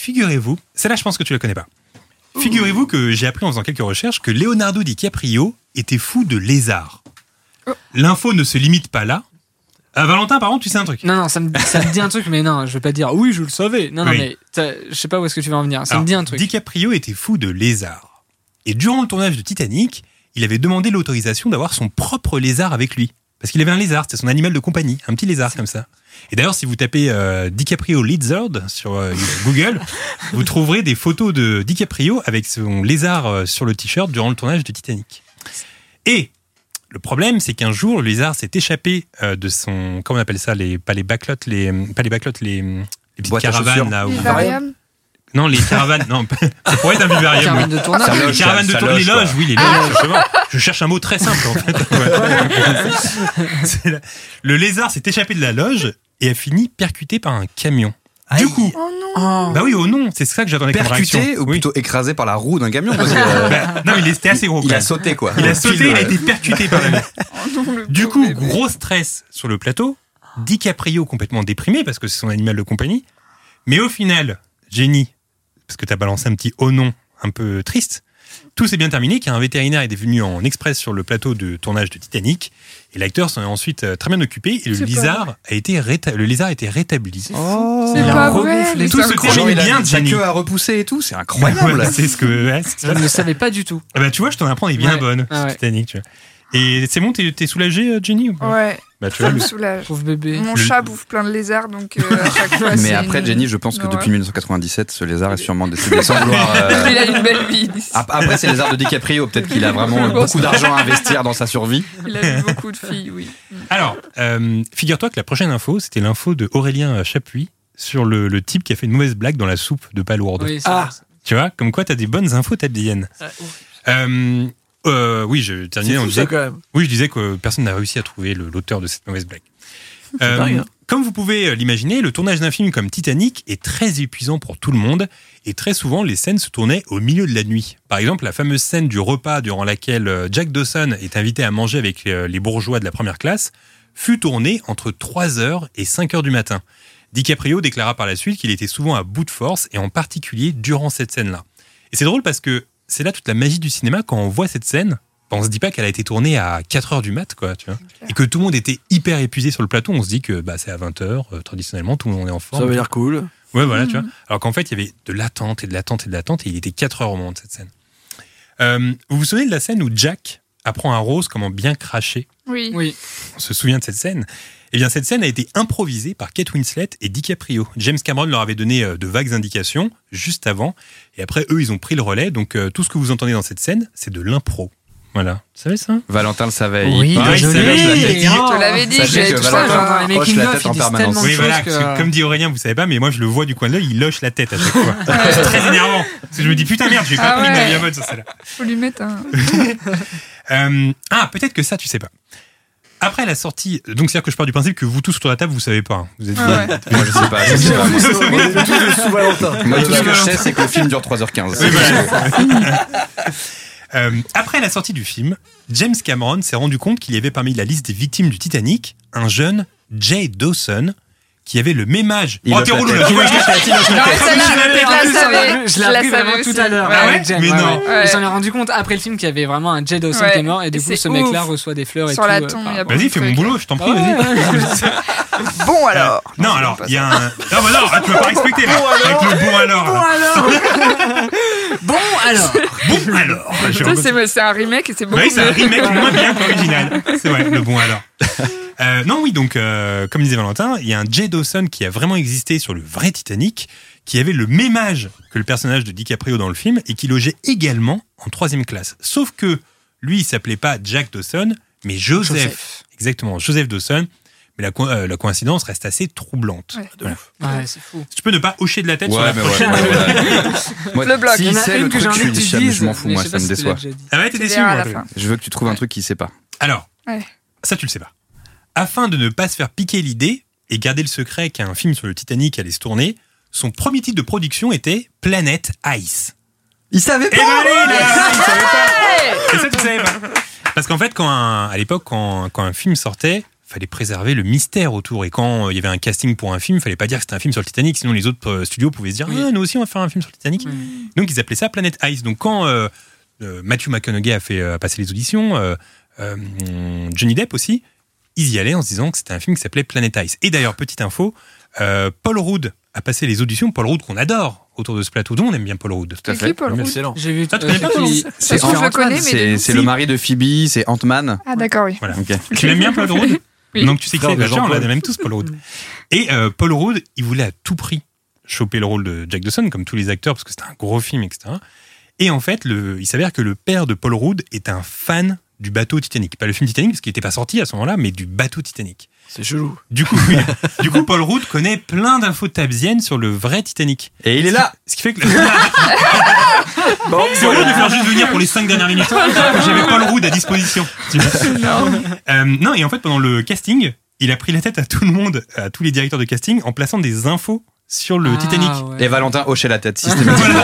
figurez-vous, celle-là, je pense que tu la connais pas. Figurez-vous que j'ai appris en faisant quelques recherches que Leonardo DiCaprio était fou de lézards. Oh. L'info ne se limite pas là. Euh, Valentin, par contre, tu sais un truc. Non, non, ça me, ça me dit un truc, mais non, je vais pas dire oui, je le savais. Non, non, Oui. mais t'as- je sais pas où est-ce que tu vas en venir. Ça Alors, me dit un truc. DiCaprio était fou de lézards. Et durant le tournage de Titanic, il avait demandé l'autorisation d'avoir son propre lézard avec lui. Parce qu'il avait un lézard, c'était son animal de compagnie, un petit lézard comme ça. Et d'ailleurs, si vous tapez euh, DiCaprio Lizard sur euh, Google, vous trouverez des photos de DiCaprio avec son lézard euh, sur le t-shirt durant le tournage de Titanic. Et le problème, c'est qu'un jour, le lézard s'est échappé euh, de son, comment on appelle ça, les, pas les backlots, les, pas les backlots, les, les petites Boîtes à caravanes chaussures. là. Où, Vivarium. non, les caravanes, non, ça pourrait être un vivarium. Caravane oui. de tournage. Ça Les loge, caravanes de ça tournage, les loge, quoi. loges, oui, les loges, justement. Je cherche un mot très simple, en fait. Ouais. C'est la- Le lézard s'est échappé de la loge et a fini percuté par un camion. Du coup, Oh non. bah oui, oh non, c'est ça que j'attendais comme réaction. Percuté ou Oui. plutôt écrasé par la roue d'un camion parce que, euh, Bah, non, il était assez gros. il quand a même. sauté quoi. Il a sauté, il a été percuté par la main. Oh non, le Du pauvre coup, bébé. gros stress sur le plateau. DiCaprio complètement déprimé parce que c'est son animal de compagnie. Mais au final, Jenny, parce que t'as balancé un petit oh non un peu triste, tout s'est bien terminé car un vétérinaire est venu en express sur le plateau de tournage de Titanic et l'acteur s'en est ensuite euh, très bien occupé et le C'est pas lézard a été réta- le lézard a été rétabli. Oh, C'est Il a pas reboufflé vrai. tout c'est ce incroyable. Jenny il a bien, sa Jenny. queue à repousser et tout, c'est Ouais, incroyable. c'est ce que. Ouais, c'est Je ça. ne le savais pas du tout. Ah bah, tu vois, je t'en apprends des bien Ouais. bonnes. Ah ouais. Titanic, tu vois. Et c'est bon, t'es, t'es soulagée, euh, Jenny ou pas Ouais, Bah, tu ça vois, me le- soulage. Pauvre bébé. Mon Le- chat bouffe plein de lézards, donc euh, à chaque fois. Mais c'est après, une- Jenny, je pense que Ouais. depuis dix-neuf cent quatre-vingt-dix-sept, ce lézard est sûrement décédé sans vouloir. euh, Il a une belle vie. d'ici. ap- Après, c'est le lézard de DiCaprio. Peut-être qu'il a vraiment Je pense beaucoup d'argent à investir dans sa survie. Il a eu beaucoup de filles, oui. Alors, euh, figure-toi que la prochaine info, c'était l'info de Aurélien Chapuis sur le, le type qui a fait une mauvaise blague dans la soupe de Palourde. Oui, c'est Ah. vrai, ça. Tu vois, comme quoi t'as des bonnes infos tabliennes. Euh, euh, oui, je C'est terminais en fou, disant. ça, quand même. Oui, je disais que personne n'a réussi à trouver le- l'auteur de cette mauvaise blague. Euh, dingue, hein. Comme vous pouvez l'imaginer, le tournage d'un film comme Titanic est très épuisant pour tout le monde et très souvent les scènes se tournaient au milieu de la nuit. Par exemple, la fameuse scène du repas durant laquelle euh, Jack Dawson est invité à manger avec euh, les bourgeois de la première classe fut tournée entre trois heures et cinq heures du matin. DiCaprio déclara par la suite qu'il était souvent à bout de force et en particulier durant cette scène-là. Et c'est drôle parce que c'est là toute la magie du cinéma quand on voit cette scène. On se dit pas qu'elle a été tournée à quatre heures du mat, quoi, tu vois. Et que tout le monde était hyper épuisé sur le plateau. On se dit que bah, c'est à vingt heures, euh, traditionnellement, tout le monde est en forme. Ça veut dire cool. Ouais, voilà, tu vois. Alors qu'en fait, il y avait de l'attente et de l'attente et de l'attente, et il était quatre heures au moment de cette scène. Euh, vous vous souvenez de la scène où Jack apprend à Rose comment bien cracher? Oui. Oui. On se souvient de cette scène. Eh bien, cette scène a été improvisée par Kate Winslet et DiCaprio. James Cameron leur avait donné euh, de vagues indications juste avant, et après, eux, ils ont pris le relais. Donc, euh, tout ce que vous entendez dans cette scène, c'est de l'impro. Voilà. Vous savez ça? Valentin le savait. Oui, il bah, il je savait, l'ai. je l'avais dit. Je te l'avais dit, Sachez j'ai que tout ça. Valentin genre, Dans les hoche making la of, tête ils en disent permanence. tellement de Oui, choses voilà. que- parce que comme dit Aurélien, vous savez pas, mais moi, je le vois du coin de l'œil, il loche la tête à chaque fois. C'est très énervant. Parce que je me dis, putain, merde, j'ai pas Ah pris ouais. ma vie à mode sur celle-là. Faut lui mettre un. Euh, ah, peut-être que ça, tu sais pas. Après la sortie, donc c'est-à-dire que je pars du principe que vous tous autour de la table, vous savez pas. hein. Vous êtes Ah ouais. Moi, je sais pas. Je sais pas. On est tous sous Valentin. Moi, tout ce que je sais, c'est que le film dure trois heures quinze. Oui, voilà. Euh, après la sortie du film, James Cameron s'est rendu compte qu'il y avait parmi la liste des victimes du Titanic un jeune Jay Dawson qui avait le même âge. Il Oh, hoche t'es la relou tête. là, tu vois, je l'ai fait. Il hoche la Non, tête. celle-là, je l'avais je en la plus, savais. Je l'ai la appris savais vraiment tout aussi. à l'heure. Ouais. Ah ouais avec Jen, Mais ouais, non. ouais. Ouais. Il s'en est rendu compte après le film qu'il y avait vraiment un Jay Dawson Ouais. qui est mort et du Et coup c'est ce mec-là ouf. reçoit des fleurs et Sur tout. la euh, tombe, par il y a rapport- Vas-y, fais mon boulot, je t'en prie, Ah ouais, vas-y. Bon alors. Non, alors, il y a un. Non, bah non, ah, tu vas pas respecter là. Avec le bon alors. là. Bon alors. Bon alors. Je Ça, recommence. c'est c'est un remake et c'est beaucoup Oui, c'est un mieux. remake moins bien que l'original. C'est vrai, le bon alors. Euh, non, oui, donc, euh, comme disait Valentin, il y a un Jay Dawson qui a vraiment existé sur le vrai Titanic, qui avait le même âge que le personnage de DiCaprio dans le film et qui logeait également en troisième classe. Sauf que lui, il s'appelait pas Jack Dawson, mais Joseph. Joseph. Exactement, Joseph Dawson. Mais la, co- euh, la coïncidence reste assez troublante. Ouais. Voilà. Ouais, c'est fou. Tu peux ne pas hocher de la tête sur Ouais, la mais ouais, prochaine. ouais, ouais. Moi, Le bloc. Il y si en a c'est une le que j'ai truc, envie que je, tu suis- dises, je m'en fous, mais moi, je sais ça pas me si tu l'as déçoit. déjà dit. Ah ouais, t'es Tu déçu verras à moi, la toi. fin. Je veux que tu trouves un truc qui sait pas. Alors, Ouais. ça tu le sais pas. Afin de ne pas se faire piquer l'idée et garder le secret qu'un film sur le Titanic allait se tourner, son premier titre de production était Planet Ice. Il savait Eh ben allez, là, il savait pas. Et ça tu savais pas. Parce qu'en fait, quand un- à l'époque, quand, quand un film sortait, fallait préserver le mystère autour. Et quand euh, il y avait un casting pour un film, il fallait pas dire que c'était un film sur le Titanic, sinon les autres euh, studios pouvaient se dire Oui. ah, nous aussi on va faire un film sur le Titanic. Oui. Donc ils appelaient ça Planet Ice. Donc quand euh, euh, Matthew McConaughey a fait euh, passer les auditions, euh, euh, Johnny Depp aussi, ils y allaient en se disant que c'était un film qui s'appelait Planet Ice. Et d'ailleurs, petite info, euh, Paul Rudd a passé les auditions. Paul Rudd qu'on adore autour de ce plateau. Dont on aime bien Paul Rudd. Tout à C'est fait. qui, Paul Rudd Excellent. J'ai vu. Ah, tu connais pas, qui- non C'est Je le Ant-Man, connais, mais c'est, de- c'est Si. le mari de Phoebe, c'est Ant-Man. Ah, d'accord, oui. Voilà. Ok. Tu l'aimes bien Paul Rudd? Oui. Donc tu sais qui Frère c'est, de déjà, on Jean-Paul. l'aime tous Paul Rudd. Et euh, Paul Rudd, il voulait à tout prix choper le rôle de Jack Dawson, comme tous les acteurs, parce que c'était un gros film, et cetera. Et en fait, le, il s'avère que le père de Paul Rudd est un fan du bateau Titanic. Pas le film Titanic, parce qu'il n'était pas sorti à ce moment-là, mais du bateau Titanic. C'est chelou. Du coup, oui. du coup, Paul Rudd connaît plein d'infos tabziennes sur le vrai Titanic. Et il est là. Ce qui fait que... C'est horrible de faire juste venir pour les cinq dernières minutes. J'avais Paul Rudd à disposition. Tu vois. Non. Euh, non, et en fait, pendant le casting, il a pris la tête à tout le monde, à tous les directeurs de casting, en plaçant des infos sur le Ah, Titanic. ouais. Et Valentin hochait la tête systématiquement.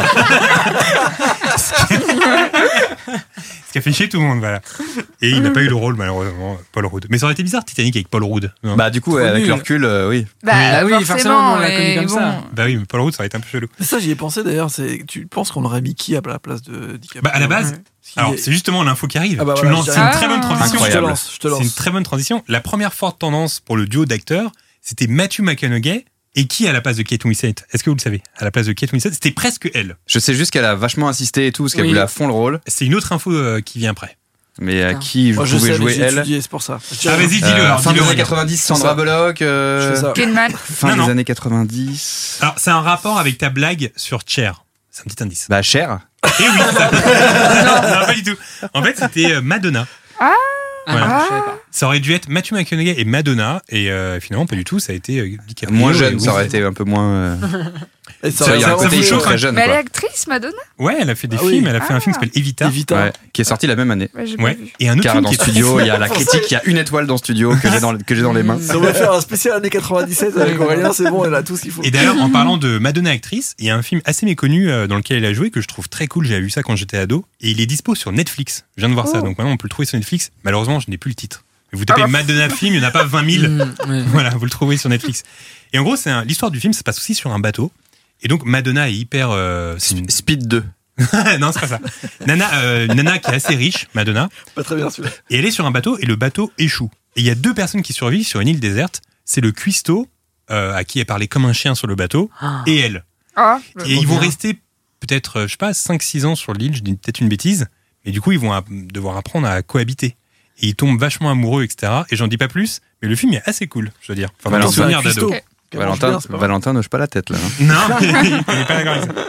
Ce qui a fait chier tout le monde, voilà. Et il n'a pas eu le rôle, malheureusement, Paul Rudd. Mais ça aurait été bizarre, Titanic avec Paul Rudd. Non Bah du coup, ouais, avec nul. le recul, euh, oui. Bah, Ah oui, forcément, forcément, on l'a connu mais comme bon. ça. Bah oui, mais Paul Rudd, ça aurait été un peu chelou. Mais ça, j'y ai pensé d'ailleurs. C'est... Tu penses qu'on aurait mis qui à la place de DiCaprio? Bah, à la base, Parce qu'il alors est- c'est justement l'info qui arrive. Ah bah tu voilà, me lances, je c'est une dirais- très bonne Ah. transition. Je te Incroyable. lance, je te C'est une lance. très bonne transition. La première forte tendance pour le duo d'acteurs, c'était Matthew McConaughey. Et qui à la place de Kate Winslet? Est-ce que vous le savez? À la place de Kate Winslet, c'était presque elle. Je sais juste qu'elle a vachement insisté et tout, parce qu'elle Oui. voulait à fond le rôle. C'est une autre info euh, qui vient après. Mais à Putain. qui Moi, je pouvait sais, mais jouer j'ai elle étudié, c'est pour ça. Ah, vas-y, dis-le. Euh, alors, Fin des dis-le, années regarde. quatre-vingt-dix, C'est Sandra ça. Bullock. euh, Je fais ça. Kidman. Fin Non, des non. années quatre-vingt-dix. Alors, c'est un rapport avec ta blague sur Cher. C'est un petit indice. Bah Cher. Et oui, c'est ça. non, pas du tout. En fait, c'était euh, Madonna. Ah, Voilà. je savais pas. Ça aurait dû être Matthew McConaughey et Madonna. Et euh, finalement, pas du tout. Ça a été euh, DiCaprio. Moins et jeune, Will ça aurait Smith. été un peu moins. euh, Et ça, il y a ça un ça côté vous ils sont chauffe, très jeune. Mais elle est Quoi. actrice, Madonna. Ouais, elle a fait des Ah oui. films. Elle a fait un Ah. film qui s'appelle Evita. Evita. Ouais, qui est sorti la même année. Ouais, j'ai pas Ouais. vu. Et un autre Car film dans qui le est studio, il y a la critique, il y a une étoile dans le studio que j'ai dans, le- que j'ai dans les mains. Si on va faire un spécial années quatre-vingt-dix-sept avec Aurélien, c'est bon, elle a tout ce qu'il faut. Et d'ailleurs, en parlant de Madonna actrice, il y a un film assez méconnu euh, dans lequel elle a joué que je trouve très cool. J'avais vu ça quand j'étais ado. Et il est dispo sur Netflix. Je viens de voir ça. Oh. Donc maintenant, on peut le trouver sur Netflix. Malheureusement, je n'ai plus le titre. Mais vous tapez Ah bah. Madonna film, il n'y en a pas vingt mille. Mm, ouais. Voilà, vous le trouvez sur Netflix. Et en gros, c'est un- l'histoire du film se passe aussi sur un bateau. Et donc, Madonna est hyper. euh, c'est une- Speed deux. non, c'est pas ça. Nana, euh, Nana qui est assez riche, Madonna. Pas très bien celui-là. Et elle est sur un bateau et le bateau échoue. Et il y a deux personnes qui survivent sur une île déserte. C'est le cuistot, euh, à qui elle parlait comme un chien sur le bateau, Ah. et elle. Ah, Et ils vont bien. rester peut-être, euh, je sais pas, cinq six ans sur l'île, je dis peut-être une bêtise. Et du coup, ils vont a- devoir apprendre à cohabiter. Et ils tombent vachement amoureux, et cetera. Et j'en dis pas plus, mais le film est assez cool, je veux dire. Enfin, dans Valentin, les souvenirs c'est un d'ado. cuistot. Qui mange Valentin, bien, c'est pas mal. Valentin n'hoche pas la tête là. hein. Non, il n'est pas d'accord avec ça.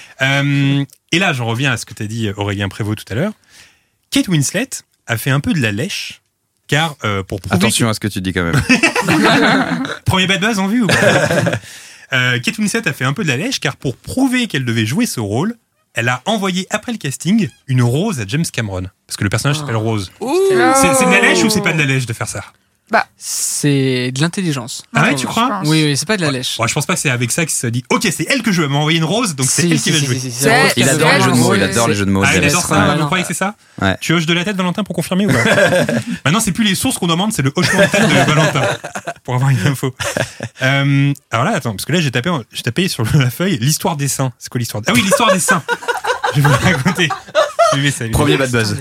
Euh, et là, j'en reviens à ce que t'as dit, Aurélien Prévost, tout à l'heure. Kate Winslet a fait un peu de la lèche, car euh, pour prouver Attention à ce que tu dis quand même. que- Premier bad buzz en vue ou pas euh, Kate Winslet a fait un peu de la lèche, car pour prouver qu'elle devait jouer ce rôle, elle a envoyé après le casting une rose à James Cameron, parce que le personnage s'appelle Rose. C'est c'est de la lèche ou c'est pas de la lèche de faire ça? C'est de l'intelligence. Ah ouais, Ouais, tu je crois? pense. Oui, oui, c'est pas de la lèche. Bon, je pense pas que c'est avec ça qu'il se dit ok, c'est elle que je veux, elle m'a envoyé une rose, donc c'est Si, elle si, qui va si, jouer. si, si, C'est- c'est- Il c'est adore vrai, les jeux de je mots, sais. il adore les jeux de mots. Ah, il James. adore Ouais, ça, vous non. croyez que c'est ça? Ouais. Tu hoches de la tête, Valentin, pour confirmer ou pas? Maintenant, c'est plus les sources qu'on demande, c'est le hochement de tête de Valentin, pour avoir une info. Euh, alors là, attends, parce que là, j'ai tapé, en- j'ai tapé sur la feuille l'histoire des saints. C'est quoi l'histoire des... Ah oui, l'histoire des saints. Je vais vous la raconter. Suivez ça, évidemment. Premier bad buzz.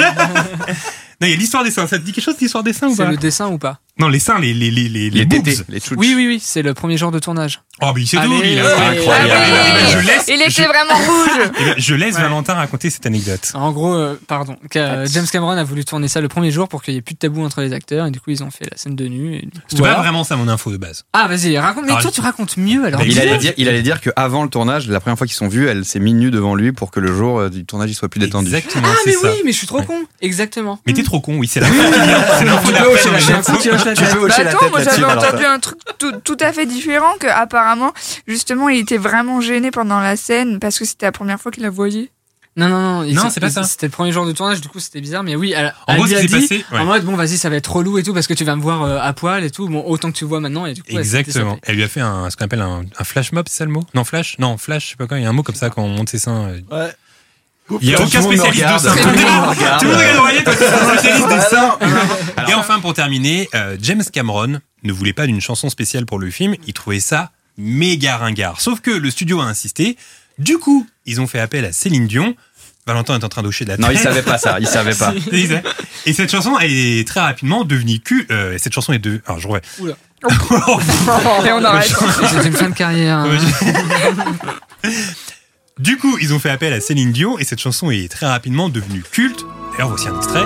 Non, il y a l'histoire des saints. Ça te dit quelque chose, l'histoire des saints ou C'est pas? le dessin ou pas? Non, les seins, les, les, les, les, Les boobs. tétés, les tchouches. Oui, oui, oui, c'est le premier jour de tournage. Oh, mais il sait tout, Allez, lui, là. ouais, incroyable. Ah oui, Eh ben, je laisse, il était je, vraiment rouge. eh ben, je laisse Valentin raconter cette anecdote. En gros, euh, pardon, que- James Cameron a voulu tourner ça le premier jour pour qu'il n'y ait plus de tabou entre les acteurs et du coup ils ont fait la scène de nu. Et du coup, C'était voilà. pas vraiment ça mon info de base. Ah vas-y, raconte. Mais Alors, toi tu racontes mieux alors. Mais Il dis- allait dire, il allait dire qu'avant le tournage, la première fois qu'ils se sont vus, elle s'est mise nue devant lui pour que le jour euh, du tournage il soit plus détendu. Exactement, Ah c'est mais ça. oui, mais je suis trop Ouais. con. Exactement. Mais t'es trop con, oui, c'est l'info qui vient. C'est l'info Tu peux d'après hocher dans la les tête. infos. Tu hoches la Tu tête. peux Bah hocher la attends, tête moi là-dessus, j'avais Valentin. entendu un truc tout, tout à fait différent, que apparemment, justement, il était vraiment gêné pendant la scène parce que c'était la première fois qu'il la voyait. Non non non. ils Non, sont- c'est pas ils- ça. C'était le premier jour de tournage, du coup c'était bizarre, mais oui. Elle, En elle gros, lui ce a qui s'est dit passé, ouais. en mode bon vas-y ça va être relou et tout parce que tu vas me voir euh, à poil et tout. Bon autant que tu vois maintenant et du coup. elle s'était Exactement. sapée. Elle lui a fait un, ce qu'on appelle un, un flash mob, c'est ça le mot? Non, flash? Non, flash, je sais pas quoi, il y a un mot comme ça quand on monte ses seins. euh. Ouais. Il n'y a aucun spécialiste de ça. Tout le monde regarde Aurélien, toi, tu es un spécialiste de ça. Et enfin, pour terminer, euh, James Cameron ne voulait pas d'une chanson spéciale pour le film. Il trouvait ça méga ringard. Sauf que le studio a insisté. Du coup, ils ont fait appel à Céline Dion. Valentin est en train d'hocher de la tête. Non, il savait pas ça. Il savait pas. Et cette chanson est très rapidement devenue culte. Euh, cette chanson est devenue. Alors, je refais. Oula. Et on arrête. C'est une fin de carrière. Hein. Du coup, ils ont fait appel à Céline Dion et cette chanson est très rapidement devenue culte. D'ailleurs, voici un extrait.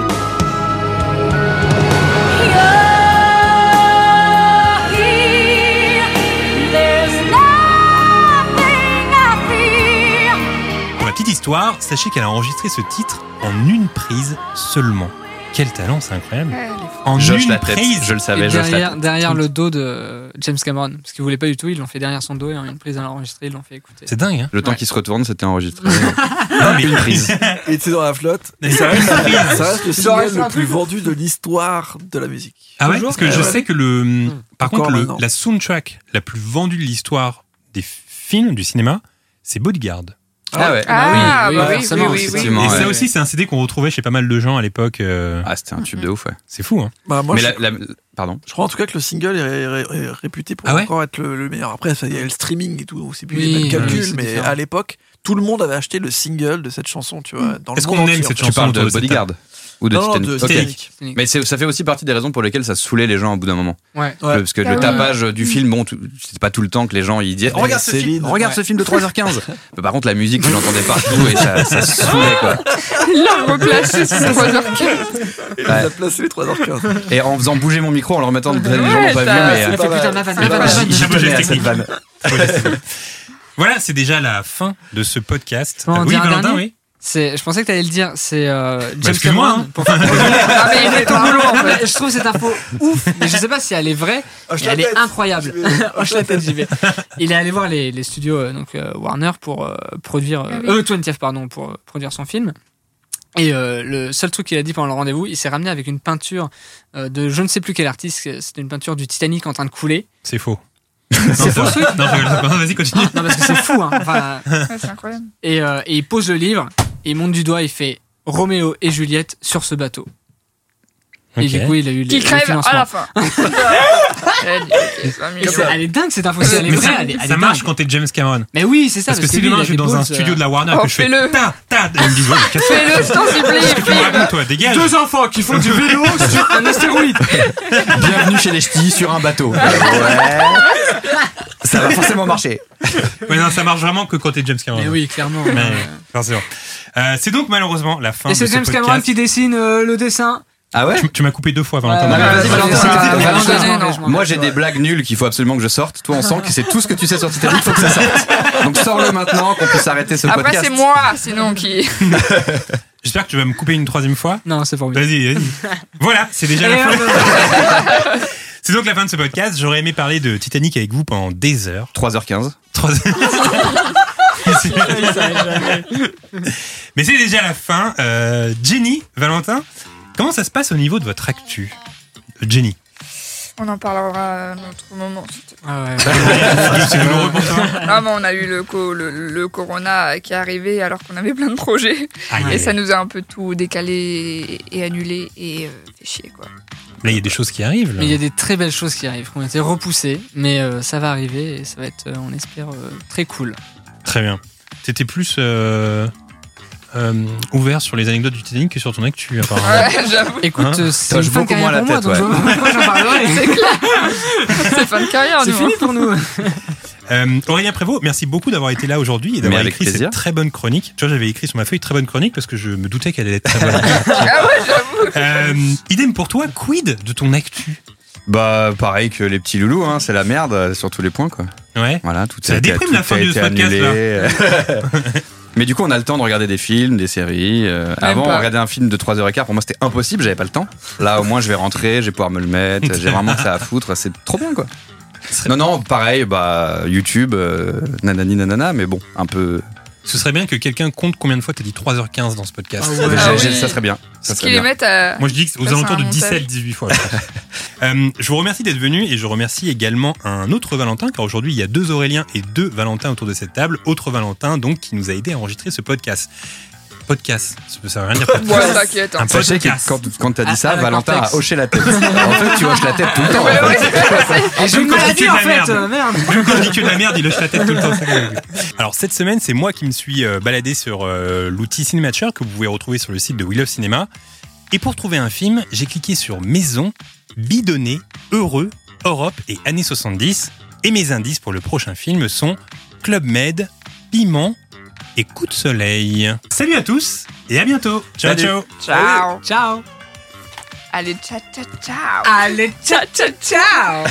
Pour la petite histoire, sachez qu'elle a enregistré ce titre en une prise seulement. Quel talent, c'est incroyable. Ouais, En Josh une la tête, prise. je le savais. Et Josh la derrière, tête. derrière le dos de James Cameron, parce qu'ils voulaient pas du tout, ils l'ont fait derrière son dos et en une prise à l'enregistrer, ils l'ont fait écouter. C'est dingue, hein. Le temps Ouais. qu'il se retourne, c'était enregistré. Non, mais Une prise. Et tu es dans la flotte. Et ça reste, ça reste le single le plus vendu de l'histoire de la musique. Ah ouais, Toujours parce que Ouais, je ouais. sais que le, par Encore contre, le, maintenant. la soundtrack la plus vendue de l'histoire des films, du cinéma, c'est Bodyguard. Ah ouais. Ah, oui, bah oui, oui, forcément, oui, oui, oui. effectivement. Et ça ouais. aussi, c'est un C D qu'on retrouvait chez pas mal de gens à l'époque. euh, Ah, c'était un tube de ouf, ouais. C'est fou, hein. Bah, moi, Mais je, la, la- pardon. je crois en tout cas que le single est, ré- ré- ré- réputé pour Ah ouais encore être le, le meilleur. Après, ça, il y a le streaming et tout, c'est plus Oui, les mêmes oui, calculs, c'est mais différent. à l'époque, tout le monde avait acheté le single de cette chanson, tu vois, dans le Est-ce monde qu'on entier, aime en cette fait. Tu chanson parles de autour de cette Bodyguard ou de Non, non, Titanic. de Ok. Titanic. Mais c'est- ça fait aussi partie des raisons pour lesquelles ça saoulait les gens au bout d'un moment. Ouais. Ouais. Parce que Ah le ouais. tapage du film, bon, tout- c'était pas tout le temps que les gens ils disaient Mais regarde ce Céline, film, regarde ouais. ce film de trois heures quinze. Mais par contre, la musique, tu l'entendais partout et ça, ça saoulait quoi. Il l'a replacé sur trois heures quinze. Et Ouais. il a placé les trois heures quinze. Et en faisant bouger mon micro, en le remettant, les gens Ouais, n'ont pas ça- vu, mais c'est euh, pas mal. Putain, ma vanne, C'est ma pas vanne, mal. ma vanne. j'y Chapeau, tenais j'ai à cette technique. vanne. Voilà, c'est déjà la fin de ce podcast. Bon, on Ah, oui, dit un Valentin, dernier oui. C'est, je pensais que tu allais le dire, c'est euh, James excuse-moi, Cameron. hein. Pour faire Ah, mais il est ton boulot, en fait. Je trouve cette info ouf, mais je sais pas si elle est vraie. Hoche Et la elle est tête. incroyable. Je vais- Hoche la tête, j'y vais. Il est allé voir les, les studios euh, donc euh, Warner pour euh, produire Ah euh, oui. euh, twentieth pardon pour euh, produire son film. Et euh, le seul truc qu'il a dit pendant le rendez-vous, il s'est ramené avec une peinture euh, de je ne sais plus quel artiste. C'était une peinture du Titanic en train de couler. C'est faux. C'est faux ce truc. Non, je rigole. Non, vas-y, continue. Non parce que c'est fou. Hein. Enfin, Ouais, c'est incroyable. et, euh, et il pose le livre, et il monte du doigt, il fait Roméo et Juliette sur ce bateau. Et Ok. du coup, il a eu Qui le, crève le financement. à la fin. Elle dit, ok, c'est un Et million. c'est- elle est dingue cette info, si elle est Mais vraie, ça, elle est, elle ça est marche dingue. quand t'es James Cameron. Mais oui, c'est ça. Parce que si lui, il demain a je suis des dans un balls, studio euh, de la Warner Oh, que je fais fais-le. ta ta, et ils me disent ouais, mais qu'est-ce que Fais-le, s'il t'en plaît, Qu'est-ce que tu me racontes, toi, dégage. Deux enfants qui font du vélo sur un astéroïde. Bienvenue chez les ch'tis sur un bateau. Ouais. Ça va forcément marcher. Ouais, non, ça marche vraiment que quand t'es James Cameron. Mais oui, clairement. Mais, Euh, forcément. Euh, c'est donc malheureusement la fin Et de c'est ce James podcast. Cameron qui dessine euh, le dessin. Ah ouais. Tu, tu m'as coupé deux fois, Valentin. Ouais, Non, ouais, mais- vas-y, Valentin, Valentin, Valentin, Valentin, non. je m'en vais, je m'en Moi vais. j'ai des blagues nulles qu'il faut absolument que je sorte. Toi on sent que c'est tout ce que tu sais sur Titanic, faut que ça sorte. Donc sors-le maintenant qu'on puisse arrêter ce Après, podcast. c'est moi, sinon, qui. J'espère que tu vas me couper une troisième fois. Non, c'est formidable. Vas-y, vas-y. Voilà, c'est déjà Et la fin. hop, C'est donc la fin de ce podcast. J'aurais aimé parler de Titanic avec vous pendant des heures. trois heures quinze. Trois Mais c'est déjà la fin. Euh, Jenny, Valentin, comment ça se passe au niveau de votre actu? Jenny. On en parlera à un autre moment. s'il te plaît. Ah ouais. C'est douloureux pour toi? Ah, mais on a eu le, co- le, le corona qui est arrivé alors qu'on avait plein de projets. Aïe, aïe, Et ça aïe. nous a un peu tout décalé et annulé et euh, fait chier, quoi. Là, il y a des choses qui arrivent. Là. Mais il y a des très belles choses qui arrivent, qui ont été repoussées, mais euh, ça va arriver et ça va être, euh, on espère, euh, très cool. Très bien. T'étais plus euh, euh, ouvert sur les anecdotes du Titanic que sur ton actu, apparemment. Ouais, j'avoue. Écoute, Hein euh, c'est Touche une fin de beaucoup moins carrière la pour moi, tête, donc je- moi j'en parlerai. C'est clair. C'est fin de carrière, C'est nous. fini pour nous. Euh, Aurélien Prévost, merci beaucoup d'avoir été là aujourd'hui et d'avoir Mais avec écrit plaisir. cette très bonne chronique. Tu vois, j'avais écrit sur ma feuille très bonne chronique parce que je me doutais qu'elle allait être très bonne. Ah ouais, j'avoue. euh, idem pour toi, quid de ton actu? Bah pareil que les petits loulous, hein, c'est la merde euh, sur tous les points quoi. Ouais. Voilà, tout Ça a été, déprime tout la fin a de été ce podcast, annulé. Mais du coup, on a le temps de regarder des films, des séries. Euh, avant, pas. regarder un film de trois heures quinze, pour moi, c'était impossible, j'avais pas le temps. Là, au moins, je vais rentrer, je vais pouvoir me le mettre. J'ai vraiment que ça à foutre, c'est trop bien, quoi. Non, non, pareil, bah, YouTube, euh, nanani nanana, mais bon, un peu. Ce serait bien que quelqu'un compte combien de fois t'as dit trois heures quinze dans ce podcast. Ah ouais. Ah J'ai- oui. Ça serait bien. Ça Est-ce serait qu'ils les bien. mettent à. Moi je dis que aux Ça, c'est alentours un de montage. dix-sept dix-huit fois. euh, je vous remercie d'être venu et je remercie également un autre Valentin car aujourd'hui il y a deux Auréliens et deux Valentins autour de cette table. Autre Valentin donc qui nous a aidé à enregistrer ce podcast. podcast. Ça veut rien dire podcast. Ouais, t'inquiète. Un Sachez que podcast. quand, quand t'as dit À- ça, à la Valentin Cortex. a hoché la tête. En fait, tu hoches la tête tout le temps. Ouais, en ouais. fait. Et j'ai une Même quand je maladie dis que en de la fait, merde. euh, merde. Même quand je dis que de la merde, il hoche la tête tout le temps. c'est quand même- Alors cette semaine, c'est moi qui me suis euh, baladé sur euh, l'outil Cinématcher que vous pouvez retrouver sur le site de We Love Cinéma. Et pour trouver un film, j'ai cliqué sur Maison, Bidonné, Heureux, Europe et années soixante-dix. Et mes indices pour le prochain film sont Club Med, Piment et Coup de soleil. Salut à tous et à bientôt. Ciao, Salut. ciao. Ciao. Ciao. Allez, ciao, ciao, ciao. Allez, ciao, ciao, ciao.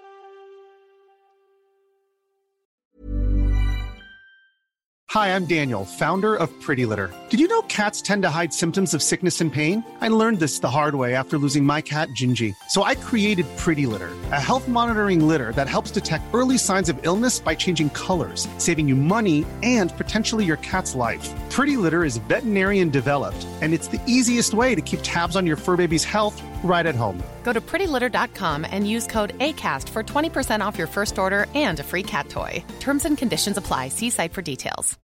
Hi, I'm Daniel, founder of Pretty Litter. Did you know cats tend to hide symptoms of sickness and pain? I learned this the hard way after losing my cat, Gingy. So I created Pretty Litter, a health monitoring litter that helps detect early signs of illness by changing colors, saving you money and potentially your cat's life. Pretty Litter is veterinarian developed, and it's the easiest way to keep tabs on your fur baby's health right at home. Go to pretty litter dot com and use code ACAST for twenty percent off your first order and a free cat toy. Terms and conditions apply. See site for details.